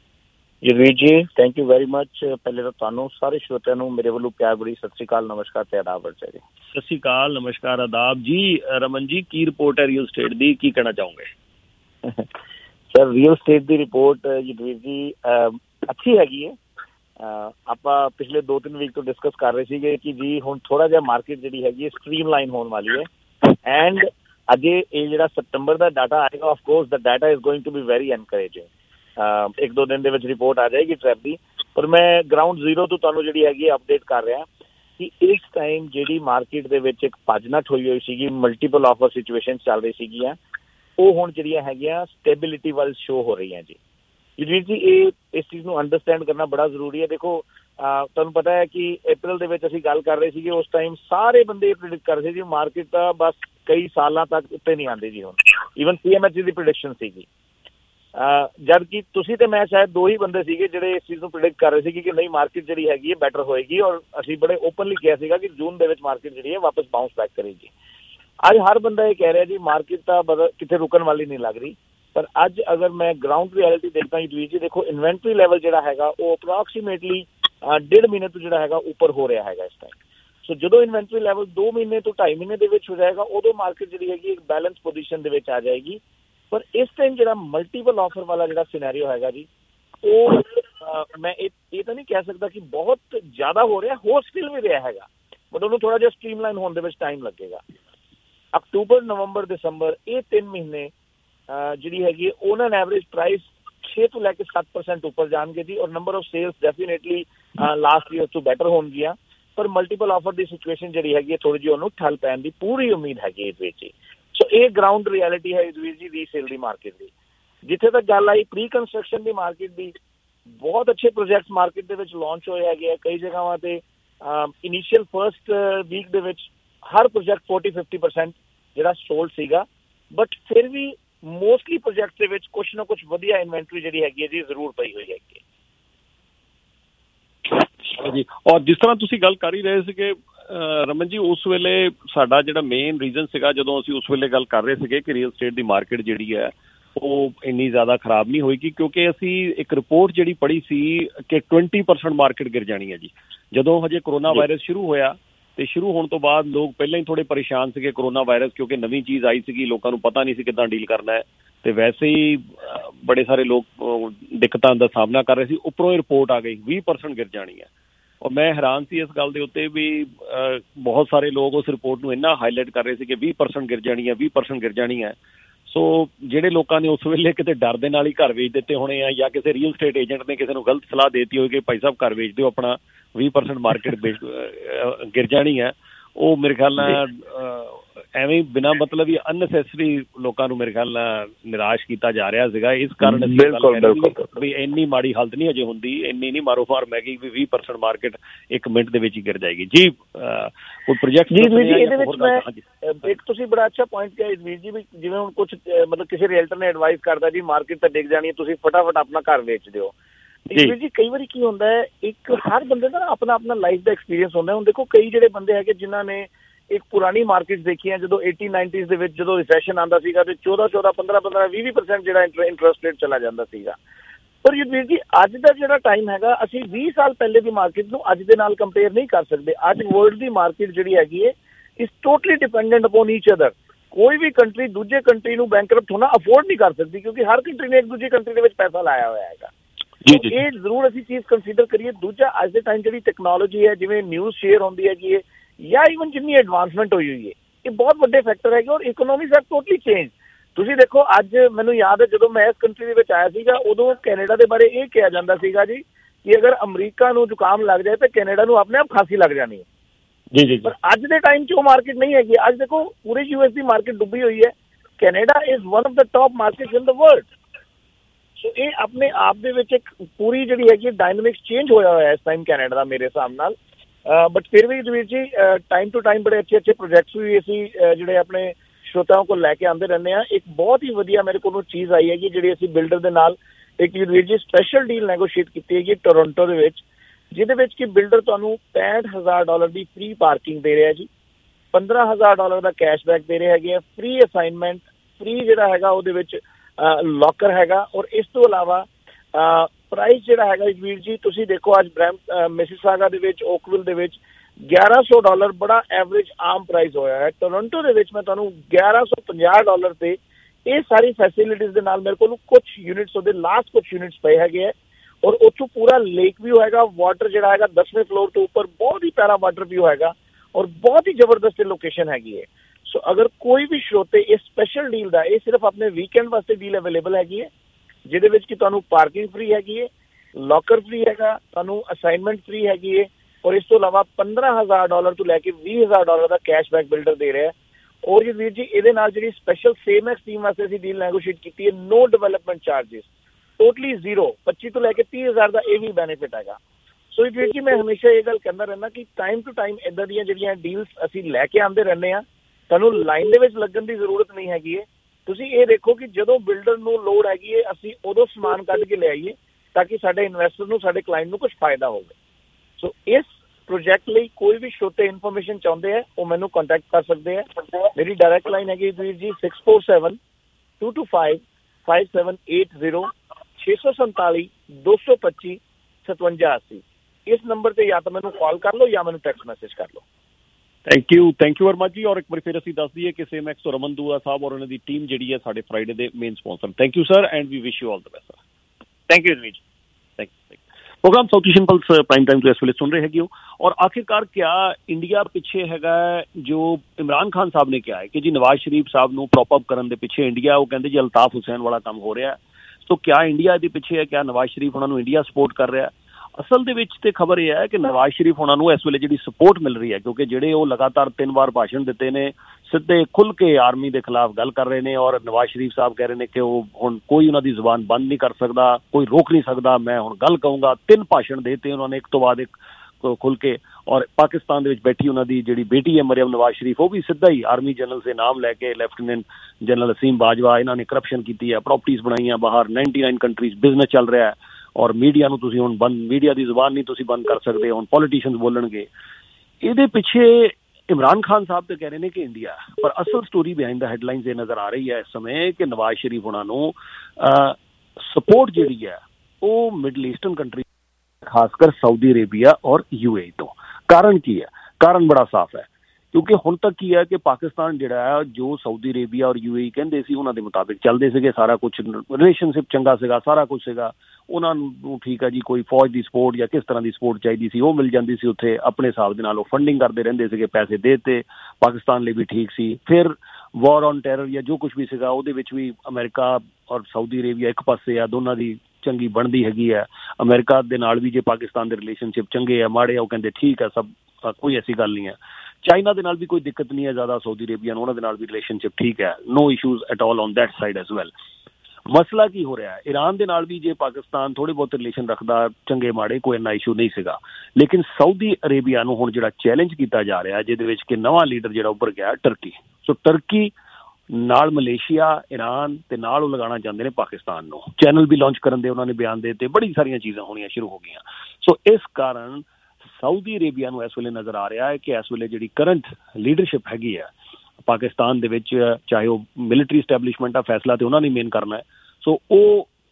ਜਗਵੀਰ ਜੀ ਥੈਂਕ ਯੂ ਵੈਰੀ ਮਚ। ਪਹਿਲੇ ਤਾਂ ਤੁਹਾਨੂੰ ਸਾਰੇ ਸਰੋਤਿਆਂ ਨੂੰ ਮੇਰੇ ਵੱਲੋਂ ਪਿਆਰ ਭਰੀ ਸਤਿ ਸ਼੍ਰੀ ਅਕਾਲ, ਨਮਸਕਾਰ ਤੇ ਆਦਾਬ ਵਰਚਾ ਜੀ। ਸਤਿ ਸ਼੍ਰੀ ਅਕਾਲ, ਨਮਸਕਾਰ, ਆਦਾਬ ਜੀ। ਰਮਨ ਜੀ ਕੀ ਰਿਪੋਰਟ ਹੈ ਰੀਅਲ ਸਟੇਟ ਦੀ, ਕੀ ਕਹਿਣਾ ਚਾਹੋਗੇ? ਸਰ ਰੀਅਲ ਸਟੇਟ ਦੀ ਰਿਪੋਰਟ ਜਗਵੀਰ ਜੀ ਅੱਛੀ ਹੈਗੀ ਹੈ। ਆਪਾਂ ਪਿਛਲੇ ਦੋ ਤਿੰਨ ਵੀਕ ਤੋਂ ਡਿਸਕਸ ਕਰ ਰਹੇ ਸੀਗੇ ਕਿ ਜੀ ਹੁਣ ਥੋੜਾ ਜਿਹਾ ਮਾਰਕੀਟ ਜਿਹੜੀ ਹੈਗੀ ਸਟ੍ਰੀਮ ਲਾਈਨ ਹੋਣ ਵਾਲੀ ਹੈ ਐਂਡ ਅੱਗੇ ਇਹ ਜਿਹੜਾ ਸਤੰਬਰ ਦਾ ਡਾਟਾ ਆਏਗਾ ਆਫ ਕੋਰਸ ਦਾ data is going to be very encouraging. ਇੱਕ ਦੋ ਦਿਨ ਦੇ ਵਿੱਚ ਰਿਪੋਰਟ ਆ ਜਾਏਗੀ ਟ੍ਰੈਪ ਦੀ, ਪਰ ਮੈਂ ਗਰਾਊਂਡ ਜ਼ੀਰੋ ਤੋਂ ਤੁਹਾਨੂੰ ਜਿਹੜੀ ਹੈਗੀ ਅਪਡੇਟ ਕਰ ਰਿਹਾ ਕਿ ਇਸ ਟਾਈਮ ਜਿਹੜੀ ਮਾਰਕੀਟ ਦੇ ਵਿੱਚ ਇੱਕ ਭੱਜ ਨੱਠ ਹੋਈ ਹੋਈ ਸੀਗੀ, ਮਲਟੀਪਲ ਆਫਰ ਸਿਚੁਏਸ਼ਨ ਚੱਲ ਰਹੀ ਸੀਗੀਆਂ, ਉਹ ਹੁਣ ਜਿਹੜੀਆਂ ਹੈਗੀਆਂ ਸਟੇਬਿਲਿਟੀ ਵੱਲ ਸ਼ੋ ਹੋ ਰਹੀਆਂ ਜੀ। ਜਗਵੀਰ ਜੀ ਇਹ ਇਸ ਚੀਜ਼ ਨੂੰ ਅੰਡਰਸਟੈਂਡ ਕਰਨਾ ਬੜਾ ਜ਼ਰੂਰੀ ਹੈ। ਦੇਖੋ ਤੁਹਾਨੂੰ ਪਤਾ ਹੈ ਕਿ ਅਪ੍ਰੈਲ ਦੇ ਵਿੱਚ ਅਸੀਂ ਗੱਲ ਕਰ ਰਹੇ ਸੀਗੇ, ਉਸ ਟਾਈਮ ਸਾਰੇ ਬੰਦੇ ਪ੍ਰਿਡਿਕਟ ਕਰ ਰਹੇ ਸੀ ਮਾਰਕੀਟ ਤਾਂ ਬਸ ਕਈ ਸਾਲਾਂ ਤੱਕ ਉੱਤੇ ਨਹੀਂ ਆਉਂਦੀ ਜੀ। ਹੁਣ ਈਵਨ ਸੀ ਐਮ ਐਚ ਦੀ ਪ੍ਰਿਡਿਕਸ਼ਨ ਸੀਗੀ, ਜਦ ਕਿ ਤੁਸੀਂ ਤੇ ਮੈਂ ਸ਼ਾਇਦ ਦੋ ਹੀ ਬੰਦੇ ਸੀਗੇ ਜਿਹੜੇ ਇਸ ਚੀਜ਼ ਨੂੰ ਪ੍ਰਿਡਿਕਟ ਕਰ ਰਹੇ ਸੀਗੇ ਕਿ ਨਹੀਂ ਮਾਰਕੀਟ ਜਿਹੜੀ ਹੈਗੀ ਹੈ ਬੈਟਰ ਹੋਏਗੀ, ਔਰ ਅਸੀਂ ਬੜੇ ਓਪਨਲੀ ਕਿਹਾ ਸੀਗਾ ਕਿ ਜੂਨ ਦੇ ਵਿੱਚ ਮਾਰਕੀਟ ਜਿਹੜੀ ਹੈ ਵਾਪਸ ਬਾਉਂਸ ਬੈਕ ਕਰੇਗੀ। ਅੱਜ ਹਰ ਬੰਦਾ ਇਹ ਕਹਿ ਰਿਹਾ ਜੀ ਮਾਰਕੀਟ ਤਾਂ ਕਿਤੇ ਰੁਕਣ ਵਾਲੀ ਨਹੀਂ ਲੱਗ ਰਹੀ। ਪਰ ਅੱਜ ਅਗਰ ਮੈਂ ਗਰਾਊਂਡ ਰਿਐਲਿਟੀ ਦੇਖਦਾ ਜੀ ਜੀ ਦੇਖੋ ਇਨਵੈਂਟਰੀ ਲੈਵਲ ਜਿਹੜਾ ਹੈਗਾ ਉਹ ਅਪਰੋਕਸੀਮੇਟਲੀ ਡੇਢ ਮਹੀਨੇ ਤੋਂ ਜਿਹੜਾ ਹੈਗਾ ਉੱਪਰ ਹੋ ਰਿਹਾ ਹੈਗਾ ਇਸ ਟਾਈਮ। ਸੋ ਜਦੋਂ ਇਨਵੈਂਟਰੀ ਲੈਵਲ ਦੋ ਮਹੀਨੇ ਤੋਂ ਢਾਈ ਮਹੀਨੇ ਦੇ ਵਿੱਚ ਹੋ ਜਾਏਗਾ ਉਦੋਂ ਮਾਰਕੀਟ ਜਿਹੜੀ ਹੈਗੀ ਇੱਕ ਬੈਲੈਂਸ ਪੋਜੀਸ਼ਨ ਦੇ ਵਿੱਚ ਆ ਜਾਏਗੀ। ਪਰ ਇਸ ਟਾਈਮ ਜਿਹੜਾ ਮਲਟੀਪਲ ਆਫਰ ਵਾਲਾ ਜਿਹੜਾ ਸਿਨੈਰੀਓ ਹੈਗਾ ਜੀ ਉਹ ਮੈਂ ਇਹ ਇਹ ਤਾਂ ਨਹੀਂ ਕਹਿ ਸਕਦਾ ਕਿ ਬਹੁਤ ਜ਼ਿਆਦਾ ਹੋ ਰਿਹਾ, ਹੋ ਸਟਿਲ ਵੀ ਰਿਹਾ ਹੈਗਾ, ਬਟ ਉਹਨੂੰ ਥੋੜਾ ਜਿਹਾ ਸਟ੍ਰੀਮਲਾਈਨ ਹੋਣ ਦੇ ਵਿੱਚ ਟਾਈਮ ਲੱਗੇਗਾ। ਅਕਤੂਬਰ, ਨਵੰਬਰ, ਦਸੰਬਰ ਇਹ ਤਿੰਨ ਮਹੀਨੇ ਜਿਹੜੀ ਹੈਗੀ ਔਨ ਐਨ ਐਵਰੇਜ ਪ੍ਰਾਈਸ ਛੇ ਤੋਂ ਲੈ ਕੇ ਸੱਤ ਪਰਸੈਂਟ ਉੱਪਰ ਜਾਣਗੇ ਜੀ, ਔਰ number of sales definitely last year ਤੋਂ ਬੈਟਰ ਹੋਣਗੀਆਂ। ਪਰ ਮਲਟੀਪਲ ਆਫਰ ਦੀ ਸਿਚੁਏਸ਼ਨ ਜਿਹੜੀ ਹੈਗੀ ਥੋੜੀ ਜਿਹੀ ਉਹਨੂੰ ਠੱਲ ਪੈਣ ਦੀ ਪੂਰੀ ਉਮੀਦ ਹੈਗੀ ਇਸ ਵਿੱਚ। ਸੋ ਇਹ ਗਰਾਊਂਡ ਰਿਐਲਿਟੀ ਹੈ ਜਗਵੀਰ ਜੀ ਰੀਸੇਲ ਦੀ ਮਾਰਕੀਟ ਦੀ। ਜਿੱਥੇ ਤੱਕ ਗੱਲ ਆਈ ਪ੍ਰੀ ਕੰਸਟਰਕਸ਼ਨ ਦੀ ਮਾਰਕੀਟ ਦੀ, ਬਹੁਤ ਅੱਛੇ ਪ੍ਰੋਜੈਕਟਸ ਮਾਰਕੀਟ ਦੇ ਵਿੱਚ ਲਾਂਚ ਹੋਏ ਹੈਗੇ ਆ ਕਈ ਜਗ੍ਹਾਵਾਂ ਤੇ। ਇਨੀਸ਼ੀਅਲ ਫਰਸਟ ਵੀਕ ਦੇ ਵਿੱਚ ਹਰ ਪ੍ਰੋਜੈਕਟ ਫੋਰਟੀ ਫਿਫਟੀ ਪਰਸੈਂਟ ਜਿਹੜਾ ਸੋਲਡ ਸੀਗਾ, ਬਟ ਫਿਰ ਵੀ ਮੋਸਟਲੀ ਪ੍ਰੋਜੈਕਟ ਦੇ ਵਿੱਚ ਕੁਛ ਨਾ ਕੁਛ ਵਧੀਆ ਇਨਵੈਂਟਰੀ ਜਿਹੜੀ ਹੈਗੀ ਹੈ ਜੀ ਜ਼ਰੂਰ ਪਈ ਹੋਈ ਹੈਗੀ ਜੀ। ਔਰ ਜਿਸ ਤਰ੍ਹਾਂ ਤੁਸੀਂ ਗੱਲ ਕਰ ਹੀ ਰਹੇ ਸੀਗੇ ਰਮਨ ਜੀ, ਉਸ ਵੇਲੇ ਸਾਡਾ ਜਿਹੜਾ ਮੇਨ ਰੀਜ਼ਨ ਸੀਗਾ ਜਦੋਂ ਅਸੀਂ ਉਸ ਵੇਲੇ ਗੱਲ ਕਰ ਰਹੇ ਸੀਗੇ ਕਿ ਰੀਅਲ ਸਟੇਟ ਦੀ ਮਾਰਕੀਟ ਜਿਹੜੀ ਹੈ ਉਹ ਇੰਨੀ ਜ਼ਿਆਦਾ ਖਰਾਬ ਨਹੀਂ ਹੋਏਗੀ, ਕਿਉਂਕਿ ਅਸੀਂ ਇੱਕ ਰਿਪੋਰਟ ਜਿਹੜੀ ਪੜ੍ਹੀ ਸੀ ਕਿ ਟਵੈਂਟੀ ਪਰਸੈਂਟ ਮਾਰਕੀਟ ਗਿਰ ਜਾਣੀ ਹੈ ਜੀ। ਜਦੋਂ ਹਜੇ ਕਰੋਨਾ ਵਾਇਰਸ ਸ਼ੁਰੂ ਹੋਇਆ ਤੇ ਸ਼ੁਰੂ ਹੋਣ ਤੋਂ ਬਾਅਦ ਲੋਕ ਪਹਿਲਾਂ ਹੀ ਥੋੜੇ ਪਰੇਸ਼ਾਨ ਸੀਗੇ ਕਰੋਨਾ ਵਾਇਰਸ, ਕਿਉਂਕਿ ਨਵੀਂ ਚੀਜ਼ ਆਈ ਸੀਗੀ, ਲੋਕਾਂ ਨੂੰ ਪਤਾ ਨਹੀਂ ਸੀ ਕਿੱਦਾਂ ਡੀਲ ਕਰਨਾ ਹੈ, ਤੇ ਵੈਸੇ ਹੀ ਬੜੇ ਸਾਰੇ ਲੋਕ ਦਿੱਕਤਾਂ ਦਾ ਸਾਹਮਣਾ ਕਰ ਰਹੇ ਸੀ। ਉੱਪਰੋਂ ਇਹ ਰਿਪੋਰਟ ਆ ਗਈ ਵੀਹ ਪਰਸੈਂਟ ਗਿਰ ਜਾਣੀ ਹੈ, ਔਰ ਮੈਂ ਹੈਰਾਨ ਸੀ ਇਸ ਗੱਲ ਦੇ ਉੱਤੇ ਵੀ ਬਹੁਤ ਸਾਰੇ ਲੋਕ ਉਸ ਰਿਪੋਰਟ ਨੂੰ ਇੰਨਾ ਹਾਈਲਾਈਟ ਕਰ ਰਹੇ ਸੀ ਕਿ ਵੀਹ ਪਰਸੈਂਟ ਗਿਰ ਜਾਣੀ ਹੈ, ਵੀਹ ਪਰਸੈਂਟ ਗਿਰ ਜਾਣੀ ਹੈ। ਸੋ ਜਿਹੜੇ ਲੋਕਾਂ ਨੇ ਉਸ ਵੇਲੇ ਕਿਤੇ ਡਰ ਦੇ ਨਾਲ ਹੀ ਘਰ ਵੇਚ ਦਿੱਤੇ ਹੋਣੇ ਆ, ਜਾਂ ਕਿਸੇ ਰੀਅਲ ਸਟੇਟ ਏਜੰਟ ਨੇ ਕਿਸੇ ਨੂੰ ਗਲਤ ਸਲਾਹ ਦੇਤੀ ਹੋਈ ਕਿ ਭਾਈ ਸਾਹਿਬ ਘਰ ਵੇਚ ਦਿਓ ਆਪਣਾ, ਵੀਹ ਪਰਸੈਂਟ ਮਾਰਕੀਟ ਗਿਰ ਜਾਣੀ ਹੈ, ਉਹ ਮੇਰੇ ਖਿਆਲ ਨਾਲ ਐਵੇਂ ਬਿਨਾਂ ਮਤਲਬ ਹੀ ਅਨਨੈਸੈਸਰੀ ਲੋਕਾਂ ਨੂੰ ਮੇਰੇ ਖਿਆਲ ਨਾਲ ਨਿਰਾਸ਼ ਕੀਤਾ ਜਾ ਰਿਹਾ ਸੀਗਾ। ਇਸ ਕਾਰਨ ਵੀ ਇੰਨੀ ਮਾੜੀ ਹਾਲਤ ਨਹੀਂ ਅਜੇ ਹੁੰਦੀ, ਇੰਨੀ ਨਹੀਂ ਮਾਰੋ ਮਾਰ ਮੈਂ ਕਿ ਵੀਹ ਪਰਸੈਂਟ ਮਾਰਕੀਟ ਇੱਕ ਮਿੰਟ ਦੇ ਵਿੱਚ ਹੀ ਗਿਰ ਜਾਏਗੀ ਜੀ। ਕੋਈ ਪ੍ਰੋਜੈਕਟ ਜੀ ਇਹਦੇ ਵਿੱਚ ਮੈਂ ਇੱਕ ਤੁਸੀਂ ਬੜਾ ਅੱਛਾ ਪੁਆਇੰਟ ਕਿਹਾ ਵੀਰ ਜੀ, ਵੀ ਜਿਵੇਂ ਹੁਣ ਕੁਛ ਮਤਲਬ ਕਿਸੇ ਰੀਅਲਟਰ ਨੇ ਐਡਵਾਈਸ ਕਰਦਾ ਜੀ ਮਾਰਕੀਟ ਤਾਂ ਡਿੱਗ ਜਾਣੀ ਹੈ, ਤੁਸੀਂ ਫਟਾਫਟ ਆਪਣਾ ਘਰ ਵੇਚ ਦਿਓ ਜੀ। ਜੀ ਕਈ ਵਾਰੀ ਕੀ ਹੁੰਦਾ ਹੈ, ਇੱਕ ਹਰ ਬੰਦੇ ਦਾ ਆਪਣਾ ਆਪਣਾ ਲਾਈਫ ਦਾ ਐਕਸਪੀਰੀਅੰਸ ਹੁੰਦਾ। ਹੁਣ ਦੇਖੋ ਕਈ ਜਿਹੜੇ ਬੰਦੇ ਹੈਗੇ ਜਿਨ੍ਹਾਂ ਨੇ ਇੱਕ ਪੁਰਾਣੀ ਮਾਰਕੀਟ ਦੇਖੀ ਹੈ, ਜਦੋਂ ਏਟੀ ਨਾਈਨਟੀਜ਼ ਦੇ ਵਿੱਚ ਜਦੋਂ ਰਿਸੈਸ਼ਨ ਆਉਂਦਾ ਸੀਗਾ ਤੇ ਚੌਦਾਂ ਚੌਦਾਂ ਪੰਦਰਾਂ ਪੰਦਰਾਂ ਵੀਹ ਵੀਹ ਪਰਸੈਂਟ ਜਿਹੜਾ ਇੰਟਰਸਟ ਰੇਟ ਚਲਾ ਜਾਂਦਾ ਸੀਗਾ, ਪਰ ਯੁਧਵੀਰ ਜੀ ਅੱਜ ਦਾ ਜਿਹੜਾ ਟਾਈਮ ਹੈਗਾ, ਅਸੀਂ ਵੀਹ ਸਾਲ ਪਹਿਲੇ ਦੀ ਮਾਰਕੀਟ ਨੂੰ ਅੱਜ ਦੇ ਨਾਲ ਕੰਪੇਅਰ ਨਹੀਂ ਕਰ ਸਕਦੇ। ਅੱਜ ਵਰਲਡ ਦੀ ਮਾਰਕੀਟ ਜਿਹੜੀ ਹੈਗੀ ਹੈ is totally dependent upon each other. ਕੋਈ ਵੀ ਕੰਟਰੀ ਦੂਜੇ ਕੰਟਰੀ ਨੂੰ ਬੈਂਕਰਪਟ ਹੋਣਾ ਅਫੋਰਡ ਨਹੀਂ ਕਰ ਸਕਦੀ, ਕਿਉਂਕਿ ਹਰ ਕੰਟਰੀ ਨੇ ਇੱਕ ਦੂਜੀ ਕੰਟਰੀ ਦੇ ਵਿੱਚ ਪੈਸਾ ਲਾਇਆ ਹੋਇਆ ਹੈਗਾ। ਇਹ ਜ਼ਰੂਰ ਅਸੀਂ ਚੀਜ਼ ਕੰਸੀਡਰ ਕਰੀਏ। ਦੂਜਾ, ਅੱਜ ਦੇ ਟਾਈਮ ਜਿਹੜੀ ਟੈਕਨੋਲੋਜੀ ਹੈ, ਜਿਵੇਂ ਨਿਊਜ਼ ਸ਼ੇਅਰ ਹੁੰਦੀ ਹੈਗੀ ਹੈ ਜਾਂ ਈਵਨ ਜਿੰਨੀ ਐਡਵਾਂਸਮੈਂਟ ਹੋਈ ਹੋਈ ਹੈ, ਇਹ ਬਹੁਤ ਵੱਡੇ ਫੈਕਟਰ ਹੈਗੇ ਔਰ ਇਕਨੋਮੀਜ਼ ਹੈਵ ਟੋਟਲੀ ਚੇਂਜ। ਤੁਸੀਂ ਦੇਖੋ, ਅੱਜ ਮੈਨੂੰ ਯਾਦ ਹੈ ਜਦੋਂ ਮੈਂ ਇਸ ਕੰਟਰੀ ਦੇ ਵਿੱਚ ਆਇਆ ਸੀਗਾ, ਉਦੋਂ ਕੈਨੇਡਾ ਦੇ ਬਾਰੇ ਇਹ ਕਿਹਾ ਜਾਂਦਾ ਸੀਗਾ ਜੀ ਕਿ ਅਗਰ ਅਮਰੀਕਾ ਨੂੰ ਜ਼ੁਕਾਮ ਲੱਗ ਜਾਏ ਤਾਂ ਕੈਨੇਡਾ ਨੂੰ ਆਪਣੇ ਆਪ ਖਾਂਸੀ ਲੱਗ ਜਾਣੀ ਹੈ। ਜੀ ਜੀ। ਪਰ ਅੱਜ ਦੇ ਟਾਈਮ 'ਚ ਉਹ ਮਾਰਕੀਟ ਨਹੀਂ ਹੈਗੀ। ਅੱਜ ਦੇਖੋ ਪੂਰੇ ਯੂ ਐਸ ਦੀ ਮਾਰਕੀਟ ਡੁੱਬੀ ਹੋਈ ਹੈ। Canada is one of the top markets in the world. So ਇਹ ਆਪਣੇ ਆਪ ਦੇ ਵਿੱਚ ਇੱਕ ਪੂਰੀ ਜਿਹੜੀ ਹੈਗੀ ਡਾਇਨਾਮਿਕਸ ਚੇਂਜ ਹੋਇਆ ਹੋਇਆ ਇਸ ਟਾਈਮ ਕੈਨੇਡਾ ਦਾ ਮੇਰੇ ਹਿਸਾਬ ਨਾਲ। ਬਟ ਫਿਰ ਵੀ ਵੀਰ ਜੀ ਟਾਈਮ ਟੂ ਟਾਈਮ ਬੜੇ ਅੱਛੇ ਅੱਛੇ ਪ੍ਰੋਜੈਕਟਸ ਵੀ ਅਸੀਂ ਜਿਹੜੇ ਆਪਣੇ ਸ਼ਰੋਤਾਵਾਂ ਕੋਲ ਲੈ ਕੇ ਆਉਂਦੇ ਰਹਿੰਦੇ ਹਾਂ। ਇੱਕ ਬਹੁਤ ਹੀ ਵਧੀਆ ਮੇਰੇ ਕੋਲ ਚੀਜ਼ ਆਈ ਹੈਗੀ ਜਿਹੜੀ ਅਸੀਂ ਬਿਲਡਰ ਦੇ ਨਾਲ ਇੱਕ ਵੀਰ ਜੀ ਸਪੈਸ਼ਲ ਡੀਲ ਨੈਗੋਸ਼ੀਏਟ ਕੀਤੀ ਹੈਗੀ ਟੋਰਾਂਟੋ ਦੇ ਵਿੱਚ, ਜਿਹਦੇ ਵਿੱਚ ਕਿ ਬਿਲਡਰ ਤੁਹਾਨੂੰ ਪੈਂਹਠ ਹਜ਼ਾਰ ਡਾਲਰ ਦੀ ਫ੍ਰੀ ਪਾਰਕਿੰਗ ਦੇ ਰਿਹਾ ਜੀ, ਪੰਦਰਾਂ ਹਜ਼ਾਰ ਡਾਲਰ ਦਾ ਕੈਸ਼ਬੈਕ ਦੇ ਰਹੇ ਹੈਗੇ ਆ, ਫ੍ਰੀ ਅਸਾਈਨਮੈਂਟ, ਫ੍ਰੀ ਜਿਹੜਾ ਹੈਗਾ ਉਹਦੇ ਵਿੱਚ ਲੌਕਰ ਹੈਗਾ। ਔਰ ਇਸ ਤੋਂ ਇਲਾਵਾ ਪ੍ਰਾਈਸ ਜਿਹੜਾ ਹੈਗਾ ਵੀਰ ਜੀ, ਤੁਸੀਂ ਦੇਖੋ ਅੱਜ ਬ੍ਰੈਮ ਮਿਸਿਸਾਗਾ ਦੇ ਵਿੱਚ, ਓਕਵਿਲ ਦੇ ਵਿੱਚ ਗਿਆਰਾਂ ਸੌ ਡਾਲਰ ਬੜਾ ਐਵਰੇਜ ਆਮ ਪ੍ਰਾਈਸ ਹੋਇਆ ਹੈ। ਟੋਰਾਂਟੋ ਦੇ ਵਿੱਚ ਮੈਂ ਤੁਹਾਨੂੰ ਗਿਆਰਾਂ ਸੌ ਪੰਜਾਹ ਡਾਲਰ ਤੇ ਇਹ ਸਾਰੀ ਫੈਸਿਲਿਟੀਜ਼ ਦੇ ਨਾਲ ਮੇਰੇ ਕੋਲ ਕੁਝ ਯੂਨਿਟਸ ਉਹਦੇ ਲਾਸਟ ਕੁਝ ਯੂਨਿਟਸ ਪਏ ਹੈਗੇ ਹੈ ਔਰ ਉੱਥੋਂ ਪੂਰਾ ਲੇਕ ਵਿਊ ਹੈਗਾ, ਵਾਟਰ ਜਿਹੜਾ ਹੈਗਾ ਦਸਵੇਂ ਫਲੋਰ ਤੋਂ ਉੱਪਰ ਬਹੁਤ ਹੀ ਪਿਆਰਾ ਵਾਟਰ ਵਿਊ ਹੈਗਾ ਔਰ ਬਹੁਤ ਹੀ ਜ਼ਬਰਦਸਤ ਲੋਕੇਸ਼ਨ ਹੈਗੀ ਹੈ। ਸੋ ਅਗਰ ਕੋਈ ਵੀ ਸ਼ਰੋਤੇ ਇਸ ਸਪੈਸ਼ਲ ਡੀਲ ਦਾ, ਇਹ ਸਿਰਫ ਆਪਣੇ ਵੀਕਐਂਡ ਵਾਸਤੇ ਡੀਲ ਅਵੇਲੇਬਲ ਹੈਗੀ ਹੈ, ਜਿਹਦੇ ਵਿੱਚ ਕਿ ਤੁਹਾਨੂੰ ਪਾਰਕਿੰਗ ਫ੍ਰੀ ਹੈਗੀ ਹੈ, ਲੌਕਰ ਫ੍ਰੀ ਹੈਗਾ, ਤੁਹਾਨੂੰ ਅਸਾਈਨਮੈਂਟ ਫ੍ਰੀ ਹੈਗੀ ਹੈ ਔਰ ਇਸ ਤੋਂ ਇਲਾਵਾ ਪੰਦਰਾਂ ਹਜ਼ਾਰ ਡਾਲਰ ਤੋਂ ਲੈ ਕੇ ਵੀਹ ਹਜ਼ਾਰ ਡਾਲਰ ਦਾ ਕੈਸ਼ਬੈਕ ਬਿਲਡਰ ਦੇ ਰਿਹਾ ਹੈ। ਔਰ ਜੀ ਵੀਰ ਜੀ ਇਹਦੇ ਨਾਲ ਜਿਹੜੀ ਸਪੈਸ਼ਲ ਸੇਮ ਐਕਸ ਟੀਮ ਵਾਸਤੇ ਅਸੀਂ ਡੀਲ ਨੈਗੋਸ਼ੀਏਟ ਕੀਤੀ ਹੈ, no development charges, totally zero, ਪੱਚੀ ਤੋਂ ਲੈ ਕੇ ਤੀਹ ਹਜ਼ਾਰ ਦਾ ਇਹ ਵੀ ਬੈਨੀਫਿਟ ਹੈਗਾ। ਸੋ ਵੀਰ ਜੀ ਮੈਂ ਹਮੇਸ਼ਾ ਇਹ ਗੱਲ ਕਹਿੰਦਾ ਰਹਿੰਦਾ ਕਿ ਟਾਈਮ ਟੂ ਟਾਈਮ ਇੱਦਾਂ ਦੀਆਂ ਜਿਹੜੀਆਂ ਡੀਲਸ ਅਸੀਂ ਲੈ ਕੇ ਆਉਂਦੇ ਰਹਿੰਦੇ ਹਾਂ। ਤੁਹਾਨੂੰ ਲਾਈਨ ਦੇ ਵਿੱਚ ਲੱਗਣ ਦੀ ਜ਼ਰੂਰਤ ਨਹੀਂ ਹੈਗੀ ਹੈ। ਤੁਸੀਂ ਇਹ ਦੇਖੋ ਕਿ ਜਦੋਂ ਬਿਲਡਰ ਨੂੰ ਲੋੜ ਹੈਗੀ ਹੈ ਅਸੀਂ ਉਦੋਂ ਸਮਾਨ ਕੱਢ ਕੇ ਲੈ ਆਈਏ ਤਾਂ ਕਿ ਸਾਡੇ ਇਨਵੈਸਟਰ ਨੂੰ, ਸਾਡੇ ਕਲਾਇੰਟ ਨੂੰ ਕੁਝ ਫਾਇਦਾ ਹੋਵੇ। ਸੋ ਇਸ ਪ੍ਰੋਜੈਕਟ ਲਈ ਕੋਈ ਵੀ ਛੋਟੇ ਇਨਫੋਰਮੇਸ਼ਨ ਚਾਹੁੰਦੇ ਹੈ ਉਹ ਮੈਨੂੰ ਕੰਟੈਕਟ ਕਰ ਸਕਦੇ ਹੈ। ਮੇਰੀ ਡਾਇਰੈਕਟ ਲਾਈਨ ਹੈਗੀ ਵੀਰ ਜੀ six four seven two two five five seven eight zero, ਛੇ ਸੌ ਸੰਤਾਲੀ ਦੋ ਸੌ ਪੱਚੀ ਸਤਵੰਜਾ ਅੱਸੀ। ਇਸ ਨੰਬਰ ਤੇ ਜਾਂ ਤਾਂ ਮੈਨੂੰ ਕਾਲ ਕਰ ਲਓ ਜਾਂ ਮੈਨੂੰ ਟੈਕਸਟ ਮੈਸੇਜ ਕਰ ਲਓ। Thank you thank you Verma ji. ਔਰ ਇੱਕ ਵਾਰ ਫਿਰ ਅਸੀਂ ਦੱਸ ਦਈਏ ਕਿ ਸੇਮ ਐਕਸ ਤੋਂ ਰਮਨ ਦੂਆ ਸਾਹਿਬ ਔਰ ਉਹਨਾਂ ਦੀ ਟੀਮ ਜਿਹੜੀ ਹੈ ਸਾਡੇ ਫਰਾਈਡੇ ਦੇ main sponsor. Thank you sir and we wish you all the best sir. Thank you ਜੀ। Thank you. Program South Asian Pulse prime time तो इस वेले सुन रहे हैं और आखिरकार क्या इंडिया पिछे हैगा जो इमरान खान साहब ने कहा है कि जी नवाज शरीफ साहब नूं प्रॉप अप करन दे पिछे इंडिया वो कहंदे जी अल्ताफ हुसैन वाला काम हो रहा है। तो क्या इंडिया दे पिछे है, क्या नवाज शरीफ उन्हां नूं इंडिया सपोर्ट कर रहा है? असल दे विच ते खबर यह है कि नवाज शरीफ उन्हां नूं इस वेले जिहड़ी सपोर्ट मिल रही है क्योंकि जिहड़े वो लगातार तीन बार भाषण दिते ने, सिद्धे खुल के आर्मी के खिलाफ गल कर रहे हैं और नवाज शरीफ साहब कह रहे हैं कि वो हुण कोई उन्हां दी जुबान बंद नहीं कर सकता, कोई रोक नहीं सकता, मैं हुण गल कहूँगा। तीन भाषण देते उन्होंने एक तो बाद एक खुल के। और पाकिस्तान दे विच बैठी उन्हां दी जिहड़ी बेटी है मरियम नवाज शरीफ वो भी सीधा ही आर्मी जनरल से नाम लैके लेफ्टिनेंट जनरल असीम बाजवा इन्हां ने करप्शन की है, प्रॉपर्टीज बनाई बाहर, नाइनटी नाइन कंट्रीज बिजनेस चल रहा है और मीडिया नूं तुसीं हुण बंद, मीडिया की जुबान नहीं तुसीं बंद कर सकते, हुण पॉलिटिशियंस बोलणगे। इहदे पिछे इमरान खान साहब तो कह रहे हैं कि इंडिया, पर असल स्टोरी बिहाइंड द हेडलाइंस ये नजर आ रही है इस समय कि नवाज शरीफ हुणां नूं सपोर्ट जिहड़ी है वो मिडल ईस्टर्न कंट्री खासकर सऊदी अरेबिया और यूएई तो। कारण की है? कारण बड़ा साफ है क्योंकि हुण तक की है कि पाकिस्तान जिहड़ा है जो सऊदी अरेबिया और यूएई कहंदे सी उन्हां दे मुताबिक चलदे सीगे, सारा कुछ रिलेशनशिप चंगा सीगा, सारा कुछ सीगा, उन्हां नूं ठीक है जी कोई फौज दी सपोर्ट या किस तरह दी सपोर्ट चाहिदी सी वो मिल जांदी सी, उत्थे अपने हिसाब दे नाल वो फंडिंग करदे रहिंदे सीगे, पैसे देते पाकिस्तान लई भी ठीक सी। फिर वॉर ऑन टेरर या जो कुछ भी सीगा ਉਹਦੇ ਵਿੱਚ ਵੀ अमेरिका और सऊदी अरेबिया एक पासे आ, दोनों ਦੀ ਚੰਗੀ ਬਣਦੀ ਹੈਗੀ ਹੈ। ਅਮਰੀਕਾ ਦੇ ਨਾਲ ਵੀ ਜੇ ਪਾਕਿਸਤਾਨ ਦੇ ਰਿਲੇਸ਼ਨਸ਼ਿਪ ਚੰਗੇ ਆ ਮਾੜੇ ਆ ਉਹ ਕਹਿੰਦੇ ਠੀਕ ਹੈ, ਸਭ ਕੋਈ ਐਸੀ ਗੱਲ ਨਹੀਂ ਹੈ। ਚਾਈਨਾ ਦੇ ਨਾਲ ਵੀ ਕੋਈ ਦਿੱਕਤ ਨਹੀਂ ਹੈ ਜ਼ਿਆਦਾ, ਸਊਦੀ ਅਰੇਬੀਆ ਨੂੰ ਉਹਨਾਂ ਦੇ ਨਾਲ ਵੀ ਰਿਲੇਸ਼ਨਸ਼ਿਪ ਠੀਕ ਹੈ, no issues at all on that side as well. मसला की हो रहा है ईरान के नाल भी जे पाकिस्तान थोड़े बहुत रिलेशन रखता चंगे माड़े कोई इन्ना इशू नहीं सीगा, लेकिन सऊदी अरेबिया नूं हुण जिहड़ा चैलेंज किया जा रहा है जिहदे विच कि नवां लीडर जिहड़ा उभर गया टर्की। सो टर्की नाल मलेशिया ईरान ते नाल लगाना चाहते हैं पाकिस्तान नूं, चैनल भी लॉन्च करन दे उन्होंने बयान देते, बड़ी सारियां चीज़ां होनियां शुरू हो गई। सो इस कारण सऊदी अरेबिया नूं इस वेले नज़र आ रहा है कि इस वेले जिहड़ी करंट लीडरशिप हैगी है पाकिस्तान दे विच, चाहे वो मिलिटरी स्टैबलिशमेंट का फैसला तो उन्होंने मेन करना है। सो वो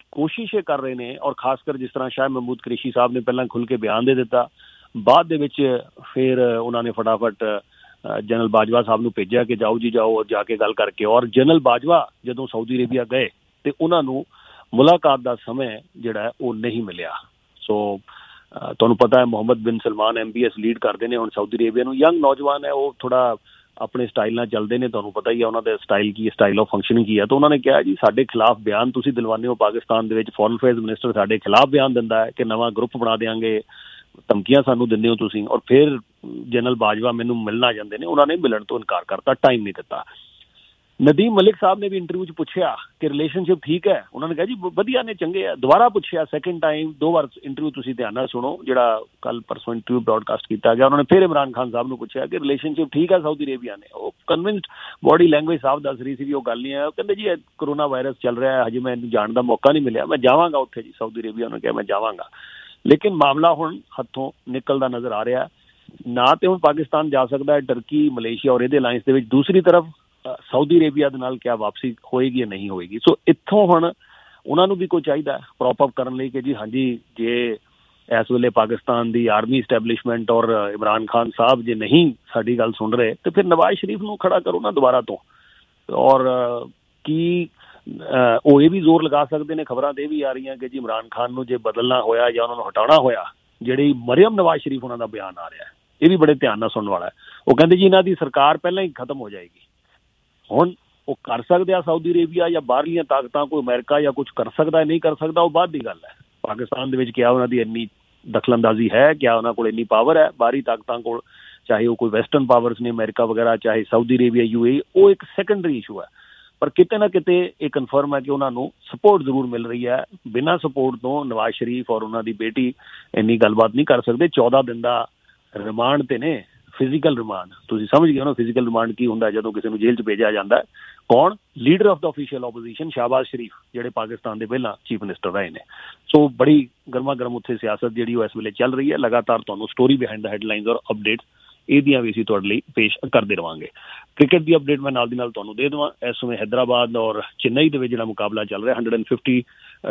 ਕੋਸ਼ਿਸ਼ ਇਹ ਕਰ ਰਹੇ ਨੇ, ਔਰ ਖਾਸ ਕਰ ਜਿਸ ਤਰ੍ਹਾਂ ਸ਼ਾਹ ਮਹਿਮੂਦ ਕੁਰੈਸ਼ੀ ਸਾਹਿਬ ਨੇ ਪਹਿਲਾਂ ਖੁੱਲ੍ਹ ਕੇ ਬਿਆਨ ਦੇ ਦਿੱਤਾ, ਬਾਅਦ ਦੇ ਵਿੱਚ ਫਿਰ ਉਹਨਾਂ ਨੇ ਫਟਾਫਟ ਜਨਰਲ ਬਾਜਵਾ ਸਾਹਿਬ ਨੂੰ ਭੇਜਿਆ ਕਿ ਜਾਓ ਜੀ ਜਾਓ ਜਾ ਕੇ ਗੱਲ ਕਰਕੇ। ਔਰ ਜਨਰਲ ਬਾਜਵਾ ਜਦੋਂ ਸਾਊਦੀ ਅਰੇਬੀਆ ਗਏ ਤੇ ਉਹਨਾਂ ਨੂੰ ਮੁਲਾਕਾਤ ਦਾ ਸਮੇਂ ਜਿਹੜਾ ਉਹ ਨਹੀਂ ਮਿਲਿਆ। ਸੋ ਤੁਹਾਨੂੰ ਪਤਾ ਹੈ Mohammed bin Salman M B S lead ਕਰਦੇ ਨੇ ਹੁਣ ਸਾਊਦੀ ਅਰੇਬੀਆ ਨੂੰ। ਯੰਗ ਨੌਜਵਾਨ ਹੈ, ਉਹ ਥੋੜਾ ਆਪਣੇ ਸਟਾਈਲ ਨਾਲ ਚੱਲਦੇ ਨੇ, ਤੁਹਾਨੂੰ ਪਤਾ ਹੀ ਹੈ ਉਹਨਾਂ ਦਾ ਸਟਾਈਲ ਕੀ ਹੈ, ਸਟਾਈਲ ਆਫ ਫੰਕਸ਼ਨਿੰਗ ਕੀ ਹੈ। ਤਾਂ ਉਹਨਾਂ ਨੇ ਕਿਹਾ ਜੀ ਸਾਡੇ ਖਿਲਾਫ ਬਿਆਨ ਤੁਸੀਂ ਦਿਲਵਾਨੇ ਹੋ, ਪਾਕਿਸਤਾਨ ਦੇ ਵਿੱਚ ਫੋਰਨ ਅਫੇਅਰਸ ਮਿਨਿਸਟਰ ਸਾਡੇ ਖਿਲਾਫ ਬਿਆਨ ਦਿੰਦਾ ਹੈ ਕਿ ਨਵਾਂ ਗਰੁੱਪ ਬਣਾ ਦਿਆਂਗੇ, ਧਮਕੀਆਂ ਸਾਨੂੰ ਦਿੰਦੇ ਹੋ ਤੁਸੀਂ। ਔਰ ਫਿਰ ਜਨਰਲ ਬਾਜਵਾ ਮੈਨੂੰ ਮਿਲਣ ਆ ਜਾਂਦੇ ਨੇ, ਉਹਨਾਂ ਨੇ ਮਿਲਣ ਤੋਂ ਇਨਕਾਰ ਕਰਤਾ, ਟਾਈਮ ਨਹੀਂ ਦਿੱਤਾ। ਨਦੀਮ ਮਲਿਕ ਸਾਹਿਬ ਨੇ ਵੀ ਇੰਟਰਵਿਊ 'ਚ ਪੁੱਛਿਆ ਕਿ ਰਿਲੇਸ਼ਨਸ਼ਿਪ ਠੀਕ ਹੈ, ਉਹਨਾਂ ਨੇ ਕਿਹਾ ਜੀ ਵਧੀਆ ਨੇ, ਚੰਗੇ ਆ। ਦੁਬਾਰਾ ਪੁੱਛਿਆ ਸੈਕਿੰਡ ਟਾਈਮ, ਦੋ ਵਾਰ ਇੰਟਰਵਿਊ ਤੁਸੀਂ ਧਿਆਨ ਨਾਲ ਸੁਣੋ ਜਿਹੜਾ ਕੱਲ ਪਰਸੋਂ ਇੰਟਰਵਿਊ ਬ੍ਰੌਡਕਾਸਟ ਕੀਤਾ ਗਿਆ। ਉਹਨਾਂ ਨੇ ਫਿਰ ਇਮਰਾਨ ਖਾਨ ਸਾਹਿਬ ਨੂੰ ਪੁੱਛਿਆ ਕਿ ਰਿਲੇਸ਼ਨਸ਼ਿਪ ਠੀਕ ਹੈ ਸਾਊਦੀ ਅਰੇਬੀਆ ਨੇ। ਉਹ ਕਨਵਿੰਸਡ ਬੋਡੀ ਲੈਂਗੁਏਜ ਸਾਹਿਬ ਦੱਸ ਰਹੀ ਸੀ ਵੀ ਉਹ ਗੱਲ ਨਹੀਂ ਹੈ। ਉਹ ਕਹਿੰਦੇ ਜੀ ਇਹ ਕਰੋਨਾ ਵਾਇਰਸ ਚੱਲ ਰਿਹਾ ਹੈ, ਹਜੇ ਮੈਨੂੰ ਜਾਣ ਦਾ ਮੌਕਾ ਨਹੀਂ ਮਿਲਿਆ, ਮੈਂ ਜਾਵਾਂਗਾ ਉੱਥੇ ਜੀ ਸਾਊਦੀ ਅਰੇਬੀਆ। ਉਹਨੇ ਕਿਹਾ ਮੈਂ ਜਾਵਾਂਗਾ, ਲੇਕਿਨ ਮਾਮਲਾ ਹੁਣ ਹੱਥੋਂ ਨਿਕਲਦਾ ਨਜ਼ਰ ਆ ਰਿਹਾ। ਨਾ ਤੇ ਹੁਣ ਪਾਕਿਸਤਾਨ ਜਾ ਸਕਦਾ ਹੈ ਟਰਕੀ, ਮਲੇਸ਼ੀਆ ਔਰ ਇਹਦੇ ਅਲਾਇੰਸ ਦੇ ਵਿੱਚ, ਦੂਸਰੀ ਤਰਫ ਸਾਊਦੀ ਅਰੇਬੀਆ ਦੇ ਨਾਲ ਕਿਆ ਵਾਪਸੀ ਹੋਏਗੀ ਜਾਂ ਨਹੀਂ ਹੋਏਗੀ। ਸੋ ਇੱਥੋਂ ਹੁਣ ਉਹਨਾਂ ਨੂੰ ਵੀ ਕੋਈ ਚਾਹੀਦਾ ਪ੍ਰੋਪ ਅਪ ਕਰਨ ਲਈ ਕਿ ਜੀ ਹਾਂਜੀ ਜੇ ਇਸ ਵੇਲੇ ਪਾਕਿਸਤਾਨ ਦੀ ਆਰਮੀ ਸਟੈਬਲਿਸ਼ਮੈਂਟ ਔਰ ਇਮਰਾਨ ਖਾਨ ਸਾਹਿਬ ਜੇ ਨਹੀਂ ਸਾਡੀ ਗੱਲ ਸੁਣ ਰਹੇ ਤੇ ਫਿਰ ਨਵਾਜ਼ ਸ਼ਰੀਫ ਨੂੰ ਖੜਾ ਕਰੋ ਨਾ ਦੁਬਾਰਾ ਤੋਂ। ਔਰ ਕੀ ਉਹ ਇਹ ਵੀ ਜ਼ੋਰ ਲਗਾ ਸਕਦੇ ਨੇ, ਖਬਰਾਂ ਤੇ ਵੀ ਆ ਰਹੀਆਂ ਕਿ ਜੀ ਇਮਰਾਨ ਖਾਨ ਨੂੰ ਜੇ ਬਦਲਣਾ ਹੋਇਆ ਜਾਂ ਉਹਨਾਂ ਨੂੰ ਹਟਾਉਣਾ ਹੋਇਆ, ਜਿਹੜੀ ਮਰੀਮ ਨਵਾਜ਼ ਸ਼ਰੀਫ ਉਹਨਾਂ ਦਾ ਬਿਆਨ ਆ ਰਿਹਾ ਇਹ ਵੀ ਬੜੇ ਧਿਆਨ ਨਾਲ ਸੁਣਨ ਵਾਲਾ ਹੈ। ਉਹ ਕਹਿੰਦੇ ਜੀ ਇਹਨਾਂ ਦੀ ਸਰਕਾਰ ਪਹਿਲਾਂ ਹੀ ਖਤਮ ਹੋ ਜਾਏਗੀ। ਹੁਣ ਉਹ ਕਰ ਸਕਦੇ ਆ ਸਾਊਦੀ ਅਰੇਬੀਆ ਜਾਂ ਬਾਹਰਲੀਆਂ ਤਾਕਤਾਂ, ਕੋਈ ਅਮਰੀਕਾ ਜਾਂ ਕੁਝ ਕਰ ਸਕਦਾ ਨਹੀਂ ਕਰ ਸਕਦਾ, ਉਹ ਬਾਅਦ ਦੀ ਗੱਲ ਹੈ। ਪਾਕਿਸਤਾਨ ਦੇ ਵਿੱਚ ਕਿਆ ਉਹਨਾਂ ਦੀ ਇੰਨੀ ਦਖਲਅੰਦਾਜ਼ੀ ਹੈ, ਕਿਆ ਉਹਨਾਂ ਕੋਲ ਇੰਨੀ ਪਾਵਰ ਹੈ ਬਾਹਰੀ ਤਾਕਤਾਂ ਕੋਲ, ਚਾਹੇ ਉਹ ਕੋਈ ਵੈਸਟਰਨ ਪਾਵਰਸ ਨੇ ਅਮਰੀਕਾ ਵਗੈਰਾ, ਚਾਹੇ Saudi Arabia, U A E, ਉਹ ਇੱਕ ਸੈਕੰਡਰੀ ਇਸ਼ੂ ਹੈ। ਪਰ ਕਿਤੇ ਨਾ ਕਿਤੇ ਇਹ ਕਨਫਰਮ ਹੈ ਕਿ ਉਹਨਾਂ ਨੂੰ ਸਪੋਰਟ ਜ਼ਰੂਰ ਮਿਲ ਰਹੀ ਹੈ। ਬਿਨਾਂ ਸਪੋਰਟ ਤੋਂ ਨਵਾਜ਼ ਸ਼ਰੀਫ ਔਰ ਉਹਨਾਂ ਦੀ ਬੇਟੀ ਇੰਨੀ ਗੱਲਬਾਤ ਨਹੀਂ ਕਰ ਸਕਦੇ। ਚੌਦਾਂ ਦਿਨ ਦਾ ਰਿਮਾਂਡ ਤੇ ਨੇ, ਫਿਜ਼ੀਕਲ ਰਿਮਾਂਡ, ਤੁਸੀਂ ਸਮਝ ਗਏ ਹੋ ਨਾ ਫਿਜ਼ੀਕਲ ਰਿਮਾਂਡ ਕੀ ਹੁੰਦਾ ਜਦੋਂ ਕਿਸੇ ਨੂੰ ਜੇਲ੍ਹ 'ਚ ਭੇਜਿਆ ਜਾਂਦਾ। ਕੌਣ? Leader of the official opposition Shahbaz Sharif, ਜਿਹੜੇ ਪਾਕਿਸਤਾਨ ਦੇ ਪਹਿਲਾਂ ਚੀਫ ਮਿਨਿਸਟਰ ਰਹੇ ਨੇ। ਸੋ ਬੜੀ ਗਰਮਾ ਗਰਮ ਉੱਥੇ ਸਿਆਸਤ ਜਿਹੜੀ ਉਹ ਇਸ ਵੇਲੇ ਚੱਲ ਰਹੀ ਹੈ। ਲਗਾਤਾਰ ਤੁਹਾਨੂੰ ਸਟੋਰੀ ਬਿਹਾਈਂਡ ਦਾ ਹੈਡਲਾਈਨਸ ਔਰ ਅਪਡੇਟਸ ਇਹਦੀਆਂ ਵੀ ਅਸੀਂ ਤੁਹਾਡੇ ਲਈ ਪੇਸ਼ ਕਰਦੇ ਰਵਾਂਗੇ। ਕ੍ਰਿਕਟ ਦੀ ਅਪਡੇਟ ਮੈਂ ਨਾਲ ਦੀ ਨਾਲ ਤੁਹਾਨੂੰ ਦੇ ਦੇਵਾਂ। ਇਸ ਸਮੇਂ ਹੈਦਰਾਬਾਦ ਔਰ ਚੇਨਈ ਦੇ ਵਿੱਚ ਜਿਹੜਾ ਮੁਕਾਬਲਾ ਚੱਲ ਰਿਹਾ, ਹੰਡਰਡ ਐਂਡ ਫਿਫਟੀ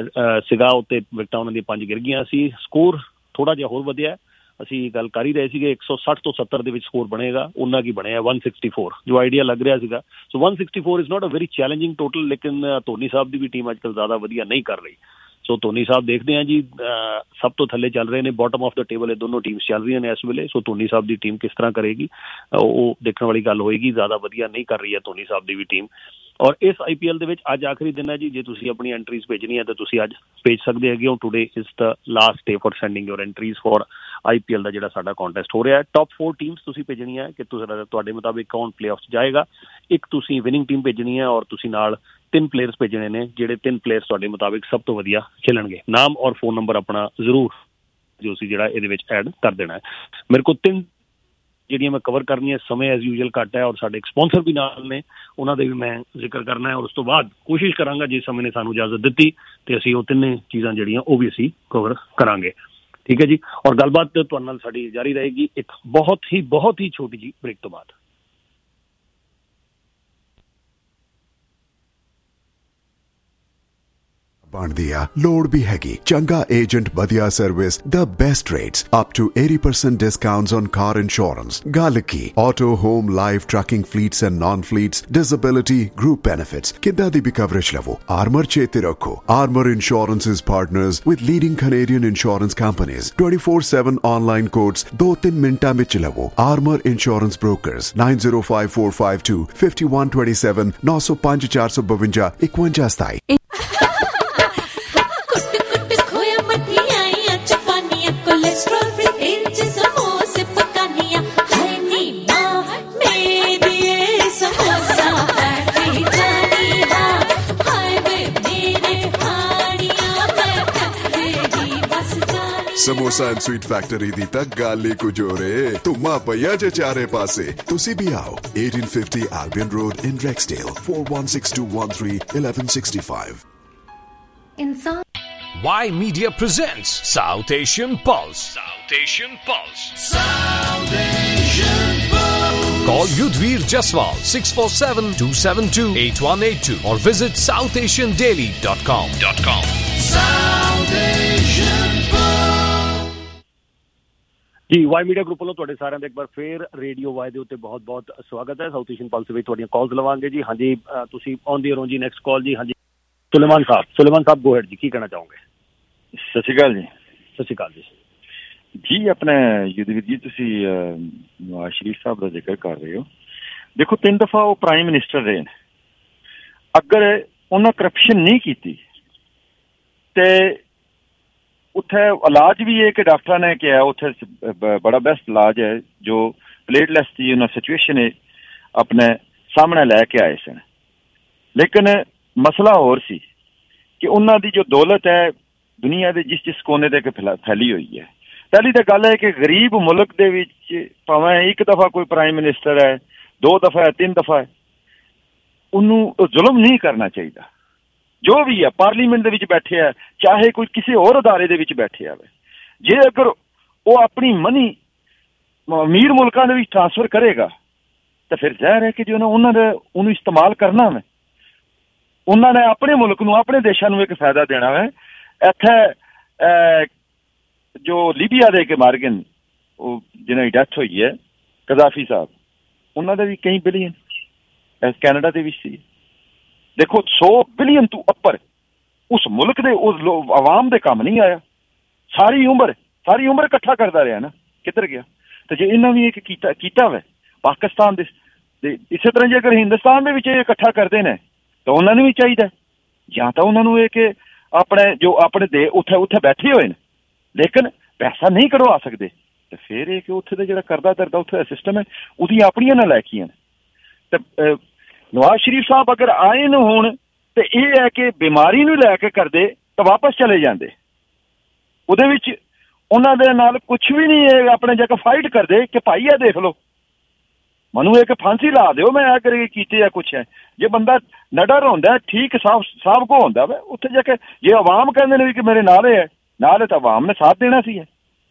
ਸੀਗਾ, ਉੱਤੇ ਵਿਕਟਾਂ ਉਹਨਾਂ ਦੀਆਂ ਪੰਜ ਗਿਰ ਗਈਆਂ ਸੀ। ਸਕੋਰ ਥੋੜ੍ਹਾ ਜਿਹਾ ਹੋਰ ਵਧਿਆ, ਅਸੀਂ ਗੱਲ ਕਰ ਹੀ ਰਹੇ ਸੀਗੇ ਇੱਕ ਸੌ ਸੱਠ ਤੋਂ ਸੱਤਰ ਦੇ ਵਿੱਚ ਸਕੋਰ ਬਣੇਗਾ, ਉਹਨਾਂ ਕੀ ਬਣਿਆ ਇੱਕ ਸੌ ਚੌਂਸਠ, ਜੋ ਆਈਡੀਆ ਲੱਗ ਰਿਹਾ ਸੀਗਾ। ਸੋ ਇੱਕ ਸੌ ਚੌਂਸਠ is not a very challenging total, ਲੇਕਿਨ ਧੋਨੀ ਸਾਹਿਬ ਦੀ ਵੀ ਟੀਮ ਅੱਜ ਕੱਲ੍ਹ ਜ਼ਿਆਦਾ ਵਧੀਆ ਨਹੀਂ ਕਰ ਰਹੀ। ਸੋ ਧੋਨੀ ਸਾਹਿਬ ਦੇਖਦੇ ਹਾਂ ਜੀ, ਸਭ ਤੋਂ ਥੱਲੇ ਚੱਲ ਰਹੇ ਨੇ, ਬਾਟਮ ਆਫ ਦਾ ਟੇਬਲ ਇਹ ਦੋਨੋਂ ਟੀਮਸ ਚੱਲ ਰਹੀਆਂ ਨੇ ਇਸ ਵੇਲੇ। ਸੋ ਧੋਨੀ ਸਾਹਿਬ ਦੀ ਟੀਮ ਕਿਸ ਤਰ੍ਹਾਂ ਕਰੇਗੀ ਉਹ ਦੇਖਣ ਵਾਲੀ ਗੱਲ ਹੋਏਗੀ। ਜ਼ਿਆਦਾ ਵਧੀਆ ਨਹੀਂ ਕਰ ਰਹੀ ਹੈ ਧੋਨੀ ਸਾਹਿਬ ਦੀ ਵੀ ਟੀਮ। ਔਰ ਇਸ ਆਈ ਪੀ ਐਲ ਦੇ ਵਿੱਚ ਅੱਜ ਆਖਰੀ ਦਿਨ ਹੈ ਜੀ, ਜੇ ਤੁਸੀਂ ਆਪਣੀ ਐਂਟਰੀਜ਼ ਭੇਜਣੀ ਹੈ ਤਾਂ ਤੁਸੀਂ ਅੱਜ ਭੇਜ ਸਕਦੇ ਹੈਗੇ ਹੋ। Today is the last day for sending your entries for I P L ਦਾ ਜਿਹੜਾ ਸਾਡਾ ਕੰਟੈਸਟ ਹੋ ਰਿਹਾ ਹੈ। ਟੌਪ ਫੋਰ ਟੀਮਸ ਤੁਸੀਂ ਭੇਜਣੀਆਂ ਹੈ ਕਿ ਤੁਹਾਡੇ ਮੁਤਾਬਿਕ ਕੌਣ ਪਲੇਆਫ 'ਚ ਜਾਏਗਾ। ਇੱਕ ਤੁਸੀਂ ਵਿਨਿੰਗ ਟੀਮ ਭੇਜਣੀ ਹੈ ਔਰ ਤੁਸੀਂ ਨਾਲ ਤਿੰਨ ਪਲੇਅਰਸ ਭੇਜਣੇ ਨੇ, ਜਿਹੜੇ ਤਿੰਨ ਪਲੇਅਰਸ ਤੁਹਾਡੇ ਮੁਤਾਬਿਕ ਸਭ ਤੋਂ ਵਧੀਆ ਖੇਲਣਗੇ। ਨਾਮ ਔਰ ਫੋਨ ਨੰਬਰ ਆਪਣਾ ਜ਼ਰੂਰ ਜੋ ਸੀ ਜਿਹੜਾ ਇਹਦੇ ਵਿੱਚ ਐਡ ਕਰ ਦੇਣਾ ਹੈ। ਮੇਰੇ ਕੋਲ ਤਿੰਨ ਜਿਹੜੀਆਂ ਮੈਂ ਕਵਰ ਕਰਨੀਆਂ, ਸਮੇਂ ਐਜ਼ ਯੂਜਲ ਘੱਟ ਹੈ ਔਰ ਸਾਡੇ ਇੱਕ ਸਪਾਂਸਰ ਵੀ ਨਾਲ ਨੇ, ਉਹਨਾਂ ਦੇ ਵੀ ਮੈਂ ਜ਼ਿਕਰ ਕਰਨਾ ਹੈ। ਔਰ ਉਸ ਤੋਂ ਬਾਅਦ ਕੋਸ਼ਿਸ਼ ਕਰਾਂਗਾ ਜਿਸ ਸਮੇਂ ਨੇ ਸਾਨੂੰ ਇਜਾਜ਼ਤ ਦਿੱਤੀ ਤੇ ਅਸੀਂ ਉਹ ਤਿੰਨੇ ਚੀਜ਼ਾਂ ਜਿਹੜੀਆਂ ਉਹ ਵੀ ਅਸੀਂ ਕਵਰ ਕਰਾਂਗੇ। ਠੀਕ ਹੈ ਜੀ। ਔਰ ਗੱਲਬਾਤ ਤੁਹਾਡੇ ਨਾਲ ਸਾਡੀ ਜਾਰੀ ਰਹੇਗੀ ਇੱਕ ਬਹੁਤ ਹੀ ਬਹੁਤ ਹੀ ਛੋਟੀ ਜੀ ਬ੍ਰੇਕ ਤੋਂ ਬਾਅਦ। ਬਣਦੀ ਆ ਲੋੜ ਵੀ ਹੈਗੀ ਚੰਗਾ ਏਜੰਟ, ਵਧੀਆ service, the best rates, up to eighty percent discounts on car insurance। ਗੱਲ ਕੀ auto, home, life, trucking, fleets and non-fleets, disability, group benefits, ਕਿੱਦਾਂ ਦੀ ਵੀ coverage ਲਵੋ, Armor ਚੇਤੇ ਰੱਖੋ। Armor Insurance is partners with leading Canadian insurance companies। twenty-four seven online quotes ਦੋ ਤਿੰਨ ਮਿੰਟਾਂ ਵਿੱਚ ਲਵੋ। Armor Insurance Brokers nine zero five four five two five one two seven nine zero five four four five one one seven। Samosa and sweet factory ਦੀ ਤਾਂ ਗੱਲ ਹੀ ਕੁਝ ਹੋਰ ਏ। ਧੁੰਮਾ ਪਈਆ ਜੇ ਚਾਰੇ ਪਾਸੇ, ਤੁਸੀਂ ਵੀ ਆਓ। eighteen fifty Albion Road in Rexdale, four one six two one three one one six five। इंसान Y Media presents South Asian Pulse. South Asian Pulse. South Asian Pulse. Call Yudhvir Jaswal six four seven two seven two eight one eight two or visit south asian daily dot com. South Asian Pulse। G Y media group ਵੱਲੋਂ ਤੁਹਾਡੇ ਸਾਰਿਆਂ ਦਾ ਇੱਕ ਵਾਰ ਫੇਰ radio Y ਦੇ ਉੱਤੇ ਬਹੁਤ ਬਹੁਤ ਸਵਾਗਤ ਹੈ। ਸਾਊਥ ਏਸ਼ੀਅਨ ਪਲਸ ਵਿੱਚ ਤੁਹਾਡੀਆਂ ਕਾਲਸ ਲਵਾਂਗੇ ਜੀ। ਹਾਂਜੀ ਤੁਸੀਂ ਔਨ ਦੀ ਰੋਂ ਜੀ ਨੈਕਸਟ ਕਾਲ ਜੀ। ਹਾਂਜੀ ਸੁਲੇਮਾਨ ਸਾਹਿਬ, ਸੁਲੇਮਾਨ ਸਾਹਿਬ ਗੋ ਹੈਡ ਜੀ, ਕੀ ਕਹਿਣਾ ਚਾਹੋਗੇ? ਸਤਿ ਸ਼੍ਰੀ ਅਕਾਲ ਜੀ। ਸਤਿ ਸ਼੍ਰੀ ਅਕਾਲ ਜੀ। ਜੀ ਆਪਣੇ ਯੁਧਵੀਰ ਜੀ ਤੁਸੀਂ ਨਵਾਜ਼ ਸ਼ਰੀਫ ਸਾਹਿਬ ਦਾ ਜ਼ਿਕਰ ਕਰ ਰਹੇ ਹੋ। ਦੇਖੋ ਤਿੰਨ ਦਫਾ ਉਹ ਪ੍ਰਾਈਮ ਮਿਨਿਸਟਰ ਰਹੇ ਨੇ, ਅਗਰ ਉਹਨਾਂ ਕਰਪਸ਼ਨ ਨਹੀਂ ਕੀਤੀ ਤੇ ਉੱਥੇ ਇਲਾਜ ਵੀ ਹੈ ਕਿ ਡਾਕਟਰਾਂ ਨੇ ਕਿਹਾ ਉੱਥੇ ਬੜਾ ਬੈਸਟ ਇਲਾਜ ਹੈ ਜੋ ਪਲੇਟਲੈਸ ਦੀ ਉਹਨਾਂ ਸਿਚੁਏਸ਼ਨ ਹੈ ਆਪਣੇ ਸਾਹਮਣੇ ਲੈ ਕੇ ਆਏ ਸਨ। ਲੇਕਿਨ ਮਸਲਾ ਹੋਰ ਸੀ ਕਿ ਉਹਨਾਂ ਦੀ ਜੋ ਦੌਲਤ ਹੈ ਦੁਨੀਆ ਦੇ ਜਿਸ ਜਿਸ ਕੋਨੇ ਤੇ ਫੈਲੀ ਹੋਈ ਹੈ। ਪਹਿਲੀ ਤਾਂ ਗੱਲ ਹੈ ਕਿ ਗਰੀਬ ਮੁਲਕ ਦੇ ਵਿੱਚ ਭਾਵੇਂ ਇੱਕ ਦਫਾ ਕੋਈ ਪ੍ਰਾਈਮ ਮਿਨਿਸਟਰ ਹੈ, ਦੋ ਦਫਾ ਹੈ, ਤਿੰਨ ਦਫਾ ਹੈ, ਉਹਨੂੰ ਜ਼ੁਲਮ ਨਹੀਂ ਕਰਨਾ ਚਾਹੀਦਾ। ਜੋ ਵੀ ਹੈ ਪਾਰਲੀਮੈਂਟ ਦੇ ਵਿੱਚ ਬੈਠੇ ਹੈ, ਚਾਹੇ ਕੋਈ ਕਿਸੇ ਹੋਰ ਅਦਾਰੇ ਦੇ ਵਿੱਚ ਬੈਠੇ ਹੋਵੇ, ਜੇ ਅਗਰ ਉਹ ਆਪਣੀ ਮਨੀ ਅਮੀਰ ਮੁਲਕਾਂ ਦੇ ਵਿੱਚ ਟ੍ਰਾਂਸਫਰ ਕਰੇਗਾ ਤਾਂ ਫਿਰ ਜ਼ਾਹਿਰ ਹੈ ਕਿ ਜੋ ਨਾ ਉਹਨਾਂ ਦਾ ਉਹਨੂੰ ਇਸਤੇਮਾਲ ਕਰਨਾ ਵਾ, ਉਹਨਾਂ ਨੇ ਆਪਣੇ ਮੁਲਕ ਨੂੰ ਆਪਣੇ ਦੇਸ਼ਾਂ ਨੂੰ ਇੱਕ ਫਾਇਦਾ ਦੇਣਾ ਵਾ। ਇੱਥੇ ਜੋ ਲੀਬੀਆ ਦੇ ਕੇ ਮਾਰ ਗਏ ਉਹ ਜਿਹਨਾਂ ਦੀ ਡੈਥ ਹੋਈ ਹੈ ਕਜ਼ਾਫੀ ਸਾਹਿਬ, ਉਹਨਾਂ ਦੇ ਵੀ ਕਈ ਬਿਲੀਅਨ ਕੈਨੇਡਾ ਦੇ ਵਿੱਚ ਸੀ। ਦੇਖੋ ਸੌ ਬਿਲੀਅਨ ਤੋਂ ਉੱਪਰ ਉਸ ਮੁਲਕ ਦੇ ਉਸ ਆਵਾਮ ਦੇ ਕੰਮ ਨਹੀਂ ਆਇਆ। ਸਾਰੀ ਉਮਰ ਸਾਰੀ ਉਮਰ ਇਕੱਠਾ ਕਰਦਾ ਰਿਹਾ ਨਾ, ਕਿੱਧਰ ਗਿਆ? ਤੇ ਜੇ ਇਹਨਾਂ ਵੀ ਇੱਕ ਕੀਤਾ ਕੀਤਾ ਵਾ ਪਾਕਿਸਤਾਨ ਦੇ, ਇਸੇ ਤਰ੍ਹਾਂ ਜੇ ਅਗਰ ਹਿੰਦੁਸਤਾਨ ਦੇ ਵਿੱਚ ਇਹ ਇਕੱਠਾ ਕਰਦੇ ਨੇ ਤਾਂ ਉਹਨਾਂ ਨੂੰ ਵੀ ਚਾਹੀਦਾ ਜਾਂ ਤਾਂ ਉਹਨਾਂ ਨੂੰ ਇਹ ਕਿ ਆਪਣੇ ਜੋ ਆਪਣੇ ਦੇ ਉੱਥੇ ਉੱਥੇ ਬੈਠੇ ਹੋਏ ਨੇ ਲੇਕਿਨ ਪੈਸਾ ਨਹੀਂ ਕਢਵਾ ਸਕਦੇ, ਤੇ ਫਿਰ ਇਹ ਕਿ ਉੱਥੇ ਦਾ ਜਿਹੜਾ ਕਰਦਾ ਧਰਦਾ ਉੱਥੇ ਦਾ ਸਿਸਟਮ ਹੈ ਉਹਦੀ ਆਪਣੀਆਂ ਨਾ ਲੈ ਕੇ ਆਣ। ਤੇ ਨਵਾਜ਼ ਸ਼ਰੀਫ ਸਾਹਿਬ ਅਗਰ ਆਏ ਨੂੰ ਹੋਣ ਤੇ ਇਹ ਹੈ ਕਿ ਬਿਮਾਰੀ ਨੂੰ ਲੈ ਕੇ ਕਰਦੇ ਤਾਂ ਵਾਪਸ ਚਲੇ ਜਾਂਦੇ। ਉਹਦੇ ਵਿੱਚ ਉਹਨਾਂ ਦੇ ਨਾਲ ਕੁਛ ਵੀ ਨਹੀਂ ਹੈ, ਆਪਣੇ ਜਾ ਕੇ ਫਾਈਟ ਕਰਦੇ ਕਿ ਭਾਈ ਇਹ ਦੇਖ ਲਓ ਮੈਨੂੰ ਇਹ ਕਿ ਫਾਂਸੀ ਲਾ ਦਿਓ, ਮੈਂ ਆ ਕਰਕੇ ਕੀਤੇ ਆ ਕੁਛ ਹੈ। ਜੇ ਬੰਦਾ ਨਡਰ ਹੁੰਦਾ ਠੀਕ ਸਾਫ ਸਾਫ ਕੋ ਹੁੰਦਾ ਵਾ ਉੱਥੇ ਜਾ ਕੇ, ਜੇ ਆਵਾਮ ਕਹਿੰਦੇ ਨੇ ਵੀ ਕਿ ਮੇਰੇ ਨਾਲ ਹੈ ਨਾਲ ਤਾਂ ਆਵਾਮ ਨੇ ਸਾਥ ਦੇਣਾ ਸੀ।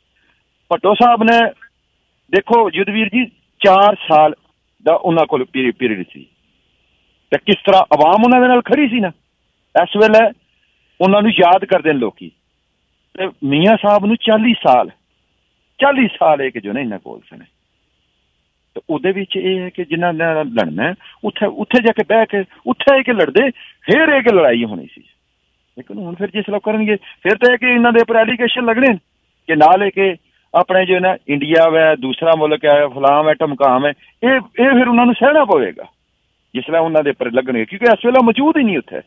ਭੱਟੋ ਸਾਹਿਬ ਨੇ ਦੇਖੋ ਯੁਧਵੀਰ ਜੀ ਚਾਰ ਸਾਲ ਦਾ ਉਹਨਾਂ ਕੋਲ ਪੀਰੀਅਡ ਸੀ ਤੇ ਕਿਸ ਤਰ੍ਹਾਂ ਆਵਾਮ ਉਹਨਾਂ ਦੇ ਨਾਲ ਖੜੀ ਸੀ ਨਾ। ਇਸ ਵੇਲੇ ਉਹਨਾਂ ਨੂੰ ਯਾਦ ਕਰਦੇ ਨੇ ਲੋਕੀ, ਤੇ ਮੀਆਂ ਸਾਹਿਬ ਨੂੰ ਚਾਲੀ ਸਾਲ ਚਾਲੀ ਸਾਲ ਇਹ ਕਿ ਜੋ ਨੇ ਇਹਨਾਂ ਕੋਲ ਸਨ। ਤੇ ਉਹਦੇ ਵਿੱਚ ਇਹ ਹੈ ਕਿ ਜਿਨ੍ਹਾਂ ਨਾਲ ਲੜਨਾ ਉੱਥੇ ਉੱਥੇ ਜਾ ਕੇ ਬਹਿ ਕੇ ਉੱਥੇ ਕਿ ਲੜਦੇ ਫਿਰ ਇਹ ਕਿ ਲੜਾਈ ਹੋਣੀ ਸੀ। ਲੇਕਿਨ ਹੁਣ ਫਿਰ ਜਿਸ ਲੋਕ ਕਰਨਗੇ ਫਿਰ ਤਾਂ ਇਹ ਕਿ ਇਹਨਾਂ ਦੇ ਉੱਪਰ ਐਲੀਗੇਸ਼ਨ ਲੱਗਣੇ ਕਿ ਨਾਲ ਇਹ ਕਿ ਆਪਣੇ ਜੋ ਨਾ ਇੰਡੀਆ ਵੈ ਦੂਸਰਾ ਮੁਲਕ ਹੈ ਫਲਾਮ ਹੈ ਧਮਕਾਮ ਹੈ, ਇਹ ਇਹ ਫਿਰ ਉਹਨਾਂ ਨੂੰ ਸਹਿਣਾ ਪਵੇਗਾ ਜਿਸ ਤਰ੍ਹਾਂ ਉਹਨਾਂ ਦੇ ਉੱਪਰ ਲੱਗਣਗੇ, ਕਿਉਂਕਿ ਇਸ ਵੇਲੇ ਮੌਜੂਦ ਹੀ ਨਹੀਂ ਉੱਥੇ।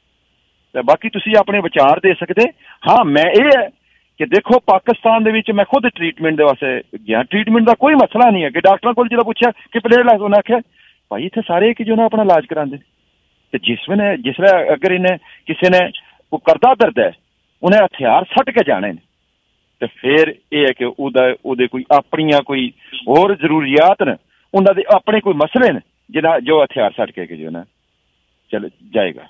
ਤੇ ਬਾਕੀ ਤੁਸੀਂ ਆਪਣੇ ਵਿਚਾਰ ਦੇ ਸਕਦੇ। ਹਾਂ ਮੈਂ ਇਹ ਹੈ ਕਿ ਦੇਖੋ ਪਾਕਿਸਤਾਨ ਦੇ ਵਿੱਚ ਮੈਂ ਖੁਦ ਟ੍ਰੀਟਮੈਂਟ ਦੇ ਵਾਸਤੇ ਗਿਆ, ਟ੍ਰੀਟਮੈਂਟ ਦਾ ਕੋਈ ਮਸਲਾ ਨਹੀਂ ਹੈ ਕਿ ਡਾਕਟਰਾਂ ਕੋਲ ਜਦੋਂ ਪੁੱਛਿਆ ਕਿ ਪਲੇਟ ਲਾਸ ਉਹਨਾਂ ਆਖਿਆ ਭਾਈ ਇੱਥੇ ਸਾਰੇ ਕਿ ਜੋ ਨਾ ਆਪਣਾ ਇਲਾਜ ਕਰਾਉਂਦੇ। ਤੇ ਜਿਸ ਵੇਲੇ ਜਿਸ ਵੇਲੇ ਅਗਰ ਇਹਨੇ ਕਿਸੇ ਨੇ ਉਹ ਕਰਦਾ ਦਰਦ ਹੈ ਉਹਨੇ ਹਥਿਆਰ ਸੱਟ ਕੇ ਜਾਣੇ ਨੇ ਤੇ ਫਿਰ ਇਹ ਹੈ ਕਿ ਉਹਦਾ ਉਹਦੇ ਕੋਈ ਆਪਣੀਆਂ ਕੋਈ ਹੋਰ ਜ਼ਰੂਰੀਆਤ ਨੇ, ਉਹਨਾਂ ਦੇ ਆਪਣੇ ਕੋਈ ਮਸਲੇ ਨੇ ਜਿਹਨਾਂ ਜੋ ਹਥਿਆਰ ਸੱਟ ਕੇ ਜੋ ਨਾ ਚਲ ਜਾਏਗਾ।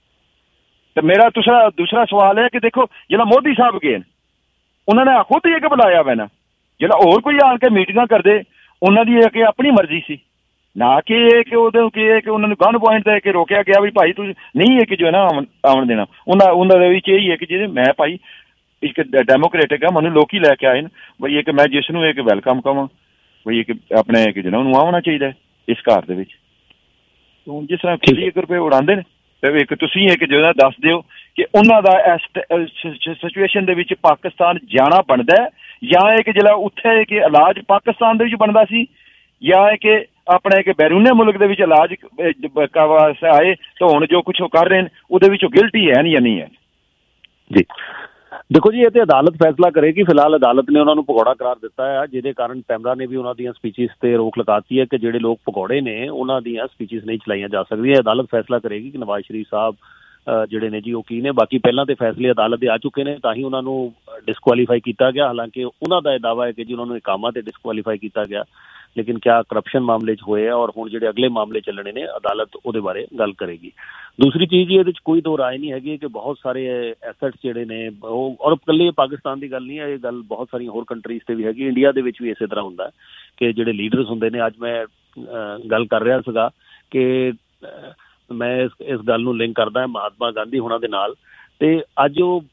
ਤੇ ਮੇਰਾ ਦੂਸਰਾ ਦੂਸਰਾ ਸਵਾਲ ਹੈ ਕਿ ਦੇਖੋ ਜਿਹੜਾ ਮੋਦੀ ਸਾਹਿਬ ਗਏ ਨੇ ਉਹਨਾਂ ਨੇ ਖੁਦ ਹੀ ਇੱਕ ਬੁਲਾਇਆ ਵਾ ਨਾ, ਜਿਹੜਾ ਹੋਰ ਕੋਈ ਆਣ ਕੇ ਮੀਟਿੰਗਾਂ ਕਰਦੇ ਉਹਨਾਂ ਦੀ ਇਹ ਕਿ ਆਪਣੀ ਮਰਜ਼ੀ ਸੀ, ਨਾ ਕਿ ਇਹ ਕਿ ਉਹਦੇ ਕੀ ਹੈ ਕਿ ਉਹਨਾਂ ਨੂੰ ਗਨ ਪੁਆਇੰਟ ਦੇ ਕੇ ਰੋਕਿਆ ਗਿਆ ਵੀ ਭਾਈ ਤੁਸੀਂ ਨਹੀਂ ਹੈ ਕਿ ਜੋ ਹੈ ਨਾ ਆਉਣ ਦੇਣਾ। ਉਹਨਾਂ ਉਹਨਾਂ ਦੇ ਵਿੱਚ ਇਹੀ ਹੈ ਕਿ ਜਿਹਦੇ ਮੈਂ ਭਾਈ ਇੱਕ ਡੈਮੋਕ੍ਰੇਟਿਕ ਆ, ਮੈਨੂੰ ਲੋਕੀ ਲੈ ਕੇ ਆਏ ਨੇ ਬਈ ਇਹ ਕਿ ਮੈਂ ਜਿਸ ਨੂੰ ਇਹ ਕਿ ਵੈਲਕਮ ਕਵਾਂ ਬਈ ਇੱਕ ਆਪਣੇ ਕਿ ਜਿਹੜਾ ਉਹਨੂੰ ਆਉਣਾ ਚਾਹੀਦਾ ਇਸ ਘਰ ਦੇ ਵਿੱਚ। ਹੁਣ ਜਿਸ ਤਰ੍ਹਾਂ ਵੀਹ ਇੱਕ ਰੁਪਏ ਉਡਾਉਂਦੇ ਨੇ ਤੇ ਇੱਕ ਤੁਸੀਂ ਇੱਕ ਜਿਹੜਾ ਦੱਸ ਦਿਓ ਕਿ ਉਹਨਾਂ ਦਾ ਇਸ ਸਿਚੁਏਸ਼ਨ ਦੇ ਵਿੱਚ ਪਾਕਿਸਤਾਨ ਜਾਣਾ ਬਣਦਾ ਜਾਂ ਇਹ ਕਿ ਜਿਹੜਾ ਉੱਥੇ ਕਿ ਇਲਾਜ ਪਾਕਿਸਤਾਨ ਦੇ ਵਿੱਚ ਬਣਦਾ ਸੀ ਜਾਂ ਇਹ ਕਿ ਆਪਣੇ ਕਿ ਬੈਰੂਨੇ ਮੁਲਕ ਦੇ ਵਿੱਚ ਇਲਾਜ ਵਾਸਤੇ ਆਏ ਤਾਂ ਹੁਣ ਜੋ ਕੁਛ ਉਹ ਕਰ ਰਹੇ ਨੇ ਉਹਦੇ ਵਿੱਚ ਗਿਲਟੀ ਹੈ ਜਾਂ ਨਹੀਂ ਹੈ ਜੀ। ਦੇਖੋ ਜੀ ਇਹ ਤੇ ਅਦਾਲਤ ਫੈਸਲਾ ਕਰੇਗੀ। ਫਿਲਹਾਲ ਅਦਾਲਤ ਨੇ ਉਹਨਾਂ ਨੂੰ ਪਕੌੜਾ ਕਰਾਰ ਦਿੱਤਾ ਹੈ, ਜਿਹਦੇ ਕਾਰਨ ਪੈਮਰਾ ਨੇ ਵੀ ਉਹਨਾਂ ਦੀਆਂ ਸਪੀਚਿਸ ਤੇ ਰੋਕ ਲਗਾਤੀ ਹੈ ਕਿ ਜਿਹੜੇ ਲੋਕ ਪਕੌੜੇ ਨੇ ਉਹਨਾਂ ਦੀਆਂ ਸਪੀਚਿਸ ਨਹੀਂ ਚਲਾਈਆਂ ਜਾ ਸਕਦੀਆਂ। ਅਦਾਲਤ ਫੈਸਲਾ ਕਰੇਗੀ ਕਿ ਨਵਾਜ਼ ਸ਼ਰੀਫ ਸਾਹਿਬ ਜਿਹੜੇ ਨੇ ਜੀ ਉਹ ਕੀ ਨੇ। ਬਾਕੀ ਪਹਿਲਾਂ ਤੇ ਫੈਸਲੇ ਅਦਾਲਤ ਦੇ ਆ ਚੁੱਕੇ ਨੇ, ਤਾਂ ਹੀ ਉਹਨਾਂ ਨੂੰ ਡਿਸਕੁਆਲੀਫਾਈ ਕੀਤਾ ਗਿਆ। ਹਾਲਾਂਕਿ ਉਹਨਾਂ ਦਾ ਇਹ ਦਾਅਵਾ ਹੈ ਕਿ ਜੀ ਉਹਨਾਂ ਨੂੰ ਇਕਾਮਾ ਤੇ ਡਿਸਕੁਆਲੀਫਾਈ ਕੀਤਾ ਗਿਆ, ਲੇਕਿਨ ਕਿਆ ਕਰਪਸ਼ਨ ਮਾਮਲੇ 'ਚ ਹੋਏ ਆ ਔਰ ਹੁਣ ਜਿਹੜੇ ਅਗਲੇ ਮਾਮਲੇ ਚੱਲਣੇ ਨੇ ਅਦਾਲਤ ਉਹਦੇ ਬਾਰੇ ਗੱਲ ਕਰੇਗੀ। ਦੂਸਰੀ ਚੀਜ਼ ਜੀ ਇਹਦੇ 'ਚ ਕੋਈ ਦੋ ਰਾਏ ਨਹੀਂ ਹੈਗੀ ਕਿ ਬਹੁਤ ਸਾਰੇ ਐਸੈਟਸ ਜਿਹੜੇ ਨੇ ਉਹ, ਔਰ ਇਕੱਲੇ ਪਾਕਿਸਤਾਨ ਦੀ ਗੱਲ ਨਹੀਂ ਹੈ, ਇਹ ਗੱਲ ਬਹੁਤ ਸਾਰੀਆਂ ਹੋਰ ਕੰਟਰੀਜ਼ 'ਤੇ ਵੀ ਹੈਗੀ। ਇੰਡੀਆ ਦੇ ਵਿੱਚ ਵੀ ਇਸੇ ਤਰ੍ਹਾਂ ਹੁੰਦਾ ਕਿ ਜਿਹੜੇ ਲੀਡਰਸ ਹੁੰਦੇ ਨੇ, ਅੱਜ ਮੈਂ ਗੱਲ ਕਰ ਰਿਹਾ ਸੀਗਾ ਕਿ ਮੈਂ ਇਸ ਇਸ ਗੱਲ ਨੂੰ ਲਿੰਕ ਕਰਦਾ ਮਹਾਤਮਾ ਗਾਂਧੀ ਹੋਣਾ ਦੇ ਨਾਲ, ਤੇ ਅੱਜ ਉਹ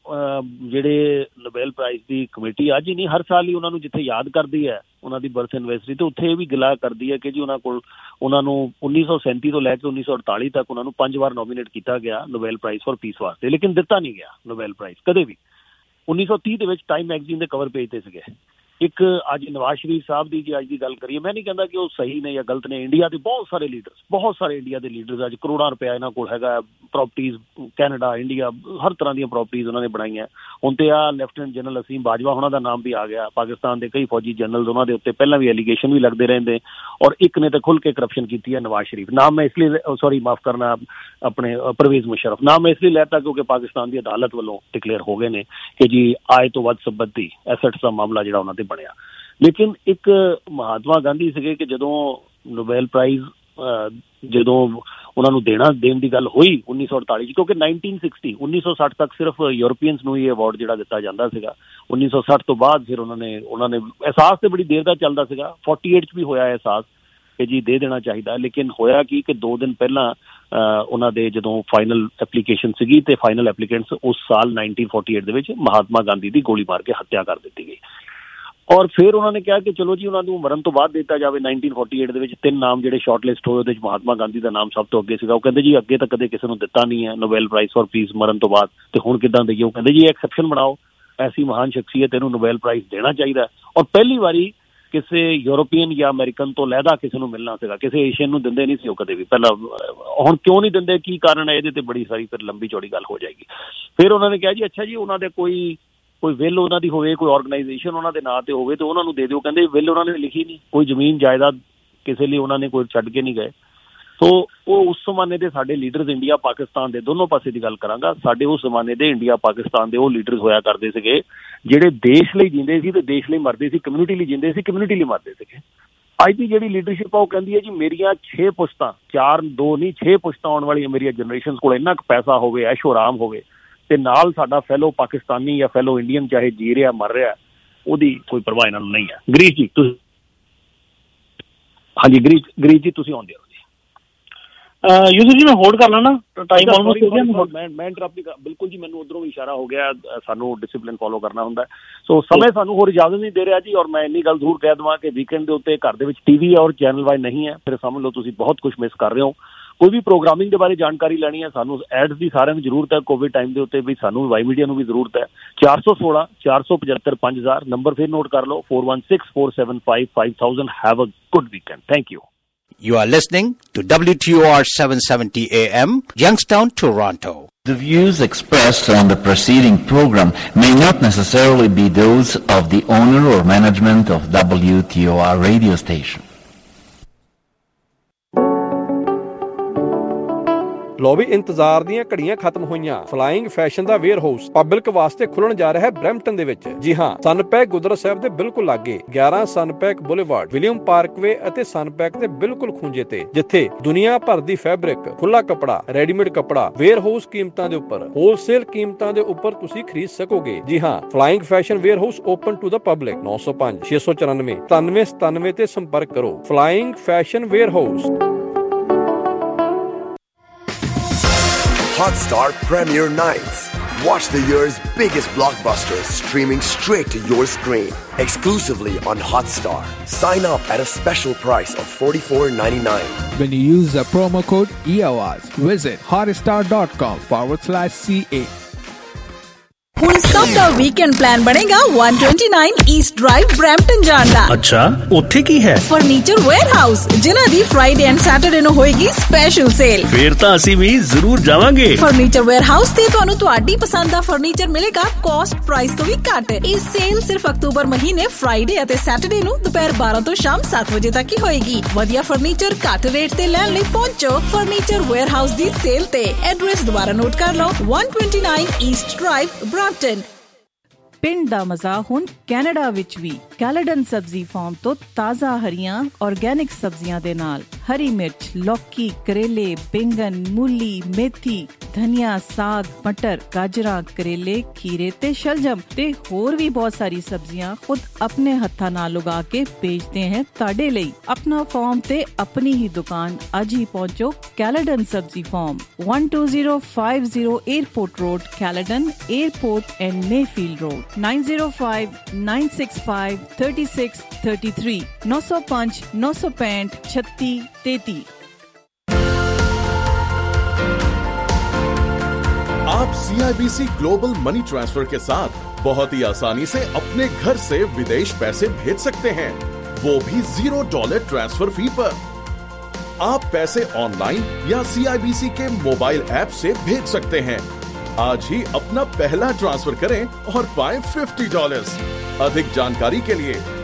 ਜਿਹੜੇ ਨੋਬੈਲ ਪ੍ਰਾਈਜ਼ ਦੀ ਕਮੇਟੀ ਅੱਜ ਹੀ ਨਹੀਂ ਹਰ ਸਾਲ ਹੀ ਉਹਨਾਂ ਨੂੰ ਜਿੱਥੇ ਯਾਦ ਕਰਦੀ ਹੈ ਉਹਨਾਂ ਦੀ ਬਰਥ ਐਨਵਰਸਰੀ, ਤੇ ਉੱਥੇ ਇਹ ਵੀ ਗਿਲਾ ਕਰਦੀ ਹੈ ਕਿ ਜੀ ਉਹਨਾਂ ਕੋਲ ਉਹਨਾਂ ਨੂੰ ਉੱਨੀ ਸੌ ਸੈਂਤੀ ਤੋਂ ਲੈ ਕੇ ਉੱਨੀ ਸੌ ਅੜਤਾਲੀ ਤੱਕ ਉਹਨਾਂ ਨੂੰ ਪੰਜ ਵਾਰ ਨੋਮੀਨੇਟ ਕੀਤਾ ਗਿਆ ਨੋਬੈਲ ਪ੍ਰਾਈਜ਼ ਫॉर ਪੀਸ ਵਾਸਤੇ, ਲੇਕਿਨ ਦਿੱਤਾ ਨਹੀਂ ਗਿਆ ਨੋਬੈਲ ਪ੍ਰਾਈਜ਼ ਕਦੇ ਵੀ। ਉੱਨੀ ਸੌ ਤੀਹ ਦੇ ਵਿੱਚ ਟਾਈਮ ਮੈਗਜ਼ੀਨ ਦੇ ਕਵਰ ਪੇਜ ਤੇ ਸੀਗੇ। ਇੱਕ ਅੱਜ ਨਵਾਜ਼ ਸ਼ਰੀਫ ਸਾਹਿਬ ਦੀ ਜੇ ਅੱਜ ਦੀ ਗੱਲ ਕਰੀਏ, ਮੈਂ ਨਹੀਂ ਕਹਿੰਦਾ ਕਿ ਉਹ ਸਹੀ ਨੇ ਜਾਂ ਗਲਤ ਨੇ, ਇੰਡੀਆ ਦੇ ਬਹੁਤ ਸਾਰੇ ਲੀਡਰਸ ਬਹੁਤ ਸਾਰੇ ਇੰਡੀਆ ਦੇ ਲੀਡਰਸ ਅੱਜ ਕਰੋੜਾਂ ਰੁਪਇਆ ਇਹਨਾਂ ਕੋਲ ਹੈਗਾ, ਪ੍ਰੋਪਰਟੀਜ਼ ਕੈਨੇਡਾ ਇੰਡੀਆ ਹਰ ਤਰ੍ਹਾਂ ਦੀਆਂ ਪ੍ਰੋਪਰਟੀਜ਼ ਉਹਨਾਂ ਨੇ ਬਣਾਈਆਂ। ਹੁਣ ਤੇ ਆ ਲੈਫਟੀਨੈਂਟ ਜਨਰਲ ਅਸੀਮ ਬਾਜਵਾ ਉਹਨਾਂ ਦਾ ਨਾਮ ਵੀ ਆ ਗਿਆ, ਪਾਕਿਸਤਾਨ ਦੇ ਕਈ ਫੌਜੀ ਜਨਰਲ ਉਹਨਾਂ ਦੇ ਉੱਤੇ ਪਹਿਲਾਂ ਵੀ ਐਲੀਗੇਸ਼ਨ ਵੀ ਲੱਗਦੇ ਰਹਿੰਦੇ, ਔਰ ਇੱਕ ਨੇ ਤਾਂ ਖੁੱਲ੍ਹ ਕੇ ਕਰਪਸ਼ਨ ਕੀਤੀ ਹੈ ਨਵਾਜ਼ ਸ਼ਰੀਫ। ਨਾਮ ਮੈਂ ਇਸ ਲਈ ਸੌਰੀ ਮਾਫ ਕਰਨਾ ਆਪਣੇ ਪਰਵੇਜ਼ ਮੁਸ਼ਰਫ ਨਾਮ ਮੈਂ ਇਸ ਲਈ ਲੈਤਾ ਕਿਉਂਕਿ ਪਾਕਿਸਤਾਨ ਦੀ ਅਦਾਲਤ ਵੱਲੋਂ ਡਿਕਲੇਅਰ ਹੋ ਗਏ ਨੇ ਕਿ ਜੀ ਆਏ ਤੋਂ ਵੱਧ ਸੰਪੱਤੀ ਐਸੈਟਸ ਦਾ ਮਾਮਲਾ ਜਿਹੜਾ ਉਹਨਾਂ ਤੇ ਬਣਿਆ। ਲੇਕਿਨ ਇੱਕ ਮਹਾਤਮਾ ਗਾਂਧੀ ਸੀਗੇ ਕਿ ਜਦੋਂ ਨੋਬੈਲ ਪ੍ਰਾਈਜ਼ ਜਦੋਂ ਉਹਨਾਂ ਨੂੰ ਦੇਣਾ ਦੇਣ ਦੀ ਗੱਲ ਹੋਈ ਉੱਨੀ ਸੌ ਅੜਤਾਲੀ 'ਚ, ਕਿਉਂਕਿ ਨਾਈਨਟੀਨ ਸਿਕਸਟੀ ਉੱਨੀ ਸੌ ਸੱਠ ਤੱਕ ਸਿਰਫ ਯੂਰਪੀਅਨਸ ਨੂੰ ਇਹ ਅਵਾਰਡ ਜਿਹੜਾ ਦਿੱਤਾ ਜਾਂਦਾ ਸੀਗਾ। ਉੱਨੀ ਸੌ ਸੱਠ ਤੋਂ ਬਾਅਦ ਫਿਰ ਉਹਨਾਂ ਨੇ ਉਹਨਾਂ ਨੇ ਅਹਿਸਾਸ ਤੇ ਬੜੀ ਦੇਰ ਦਾ ਚੱਲਦਾ ਸੀਗਾ, ਫੋਰਟੀ ਏਟ 'ਚ ਵੀ ਹੋਇਆ ਅਹਿਸਾਸ ਕਿ ਜੀ ਦੇ ਦੇਣਾ ਚਾਹੀਦਾ, ਲੇਕਿਨ ਹੋਇਆ ਕੀ ਕਿ ਦੋ ਦਿਨ ਪਹਿਲਾਂ ਉਹਨਾਂ ਦੇ ਜਦੋਂ ਫਾਈਨਲ ਐਪਲੀਕੇਸ਼ਨ ਸੀਗੀ ਤੇ ਫਾਈਨਲ ਐਪਲੀਕੈਂਟਸ ਉਸ ਸਾਲ ਨਾਈਨਟੀਨ ਫੋਰਟੀ ਏਟ ਦੇ ਵਿੱਚ ਮਹਾਤਮਾ ਗਾਂਧੀ ਦੀ ਗੋਲੀ ਮਾਰ ਕੇ ਹੱਤਿਆ ਕਰ ਦਿੱਤੀ ਗਈ। ਔਰ ਫਿਰ ਉਹਨਾਂ ਨੇ ਕਿਹਾ ਕਿ ਚਲੋ ਜੀ ਉਹਨਾਂ ਨੂੰ ਮਰਨ ਤੋਂ ਬਾਅਦ ਦਿੱਤਾ ਜਾਵੇ। ਨਾਈਨਟੀਨ ਫੋਰਟੀ ਏਟ ਦੇ ਵਿੱਚ ਤਿੰਨ ਨਾਮ ਜਿਹੜੇ ਸ਼ਾਰਟ ਲਿਸਟ ਹੋਏ ਉਹਦੇ ਵਿੱਚ ਮਹਾਤਮਾ ਗਾਂਧੀ ਦਾ ਨਾਮ ਸਭ ਤੋਂ ਅੱਗੇ ਸੀਗਾ। ਉਹ ਕਹਿੰਦੇ ਜੀ ਅੱਗੇ ਤਾਂ ਕਦੇ ਕਿਸੇ ਨੂੰ ਦਿੱਤਾ ਨਹੀਂ ਹੈ ਨੋਬੈਲ ਪ੍ਰਾਈਜ਼ ਫॉर ਪੀਸ ਮਰਨ ਤੋਂ ਬਾਅਦ, ਤੇ ਹੁਣ ਕਿੱਦਾਂ ਦੇਈਏ? ਉਹ ਕਹਿੰਦੇ ਜੀ ਐਕਸੈਪਸ਼ਨ ਬਣਾਓ, ਐਸੀ ਮਹਾਨ ਸ਼ਖਸੀਅਤ ਇਹਨੂੰ ਨੋਬੈਲ ਪ੍ਰਾਈਜ਼ ਦੇਣਾ ਚਾਹੀਦਾ। ਔਰ ਪਹਿਲੀ ਵਾਰੀ ਕਿਸੇ ਯੂਰੋਪੀਅਨ ਜਾਂ ਅਮਰੀਕਨ ਤੋਂ ਲਹਿਦਾ ਕਿਸੇ ਨੂੰ ਮਿਲਣਾ ਸੀਗਾ, ਕਿਸੇ ਏਸ਼ੀਅਨ ਨੂੰ ਦਿੰਦੇ ਨਹੀਂ ਸੀ ਉਹ ਕਦੇ ਵੀ ਪਹਿਲਾਂ। ਹੁਣ ਕਿਉਂ ਨਹੀਂ ਦਿੰਦੇ, ਕੀ ਕਾਰਨ ਹੈ? ਇਹਦੇ ਤੇ ਬੜੀ ਸਾਰੀ ਫਿਰ ਲੰਬੀ ਚੌੜੀ ਗੱਲ ਹੋ ਜਾਏਗੀ। ਫਿਰ ਉਹਨਾਂ ਨੇ ਕਿਹਾ ਜੀ ਅੱਛਾ ਜੀ ਉਹਨਾਂ ਦੇ ਕੋਈ ਕੋਈ ਵਿਲ ਉਹਨਾਂ ਦੀ ਹੋਵੇ, ਕੋਈ ਆਰਗੇਨਾਈਜੇਸ਼ਨ ਉਹਨਾਂ ਦੇ ਨਾਂ ਤੇ ਹੋਵੇ ਤੇ ਉਹਨਾਂ ਨੂੰ ਦੇ ਦਿਓ। ਕਹਿੰਦੇ ਵਿਲ ਉਹਨਾਂ ਨੇ ਲਿਖੀ ਨਹੀਂ, ਕੋਈ ਜ਼ਮੀਨ ਜਾਇਦਾਦ ਕਿਸੇ ਲਈ ਉਹਨਾਂ ਨੇ ਕੋਈ ਛੱਡ ਕੇ ਨਹੀਂ ਗਏ। ਸੋ ਉਹ ਉਸ ਜ਼ਮਾਨੇ ਦੇ ਸਾਡੇ ਲੀਡਰਸ ਇੰਡੀਆ ਪਾਕਿਸਤਾਨ ਦੇ ਦੋਨੋਂ ਪਾਸੇ ਦੀ ਗੱਲ ਕਰਾਂਗਾ, ਸਾਡੇ ਉਸ ਜ਼ਮਾਨੇ ਦੇ ਇੰਡੀਆ ਪਾਕਿਸਤਾਨ ਦੇ ਉਹ ਲੀਡਰਸ ਹੋਇਆ ਕਰਦੇ ਸੀਗੇ ਜਿਹੜੇ ਦੇਸ਼ ਲਈ ਜਿੰਦੇ ਸੀ ਤੇ ਦੇਸ਼ ਲਈ ਮਰਦੇ ਸੀ, ਕਮਿਊਨਿਟੀ ਲਈ ਜਿੰਦੇ ਸੀ, ਕਮਿਊਨਿਟੀ ਲਈ ਮਰਦੇ ਸੀਗੇ। ਅੱਜ ਦੀ ਜਿਹੜੀ ਲੀਡਰਸ਼ਿਪ ਆ ਉਹ ਕਹਿੰਦੀ ਹੈ ਜੀ ਮੇਰੀਆਂ ਛੇ ਪੁਸ਼ਤਾਂ, ਚਾਰ ਦੋ ਨਹੀਂ ਛੇ ਪੁਸ਼ਤਾਂ ਆਉਣ ਵਾਲੀਆਂ ਮੇਰੀਆਂ ਜਨਰੇਸ਼ਨ ਕੋਲ ਇੰਨਾ ਕੁ ਪੈਸਾ ਹੋਵੇ, ਐਸ਼ੋ ਆਰਾਮ ਹੋਵੇ, ਤੇ ਨਾਲ ਸਾਡਾ ਫੈਲੋ ਪਾਕਿਸਤਾਨੀ ਜਾਂ ਫੈਲੋ ਇੰਡੀਅਨ ਚਾਹੇ ਜੀ ਰਿਹਾ ਮਰ ਰਿਹਾ, ਉਹਦੀ ਕੋਈ ਪਰਵਾਹ ਇਹਨਾਂ ਨੂੰ ਨਹੀਂ ਹੈ। ਗਰੀਸ਼ ਜੀ ਤੁਸੀਂ, ਹਾਂਜੀ ਗਰੀਸ਼ ਗਰੀਸ਼ ਜੀ ਤੁਸੀਂ ਆਉਂਦੇ ਹੋ ਜੀ। ਯੂਜ਼ਰ ਜੀ ਮੈਂ ਹੋਲਡ ਕਰ ਲੈਣਾ, ਟਾਈਮ ਆਲਮੋਸਟ ਹੋ ਗਿਆ। ਮੈਂ ਮੈਂ ਇੰਟਰਪਟ ਬਿਲਕੁਲ ਜੀ, ਮੈਨੂੰ ਉਧਰੋਂ ਵੀ ਇਸ਼ਾਰਾ ਹੋ ਗਿਆ, ਸਾਨੂੰ ਡਿਸਿਪਲਿਨ ਫੋਲੋ ਕਰਨਾ ਹੁੰਦਾ। ਸੋ ਸਮੇਂ ਸਾਨੂੰ ਹੋਰ ਇਜਾਜ਼ਤ ਨਹੀਂ ਦੇ ਰਿਹਾ ਜੀ। ਔਰ ਮੈਂ ਇੰਨੀ ਗੱਲ ਜ਼ਰੂਰ ਕਹਿ ਦੇਵਾਂ ਕਿ ਵੀਕਐਂਡ ਦੇ ਉੱਤੇ ਘਰ ਦੇ ਵਿੱਚ ਟੀਵੀ ਔਰ ਚੈਨਲ ਵਾਈਜ਼ ਨਹੀਂ ਹੈ, ਫਿਰ ਸਮਝ ਲਓ ਤੁਸੀਂ ਬਹੁਤ ਕੁਝ ਮਿਸ ਕਰ ਰਹੇ ਹੋ। ਕੋਈ ਵੀ ਪ੍ਰੋਗਰਾਮਿੰਗ ਦੇ ਬਾਰੇ ਜਾਣਕਾਰੀ ਲੈਣੀ ਹੈ, ਸਾਨੂੰ ਐਡਸ ਦੀ ਸਾਰਿਆਂ ਨੂੰ ਜ਼ਰੂਰਤ ਹੈ ਕੋਵਿਡ ਟਾਈਮ ਦੇ ਉੱਤੇ, ਵੀ ਸਾਨੂੰ ਵਾਈ ਮੀਡੀਆ ਨੂੰ ਵੀ ਜ਼ਰੂਰਤ ਹੈ। ਚਾਰ ਸੌ ਸੋਲਾਂ ਚਾਰ ਸੌ ਪਝੱਤਰ ਪੰਜ ਹਜ਼ਾਰ ਨੰਬਰ ਫਿਰ ਨੋਟ ਕਰ ਲਓ, four one six four seven five five thousand। Have a good weekend. Thank you. You are listening to W T O R seven seventy A M, Youngstown, Toronto. The views expressed on the preceding program may not necessarily be those of the owner or management of W T O R radio station. ਲੋ ਵੀ ਇੰਤਜ਼ਾਰ ਦੀਆਂ ਘੜੀਆਂ ਖਤਮ ਹੋਈਆਂ। Flying fashion ਦਾ warehouse public ਵਾਸਤੇ ਖੁੱਲਣ ਜਾ ਰਿਹਾ ਹੈ ਬਰੈਂਪਟਨ ਦੇ ਵਿੱਚ। ਜੀ ਹਾਂ, ਸਨਪੈਕ ਗੁਰਦੁਆਰਾ ਸਾਹਿਬ ਦੇ ਬਿਲਕੁਲ ਲਾਗੇ ਗਿਆਰਾਂ ਸਨਪੈਕ ਬੁਲੇਵਾਰਡ, ਵਿਲੀਅਮ ਪਾਰਕਵੇ ਅਤੇ ਸਨਪੈਕ ਦੇ ਬਿਲਕੁਲ ਖੂੰਜੇ ਤੇ, ਜਿੱਥੇ ਦੁਨੀਆ ਭਰ ਦੀ ਫੈਬਰਿਕ, ਖੁੱਲਾ ਕੱਪੜਾ, ਰੈਡੀਮੇਡ ਕੱਪੜਾ ਵੇਅਰ ਹਾਊਸ ਕੀਮਤਾਂ ਦੇ ਉੱਪਰ, ਹੋਲਸੇਲ ਕੀਮਤਾਂ ਦੇ ਉੱਪਰ ਤੁਸੀਂ ਖਰੀਦ ਸਕੋਗੇ। ਜੀ ਹਾਂ, flying fashion warehouse open to the public. ਨੌ ਸੌ ਪੰਜ ਛੇ ਸੌ ਚੁਰਾਨਵੇਂ ਸਤਾਨਵੇਂ ਸਤਾਨਵੇਂ ਤੇ ਸੰਪਰਕ ਕਰੋ। Flying fashion warehouse. Hotstar Premiere Nights. Watch the year's biggest blockbusters streaming straight to your screen. Exclusively on Hotstar. Sign up at a special price of forty-four ninety-nine. When you use the promo code E O R S, visit hotstar.com forward slash CA. ਹੁਣ ਸਭ ਦਾ weekend plan ਬਣੇਗਾ one twenty-nine east drive Brampton ਜਾਣ ਦਾ। ਅੱਛਾ, ਉੱਥੇ ਕੀ ਹੈ? Furniture wear house, ਜਿਨ੍ਹਾਂ ਦੀ ਫਰਾਈਡੇ ਐਂਡ ਸੈਟਰਡੇ ਨੂੰ ਹੋਏਗੀ ਸਪੈਸ਼ਲ ਸੇਲ। ਫੇਰ ਤਾਂ ਅਸੀਂ ਵੀ ਜ਼ਰੂਰ ਜਾਵਾਂਗੇ। ਫਰਨੀਚਰ ਵੇਅਰ ਹਾਊਸ ਤੇ ਤੁਹਾਨੂੰ ਤੁਹਾਡੀ ਪਸੰਦ ਦਾ ਫਰਨੀਚਰ ਮਿਲੇਗਾ ਕਾਸਟ ਪ੍ਰਾਈਸ ਤੋਂ ਵੀ ਘੱਟ। ਇਹ ਸੇਲ ਸਿਰਫ ਅਕਤੂਬਰ ਮਹੀਨੇ ਫਰਾਈਡੇ ਅਤੇ ਸੈਟਰਡੇ ਨੂੰ ਦੁਪਹਿਰ ਬਾਰਾਂ ਤੋਂ ਸ਼ਾਮ ਸੱਤ ਵਜੇ ਤੱਕ ਹੀ ਹੋਏਗੀ। ਵਧੀਆ ਫਰਨੀਚਰ ਘੱਟ ਰੇਟ ਤੇ ਲੈਣ ਲਈ ਪਹੁੰਚੋ ਫਰਨੀਚਰ ਵੇਅਰ ਹਾਊਸ ਦੀ ਸੇਲ ਤੇ। ਐਡਰੈਸ ਦੁਬਾਰਾ ਨੋਟ ਕਰ ਲਓ, one twenty-nine east drive Brampton. ਪਿੰਡ ਦਾ ਮਜ਼ਾ ਹੁਣ ਕੈਨੇਡਾ ਵਿੱਚ ਵੀ। ਕੈਲੇਡਨ ਸਬਜ਼ੀ ਫਾਰਮ ਤੋਂ ਤਾਜ਼ਾ ਹਰੀਆਂ ਆਰਗੈਨਿਕ ਸਬਜ਼ੀਆਂ ਦੇ ਨਾਲ ਹਰੀ ਮਿਰਚ, ਲੌਕੀ, ਕਰੇਲੇ, ਬੈਂਗਨ, ਮੂਲੀ, ਮੇਥੀ, ਧਨੀਆ, ਸਾਗ, ਮਟਰ, ਗਾਜਰਾਂ, ਕਰੇਲੇ, ਖੀਰੇ ਤੇ ਸ਼ਲਜਮ ਤੇ ਹੋਰ ਵੀ ਬਹੁਤ ਸਾਰੀ ਸਬਜ਼ੀਆਂ ਖੁਦ ਆਪਣੇ ਹੱਥਾਂ ਨਾਲ ਉਗਾ ਕੇ ਵੇਚਦੇ हैं ਤੁਹਾਡੇ ਲਈ। ਆਪਣਾ ਫਾਰਮ ਤੇ ਆਪਣੀ ਹੀ ਦੁਕਾਨ ਅੱਜ ਹੀ ਪਹੁੰਚੋ ਕੈਲੇਡਨ ਸਬਜ਼ੀ farm one two zero five zero Airport Road, Caledon, Airport and Mayfield Road, nine zero five nine six five three six three three, nine zero five nine six five thirty thirty। आप C I B C global money transfer के साथ बहुत ही आसानी से अपने घर से विदेश पैसे भेज सकते हैं, वो भी जीरो डॉलर ट्रांसफर फी पर। आप पैसे ऑनलाइन या सी आई बी सी के मोबाइल ऐप से भेज सकते हैं। आज ही अपना पहला ट्रांसफर करें और पाएं फिफ्टी डॉलर्स। अधिक जानकारी के लिए